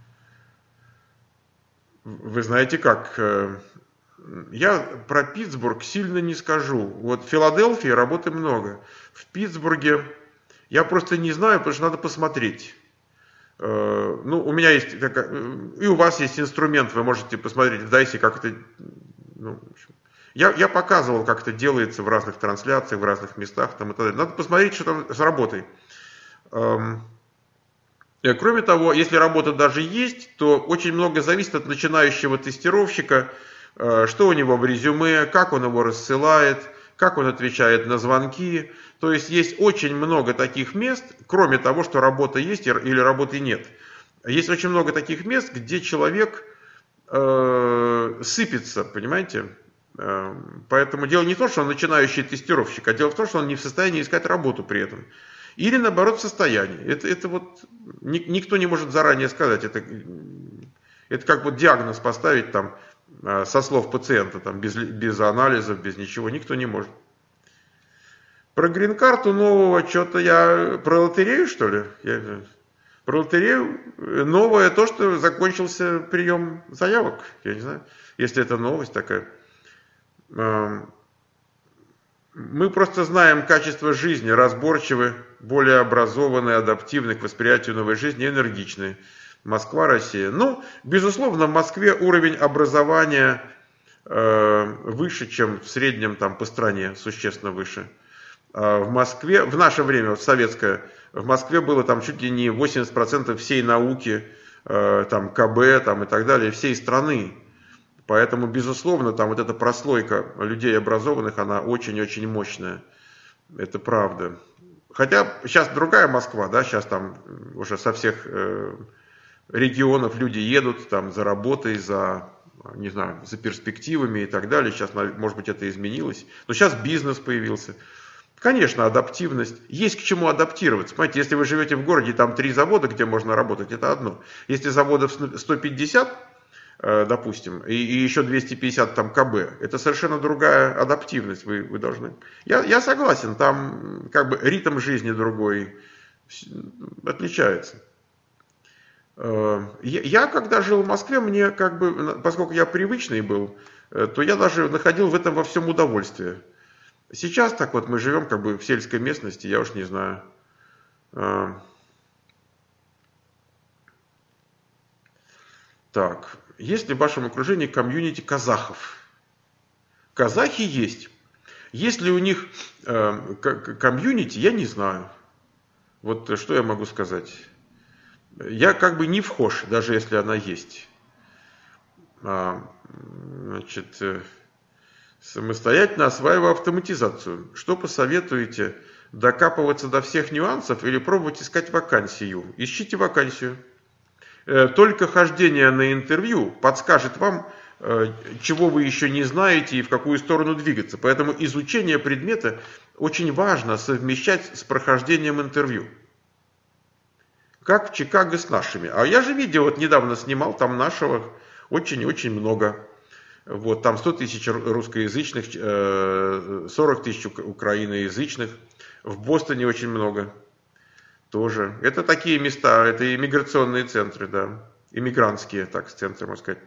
Вы знаете как? Я про Питтсбург сильно не скажу. Вот в Филадельфии работы много. В Питтсбурге я просто не знаю, потому что надо посмотреть. Ну, у меня есть, и у вас есть инструмент, вы можете посмотреть в Дайсе, как это, ну, в общем. Я показывал, как это делается в разных трансляциях, в разных местах, там и так далее. Надо посмотреть, что там с работой. Кроме того, если работа даже есть, то очень много зависит от начинающего тестировщика, что у него в резюме, как он его рассылает, как он отвечает на звонки. То есть есть очень много таких мест, кроме того, что работа есть или работы нет. Есть очень много таких мест, где человек сыпется, понимаете? Поэтому дело не в том, что он начинающий тестировщик, а дело в том, что он не в состоянии искать работу при этом. Или наоборот в состоянии. Это вот никто не может заранее сказать. Это как вот диагноз поставить там со слов пациента, там, без анализов, без ничего, никто не может. Про грин-карту нового, что-то я... Про лотерею, что ли? Про лотерею новое то, что закончился прием заявок. Я не знаю, если это новость такая. Мы просто знаем качество жизни, разборчивы, более образованные, адаптивны к восприятию новой жизни, энергичные. Москва, Россия. Ну, безусловно, в Москве уровень образования выше, чем в среднем там, по стране, существенно выше. В Москве, в наше время, в советское, в Москве было там чуть ли не 80% всей науки, там КБ там, и так далее, всей страны. Поэтому, безусловно, там вот эта прослойка людей образованных, она очень-очень мощная. Это правда. Хотя сейчас другая Москва, да, сейчас там уже со всех регионов люди едут там за работой, за, не знаю, за перспективами и так далее. Сейчас, может быть, это изменилось. Но сейчас бизнес появился. Конечно, адаптивность. Есть к чему адаптироваться. Понимаете, если вы живете в городе, там 3 завода, где можно работать, это одно. Если заводов 150, допустим, и еще 250 там КБ, это совершенно другая адаптивность, вы должны. Я согласен, там как бы ритм жизни другой отличается. Я когда жил в Москве, мне как бы, поскольку я привычный был, то я даже находил в этом во всем удовольствие. Сейчас так вот мы живем как бы в сельской местности, я уж не знаю. Так, есть ли в вашем окружении комьюнити казахов? Казахи есть. Есть ли у них комьюнити, я не знаю. Вот что я могу сказать. Я как бы не вхож, даже если она есть. Значит, самостоятельно осваиваю автоматизацию. Что посоветуете? Докапываться до всех нюансов или пробовать искать вакансию? Ищите вакансию. Только хождение на интервью подскажет вам, чего вы еще не знаете и в какую сторону двигаться. Поэтому изучение предмета очень важно совмещать с прохождением интервью. Как в Чикаго с нашими. А я же видео вот недавно снимал, там нашего очень-очень много. Вот, там 100 тысяч русскоязычных, 40 тысяч украиноязычных. В Бостоне очень много тоже. Это такие места, это иммиграционные центры, да. Иммигрантские, так, центры, можно сказать.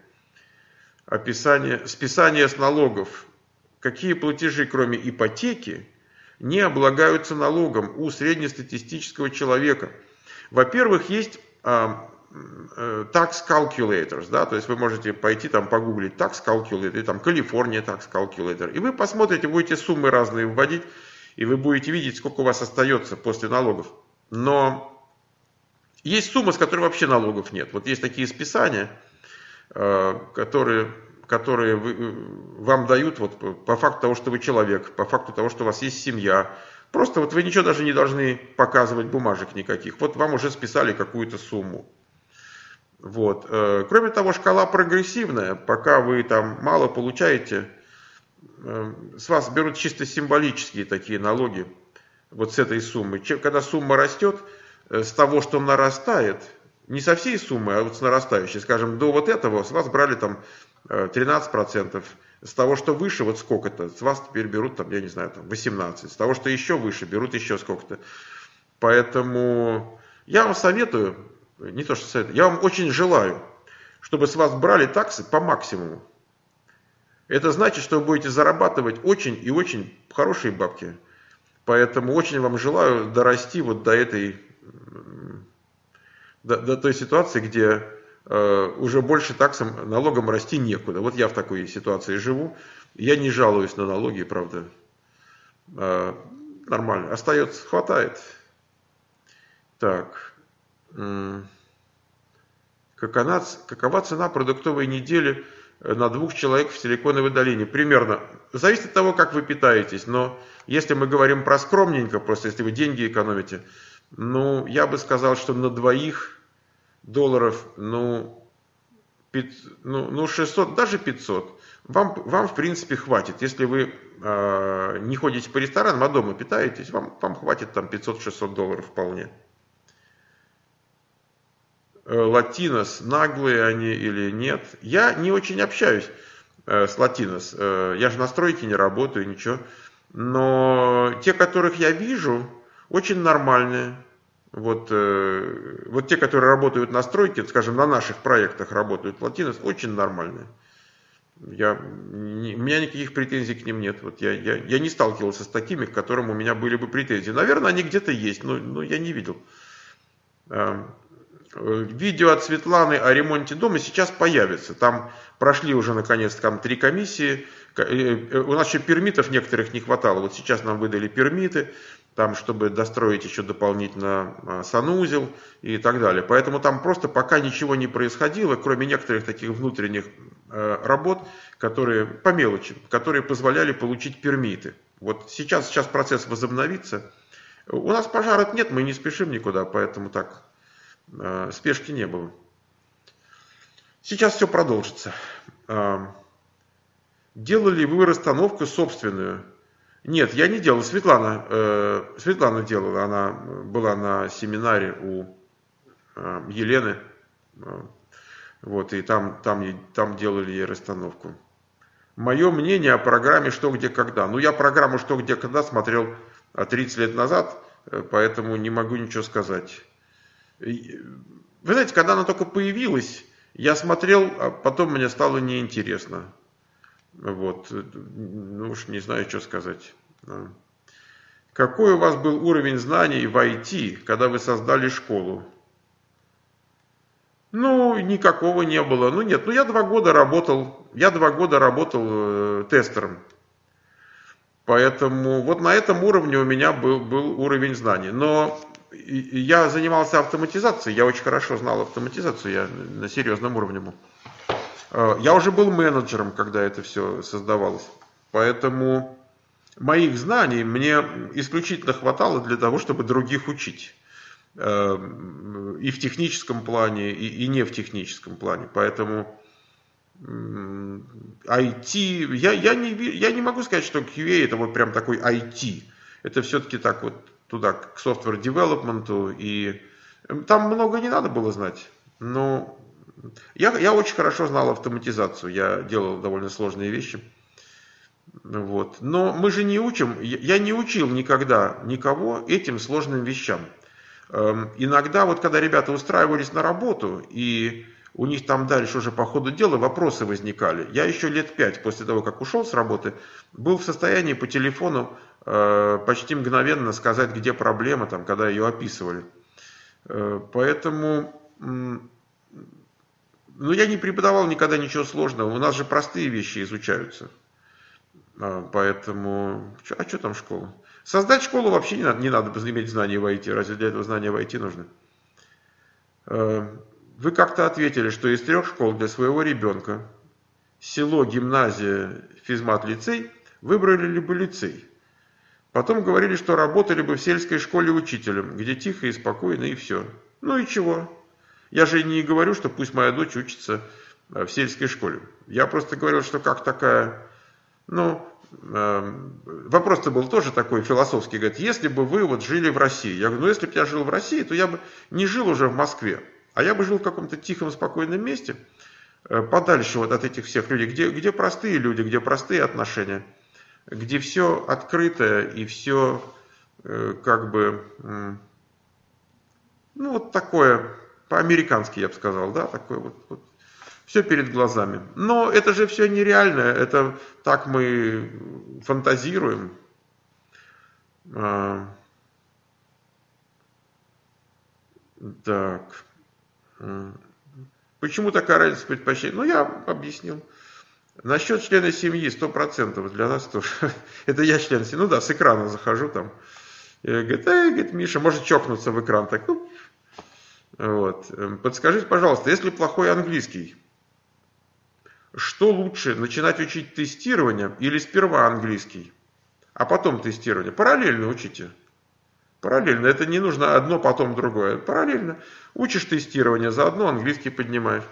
Списание с налогов. Какие платежи, кроме ипотеки, не облагаются налогом у среднестатистического человека? Во-первых, есть tax calculators, да, то есть вы можете пойти там погуглить tax calculator, или там Калифорния tax calculator, и вы посмотрите, будете суммы разные вводить, и вы будете видеть, сколько у вас остается после налогов. Но есть суммы, с которой вообще налогов нет. Вот есть такие списания, которые вам дают вот, по факту того, что вы человек, по факту того, что у вас есть семья. Просто вот вы ничего даже не должны показывать, бумажек никаких. Вот вам уже списали какую-то сумму. Вот. Кроме того, шкала прогрессивная. Пока вы там мало получаете, с вас берут чисто символические такие налоги. Вот с этой суммы. Когда сумма растет, с того, что нарастает, не со всей суммы, а вот с нарастающей, скажем, до вот этого с вас брали там 13%. С того, что выше, вот сколько-то, с вас теперь берут, там, я не знаю, там 18%. С того, что еще выше, берут еще сколько-то. Поэтому я вам советую, не то что советую, я вам очень желаю, чтобы с вас брали таксы по максимуму. Это значит, что вы будете зарабатывать очень и очень хорошие бабки. Поэтому очень вам желаю дорасти вот до той ситуации, где уже больше таксам, налогам расти некуда. Вот я в такой ситуации живу. Я не жалуюсь на налоги, правда. Нормально. Остается, хватает. Так. Какова цена продуктовой недели на 2 человек в Силиконовой долине? Примерно. Зависит от того, как вы питаетесь. Но если мы говорим про скромненько, просто если вы деньги экономите, ну, я бы сказал, что на $2, ну 600, даже 500, вам в принципе хватит. Если вы не ходите по ресторанам, а дома питаетесь, вам хватит там $500-600 вполне. Латинос, наглые они или нет? Я не очень общаюсь с Латинос. Я же на стройке не работаю, ничего. Но те, которых я вижу, очень нормальные. Вот те, которые работают на стройке, скажем, на наших проектах работают Латинос, очень нормальные. У меня никаких претензий к ним нет. Вот я не сталкивался с такими, к которым у меня были бы претензии. Наверное, они где-то есть, но я не видел. Видео от Светланы о ремонте дома сейчас появится. Там прошли уже наконец там 3 комиссии. У нас еще пермитов некоторых не хватало. Вот сейчас нам выдали пермиты, там, чтобы достроить еще дополнительно санузел и так далее. Поэтому там просто пока ничего не происходило, кроме некоторых таких внутренних работ, которые по мелочи, которые позволяли получить пермиты. Вот сейчас процесс возобновится. У нас пожаров нет, мы не спешим никуда, поэтому так, спешки не было. Сейчас все продолжится. Делали вы расстановку собственную? Нет, я не делал. Светлана делала. Она была на семинаре у Елены. Вот, и там делали ей расстановку. Мое мнение о программе «Что, где, когда». Ну, я программу «Что, где, когда» смотрел 30 лет назад, поэтому не могу ничего сказать. Вы знаете, когда она только появилась, я смотрел, а потом мне стало неинтересно. Вот, ну уж не знаю, что сказать. Какой у вас был уровень знаний в IT, когда вы создали школу? Ну, никакого не было. Ну, нет, я 2 года работал тестером. Поэтому вот на этом уровне у меня был уровень знаний. Но я занимался автоматизацией, я очень хорошо знал автоматизацию, я на серьезном уровне был. Я уже был менеджером, когда это все создавалось. Поэтому моих знаний мне исключительно хватало для того, чтобы других учить. И в техническом плане, и не в техническом плане. Поэтому IT, я не могу сказать, что QA это вот прям такой IT. Это все-таки так вот туда, к software development, и там много не надо было знать. Но я очень хорошо знал автоматизацию, я делал довольно сложные вещи. Вот. Но мы же не учим, я не учил никогда никого этим сложным вещам. Иногда, вот когда ребята устраивались на работу, и у них там дальше уже по ходу дела вопросы возникали. Я еще лет 5 после того, как ушел с работы, был в состоянии по телефону почти мгновенно сказать, где проблема, там, когда ее описывали. Поэтому, я не преподавал никогда ничего сложного. У нас же простые вещи изучаются. Поэтому, а что там школа? Создать школу вообще не надо иметь знания в IT. Разве для этого знания в IT нужны? Вы как-то ответили, что из 3 школ для своего ребенка село, гимназия, физмат-лицей выбрали ли бы лицей. Потом говорили, что работали бы в сельской школе учителем, где тихо и спокойно, и все. Ну и чего? Я же не говорю, что пусть моя дочь учится в сельской школе. Я просто говорил, что как такая... вопрос-то был тоже такой философский. Говорит, если бы вы вот жили в России. Я говорю, если бы я жил в России, то я бы не жил уже в Москве. А я бы жил в каком-то тихом, спокойном месте, подальше вот от этих всех людей, где простые люди, где простые отношения, где все открыто и все как бы, вот такое, по-американски я бы сказал, да, такое вот. Все перед глазами. Но это же все нереально. Это так мы фантазируем. Так. Почему такая разница предпочтений? Я объяснил. Насчет члена семьи 100%. Для нас тоже. Это я член семьи. С экрана захожу там. И говорит, Миша, может чокнуться в экран. Так, вот. Подскажите, пожалуйста, если плохой английский, что лучше, начинать учить тестирование или сперва английский, а потом тестирование? Параллельно учите. Параллельно. Это не нужно одно, потом другое. Параллельно. Учишь тестирование, заодно английский поднимаешь.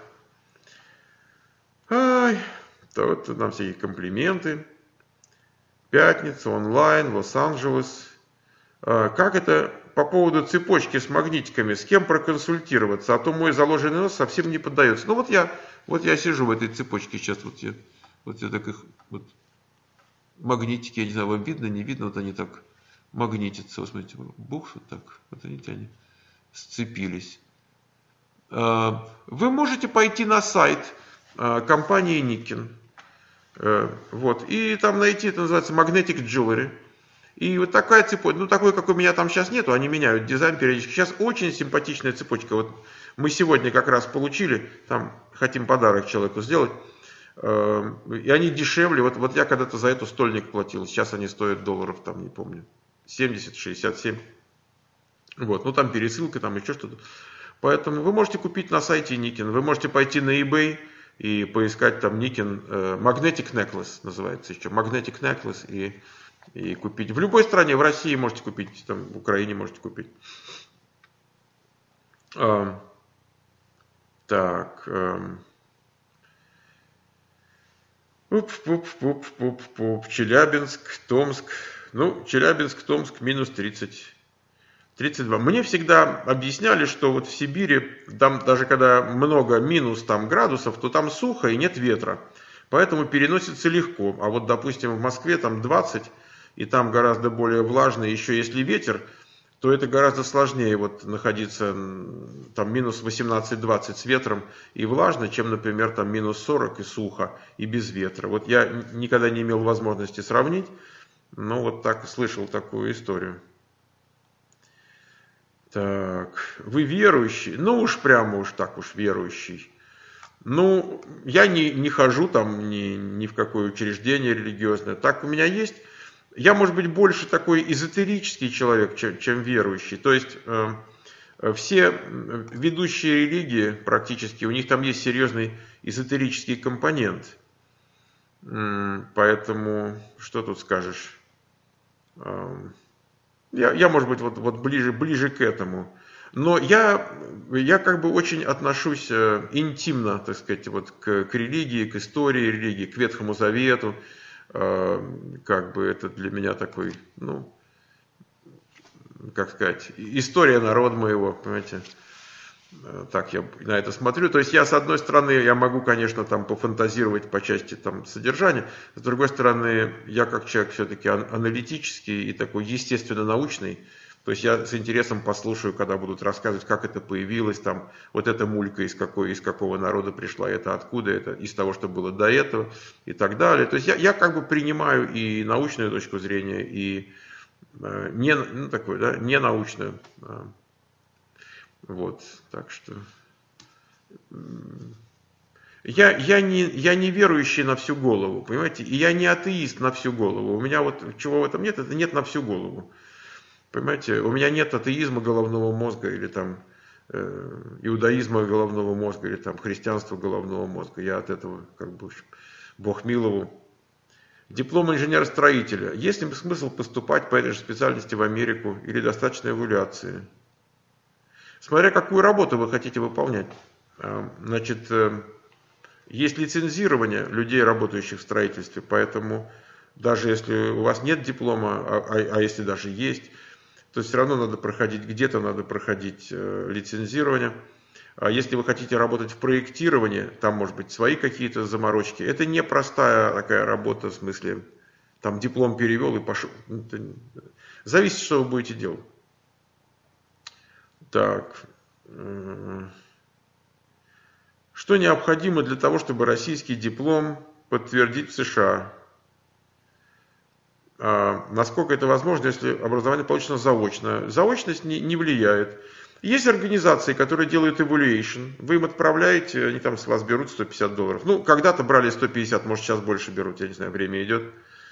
Вот нам всякие комплименты. Пятница, онлайн, Лос-Анджелес. Как это по поводу цепочки с магнитиками? С кем проконсультироваться? А то мой заложенный нос совсем не поддается. Вот я сижу в этой цепочке сейчас. Вот я так их... магнитики, я не знаю, вам видно, не видно. Вот они так магнитятся. Вот смотрите, бух, вот так. Вот они сцепились. Вы можете пойти на сайт компании Nikon. И там найти, это называется Magnetic Jewelry. И вот такая цепочка, такой, как у меня там сейчас нету, они меняют дизайн периодически. Сейчас очень симпатичная цепочка. Вот мы сегодня как раз получили, там хотим подарок человеку сделать. И они дешевле. Вот я когда-то за эту стольник платил. Сейчас они стоят долларов, там не помню, 70, 67. Там пересылка, там еще что-то. Поэтому вы можете купить на сайте Nikon. Вы можете пойти на eBay и поискать там Nikon Magnetic Necklace называется еще. Magnetic Necklace, и и купить. В любой стране, в России можете купить, там, в Украине можете купить. Так. Челябинск, Томск. Ну, Челябинск, Томск минус 30. 32. Мне всегда объясняли, что вот в Сибири, там даже когда много минус там, градусов, то там сухо и нет ветра. Поэтому переносится легко. А вот, допустим, в Москве там 20, и там гораздо более влажно. Еще если ветер, то это гораздо сложнее вот находиться там минус 18-20 с ветром и влажно, чем, например, там минус 40 и сухо и без ветра. Вот я никогда не имел возможности сравнить, но вот так слышал такую историю. Так, вы верующий? Ну уж прямо уж так уж верующий. Ну, я не хожу там ни в какое учреждение религиозное. Так у меня есть. Я, может быть, больше такой эзотерический человек, чем верующий. То есть все ведущие религии практически, у них там есть серьезный эзотерический компонент. Поэтому, что тут скажешь? Я может быть, вот ближе к этому. Но я как бы очень отношусь интимно, так сказать, вот к религии, к истории религии, к Ветхому Завету. Как бы это для меня такой, ну, как сказать, история народа моего, понимаете. Так я на это смотрю. То есть я, с одной стороны, я могу, конечно, там пофантазировать по части там содержания, с другой стороны, я как человек все-таки аналитический и такой естественно-научный. То есть я с интересом послушаю, когда будут рассказывать, как это появилось, там, вот эта мулька из какого народа пришла, это откуда, это из того, что было до этого и так далее. То есть я как бы принимаю и научную точку зрения, и такую, да, ненаучную. Вот, так что я не верующий на всю голову, понимаете, и я не атеист на всю голову. У меня вот чего в этом нет, это нет на всю голову. Понимаете, у меня нет атеизма головного мозга или там иудаизма головного мозга или там христианства головного мозга. Я от этого как бы Бог миловал. Диплом инженера-строителя. Есть ли смысл поступать по этой же специальности в Америку или достаточно эвалюации? Смотря какую работу вы хотите выполнять. Значит, есть лицензирование людей, работающих в строительстве, поэтому даже если у вас нет диплома, а если даже есть, то все равно надо проходить, где-то надо проходить лицензирование. А если вы хотите работать в проектировании, там может быть свои какие-то заморочки. Это непростая такая работа, в смысле, там диплом перевел и пошел. Зависит, что вы будете делать. Так. Что необходимо для того, чтобы российский диплом подтвердить в США? Насколько это возможно, если образование получено заочно? Заочность не влияет. Есть организации, которые делают evaluation. Вы им отправляете, они там с вас берут $150. Ну, когда-то брали 150, может сейчас больше берут, я не знаю, время идет.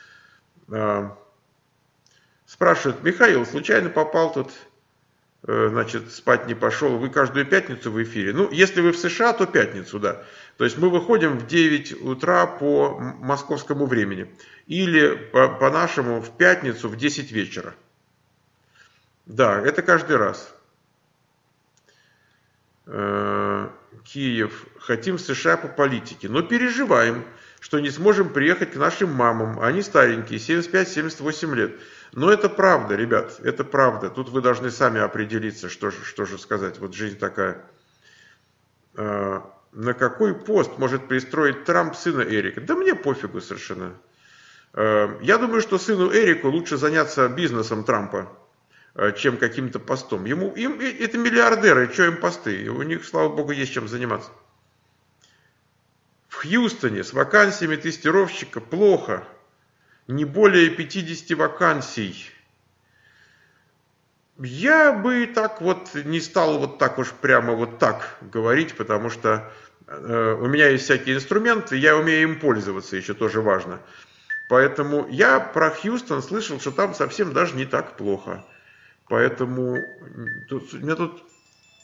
Спрашивают, Михаил, случайно попал тут, значит, спать не пошел, вы каждую пятницу в эфире? Ну, если вы в США, то пятницу, да. То есть мы выходим в 9 утра по московскому времени. Или по нашему в пятницу в 10 вечера. Да, это каждый раз. Киев. Хотим в США по политике. Но переживаем, что не сможем приехать к нашим мамам. Они старенькие, 75-78 лет. Но это правда, ребят, это правда. Тут вы должны сами определиться, что же сказать. Вот жизнь такая. На какой пост может пристроить Трамп сына Эрика? Да мне пофигу совершенно. Я думаю, что сыну Эрику лучше заняться бизнесом Трампа, чем каким-то постом. Им это миллиардеры, что им посты? У них, слава богу, есть чем заниматься. В Хьюстоне с вакансиями тестировщика плохо. Не более 50 вакансий. Я бы так вот не стал вот так уж прямо вот так говорить, потому что у меня есть всякие инструменты, я умею им пользоваться, еще тоже важно. Поэтому я про Хьюстон слышал, что там совсем даже не так плохо. Поэтому у меня тут,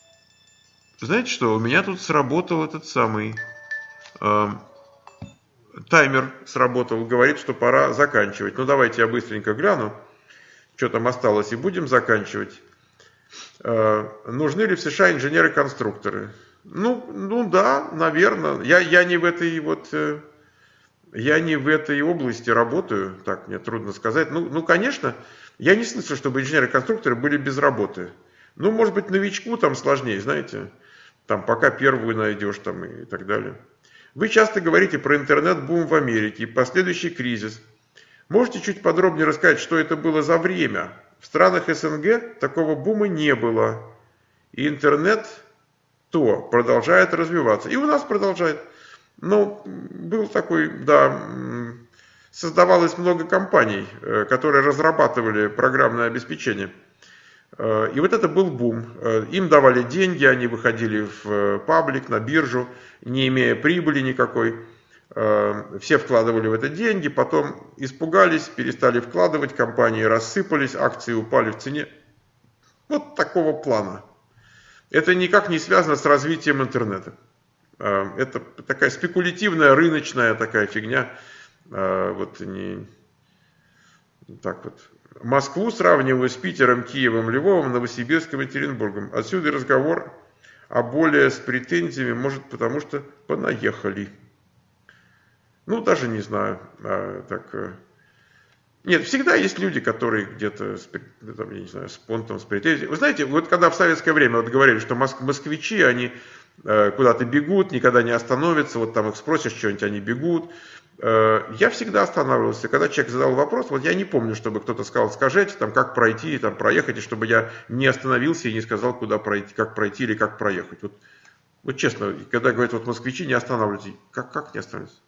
знаете что, у меня тут сработал этот самый Таймер сработал, говорит, что пора заканчивать. Ну, давайте я быстренько гляну, что там осталось, и будем заканчивать. Нужны ли в США инженеры-конструкторы? Ну да, наверное. Я не в этой я не в этой области работаю, так мне трудно сказать. Ну, конечно, я не слышу, чтобы инженеры-конструкторы были без работы. Ну, может быть, новичку там сложнее, знаете, там пока первую найдешь там и так далее. Вы часто говорите про интернет-бум в Америке и последующий кризис. Можете чуть подробнее рассказать, что это было за время? В странах СНГ такого бума не было. И интернет продолжает развиваться. И у нас продолжает. Но был такой, да, создавалось много компаний, которые разрабатывали программное обеспечение. И вот это был бум. Им давали деньги, они выходили в паблик, на биржу, не имея прибыли никакой. Все вкладывали в это деньги, потом испугались, перестали вкладывать, компании рассыпались, акции упали в цене. Вот такого плана. Это никак не связано с развитием интернета. Это такая спекулятивная, рыночная такая фигня. Вот не так вот. Москву сравниваю с Питером, Киевом, Львовом, Новосибирском и Екатеринбургом. Отсюда разговор о более с претензиями, может, потому что понаехали. Ну, даже не знаю. Нет, всегда есть люди, которые где-то, там, я не знаю, с понтом, с претензией. Вы знаете, вот когда в советское время вот говорили, что москвичи, они куда-то бегут, никогда не остановятся, вот там их спросишь что-нибудь, они бегут. Я всегда останавливался, когда человек задал вопрос, вот я не помню, чтобы кто-то сказал, скажите, там, как пройти, там, проехать, и чтобы я не остановился и не сказал, куда пройти, как пройти или как проехать. Вот честно, когда говорят, вот москвичи, не останавливайтесь, как не останавливаться?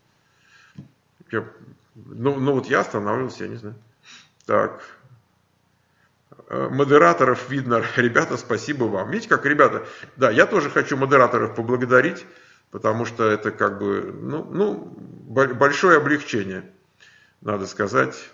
Ну вот я останавливался, я не знаю. Так. Модераторов видно. Ребята, спасибо вам. Видите, как ребята, да, я тоже хочу модераторов поблагодарить, потому что это как бы, большое облегчение, надо сказать.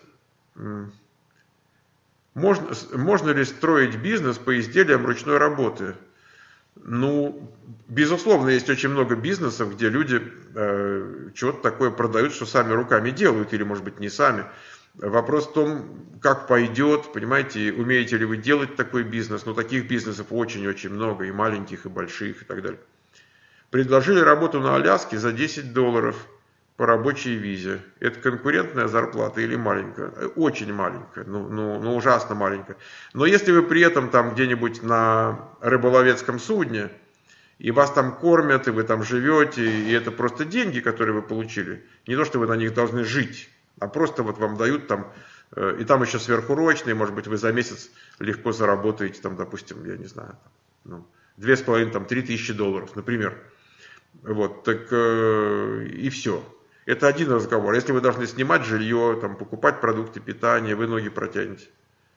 Можно ли строить бизнес по изделиям ручной работы? Ну, безусловно, есть очень много бизнесов, где люди чего-то такое продают, что сами руками делают, или, может быть, не сами. Вопрос в том, как пойдет, понимаете, умеете ли вы делать такой бизнес. Но таких бизнесов очень-очень много, и маленьких, и больших, и так далее. Предложили работу на Аляске за $10 по рабочей визе. Это конкурентная зарплата или маленькая? Очень маленькая, ну ужасно маленькая. Но если вы при этом там где-нибудь на рыболовецком судне, и вас там кормят, и вы там живете, и это просто деньги, которые вы получили, не то, что вы на них должны жить, а просто вот вам дают там, и там еще сверхурочные, может быть, вы за месяц легко заработаете, там, допустим, я не знаю, 2,5-3 тысячи долларов, например. Вот, так и все. Это один разговор. Если вы должны снимать жилье, там, покупать продукты питания, вы ноги протянете.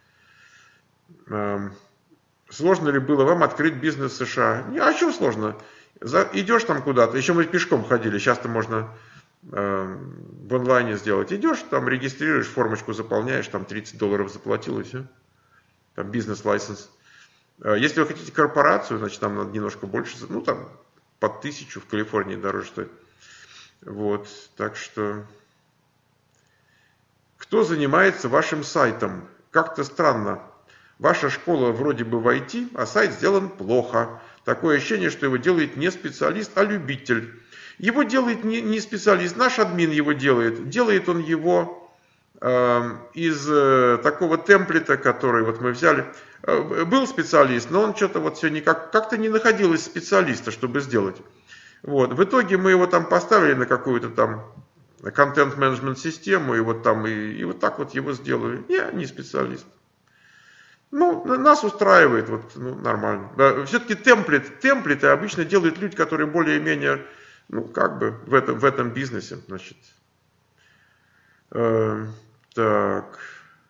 Сложно ли было вам открыть бизнес в США? А что сложно? Идешь там куда-то, еще мы пешком ходили, сейчас-то можно в онлайне сделать. Идешь, там регистрируешь, формочку заполняешь, там $30 заплатил и все. Там бизнес-лайсенс. Если вы хотите корпорацию, значит там надо немножко больше, ну там под 1000 в Калифорнии дороже стоит. Вот, так что... Кто занимается вашим сайтом? Как-то странно. Ваша школа вроде бы в IT, а сайт сделан плохо. Такое ощущение, что его делает не специалист, а любитель. Его делает не специалист, наш админ его делает. Делает он его из такого темплета, который вот мы взяли. Был специалист, но он что-то вот все никак, как-то не находилось специалиста, чтобы сделать. Вот. В итоге мы его там поставили на какую-то там контент-менеджмент систему, и вот там и вот так вот его сделали. Я не специалист. Ну, нас устраивает, вот, нормально. Да, все-таки темплеты обычно делают люди, которые более-менее, как бы в этом бизнесе, значит. Так.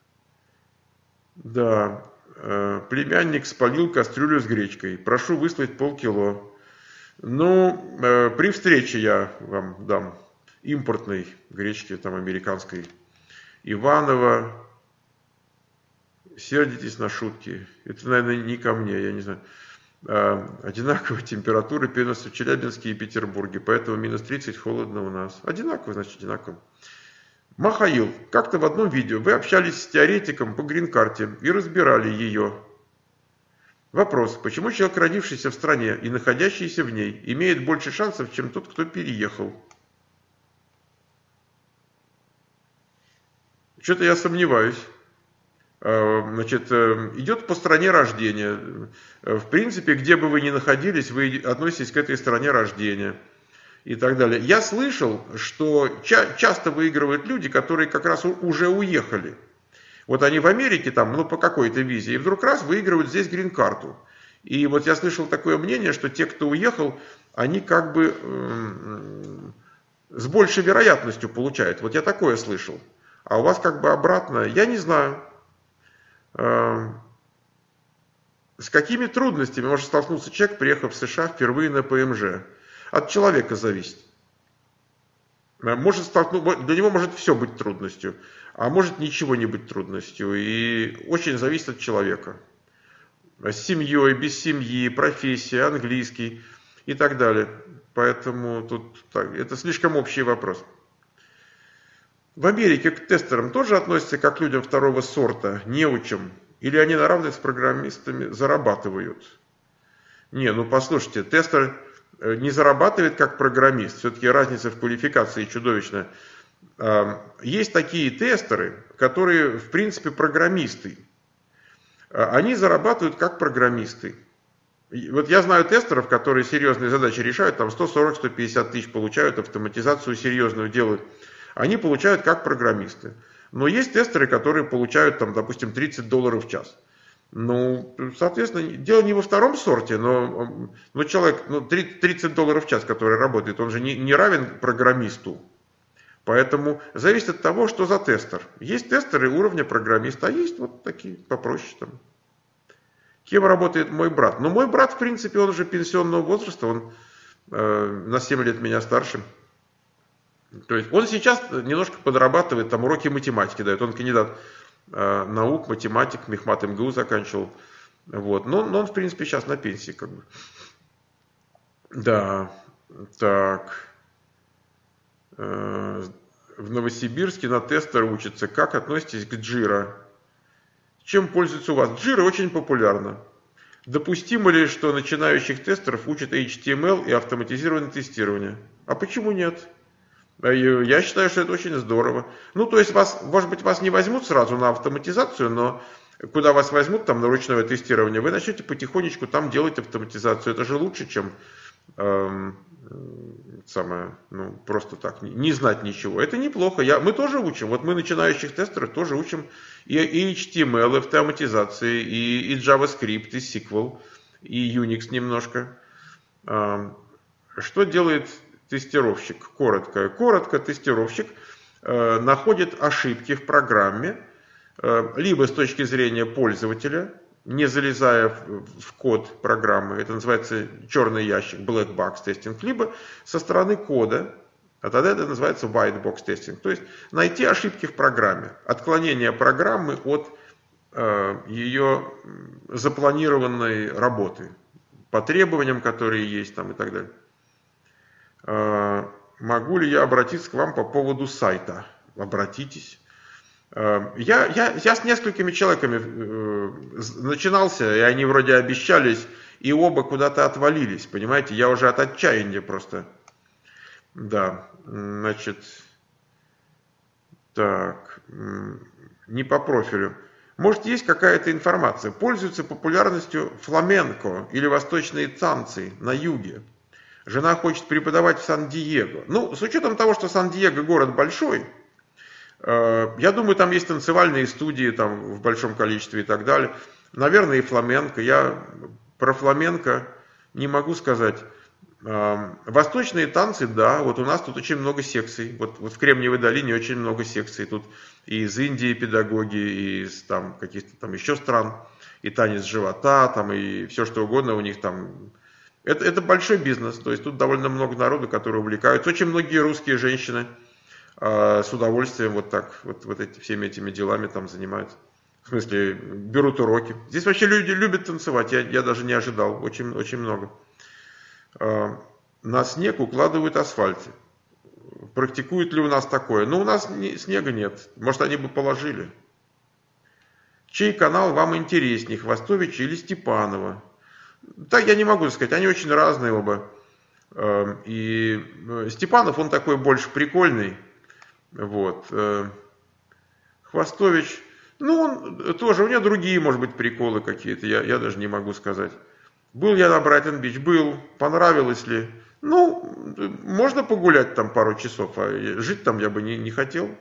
Да. Племянник спалил кастрюлю с гречкой. Прошу выслать полкило. При встрече я вам дам импортной гречки, там, американской. Иваново. Сердитесь на шутки. Это, наверное, не ко мне, я не знаю. Одинаковые температуры переносятся в Челябинске и Петербурге, поэтому минус 30 холодно у нас. Одинаково, значит, одинаково. Махаил, как-то в одном видео вы общались с теоретиком по грин-карте и разбирали ее. Вопрос, почему человек, родившийся в стране и находящийся в ней, имеет больше шансов, чем тот, кто переехал? Что-то я сомневаюсь. Значит, идет по стране рождения. В принципе, где бы вы ни находились, вы относитесь к этой стране рождения. И так далее. Я слышал, что часто выигрывают люди, которые как раз уже уехали. Вот они в Америке там, ну, по какой-то визе, и вдруг раз выигрывают здесь грин-карту. И вот я слышал такое мнение, что те, кто уехал, они как бы с большей вероятностью получают. Вот я такое слышал. А у вас как бы обратно, я не знаю. С какими трудностями может столкнуться человек, приехав в США впервые на ПМЖ? От человека зависит. Для него может все быть трудностью, а может ничего не быть трудностью. И очень зависит от человека. С семьей, без семьи, профессия, английский и так далее. Поэтому тут это слишком общий вопрос. В Америке к тестерам тоже относятся как к людям второго сорта, неучам? Или они на равных с программистами зарабатывают? Не, ну послушайте, тестер не зарабатывает как программист. Все-таки разница в квалификации чудовищная. Есть такие тестеры, которые в принципе программисты. Они зарабатывают как программисты. Вот я знаю тестеров, которые серьезные задачи решают, там 140-150 тысяч получают, автоматизацию серьезную делают. Они получают как программисты. Но есть тестеры, которые получают, там, допустим, $30 в час. Ну, соответственно, дело не во втором сорте, но человек, $30 в час, который работает, он же не равен программисту. Поэтому зависит от того, что за тестер. Есть тестеры уровня программиста, а есть вот такие попроще там. Кем работает мой брат? Ну, мой брат, в принципе, он уже пенсионного возраста, он на 7 лет меня старше. То есть он сейчас немножко подрабатывает, там уроки математики дает. Он кандидат наук, математик, Мехмат МГУ заканчивал. Вот. Но он, в принципе, сейчас на пенсии как бы. Да, так. В Новосибирске на тестера учатся. Как относитесь к Jira? Чем пользуется у вас? Jira очень популярна. Допустимо ли, что начинающих тестеров учат HTML и автоматизированное тестирование? А почему нет? Я считаю, что это очень здорово. Ну, то есть, может быть, вас не возьмут сразу на автоматизацию, но куда вас возьмут там на ручное тестирование, вы начнете потихонечку там делать автоматизацию. Это же лучше, чем просто так, не знать ничего. Это неплохо. Мы тоже учим. Вот мы начинающих тестеров тоже учим и HTML, и автоматизации, и JavaScript, и SQL, и Unix немножко. Что делает тестировщик? Коротко, тестировщик находит ошибки в программе, либо с точки зрения пользователя, не залезая в код программы, это называется черный ящик, black box testing, либо со стороны кода, а тогда это называется white box testing. То есть найти ошибки в программе, отклонение программы от ее запланированной работы, по требованиям, которые есть там и так далее. Могу ли я обратиться к вам по поводу сайта? Обратитесь. Я с несколькими человеками начинался, и они вроде обещались, и оба куда-то отвалились, понимаете? Я уже от отчаяния просто. Да, значит, так, не по профилю. Может, есть какая-то информация? Пользуются популярностью фламенко или восточные танцы на юге. Жена хочет преподавать в Сан-Диего. Ну, с учетом того, что Сан-Диего город большой, я думаю, там есть танцевальные студии там, в большом количестве и так далее. Наверное, и фламенко. Я про фламенко не могу сказать. Восточные танцы, да, вот у нас тут очень много секций. Вот в Кремниевой долине очень много секций. Тут и из Индии педагоги, и из там, каких-то там еще стран. И танец живота, там, и все что угодно у них там. Это большой бизнес. То есть тут довольно много народу, которые увлекаются. Очень многие русские женщины с удовольствием вот так, вот всеми этими делами там занимаются. В смысле, берут уроки. Здесь вообще люди любят танцевать, я даже не ожидал, очень, очень много. На снег укладывают асфальт. Практикуют ли у нас такое? Ну, у нас снега нет. Может, они бы положили. Чей канал вам интереснее, Хвостовича или Степанова? Так я не могу сказать, они очень разные оба. И Степанов, он такой больше прикольный. Вот. Хвостович, ну, он тоже, у него другие, может быть, приколы какие-то, я даже не могу сказать. Был я на Брайтон-Бич? Был. Понравилось ли? Ну, можно погулять там пару часов, а жить там я бы не хотел.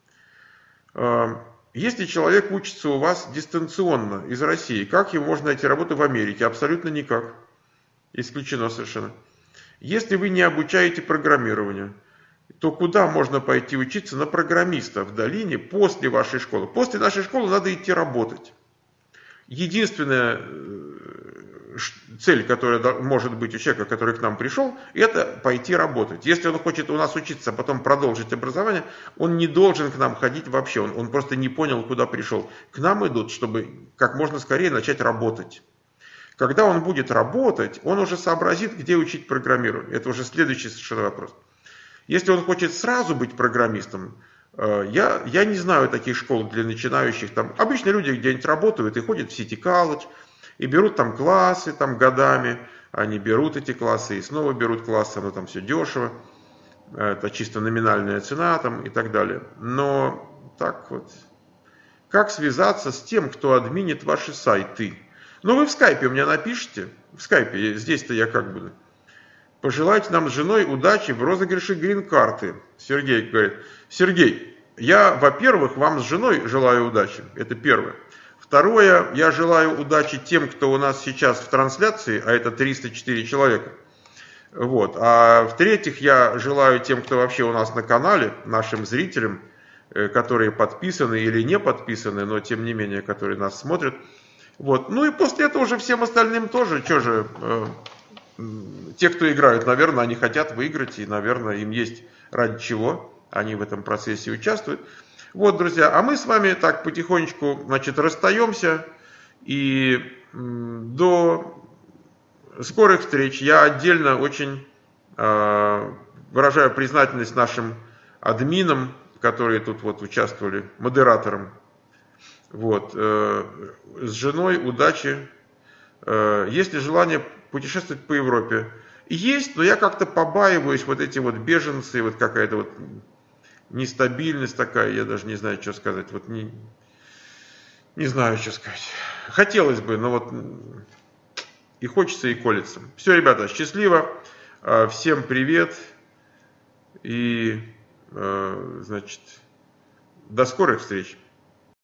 Если человек учится у вас дистанционно из России, как ему можно найти работу в Америке? Абсолютно никак. Исключено совершенно. Если вы не обучаете программированию, то куда можно пойти учиться на программиста в долине после вашей школы? После нашей школы надо идти работать. Единственная цель, которая может быть у человека, который к нам пришел, это пойти работать. Если он хочет у нас учиться, а потом продолжить образование, он не должен к нам ходить вообще. Он просто не понял, куда пришел. К нам идут, чтобы как можно скорее начать работать. Когда он будет работать, он уже сообразит, где учить программирование. Это уже следующий совершенно вопрос. Если он хочет сразу быть программистом, я не знаю таких школ для начинающих. Там обычно люди где-нибудь работают и ходят в City College, и берут там классы там годами. Они берут эти классы и снова берут классы, но там все дешево. Это чисто номинальная цена там и так далее. Но так вот. Как связаться с тем, кто админит ваши сайты? Ну, вы в скайпе у меня напишите. В скайпе, здесь-то я как буду. Пожелайте нам с женой удачи в розыгрыше грин-карты. Сергей говорит. Сергей, я, во-первых, вам с женой желаю удачи. Это первое. Второе, я желаю удачи тем, кто у нас сейчас в трансляции, а это 304 человека. Вот. А в-третьих, я желаю тем, кто вообще у нас на канале, нашим зрителям, которые подписаны или не подписаны, но тем не менее, которые нас смотрят. Вот. Ну и после этого уже всем остальным тоже, что же, те, кто играют, наверное, они хотят выиграть, и, наверное, им есть ради чего они в этом процессе участвуют. Вот, друзья, а мы с вами так потихонечку, значит, расстаемся, и до скорых встреч. Я отдельно очень выражаю признательность нашим админам, которые тут вот участвовали, модераторам. Вот, с женой удачи. Есть ли желание путешествовать по Европе? Есть, но я как-то побаиваюсь, вот эти вот беженцы, вот какая-то вот нестабильность такая, я даже не знаю, что сказать. Вот не знаю, что сказать. Хотелось бы, но вот и хочется, и колется. Все, ребята, счастливо. Всем привет. И, значит, до скорых встреч.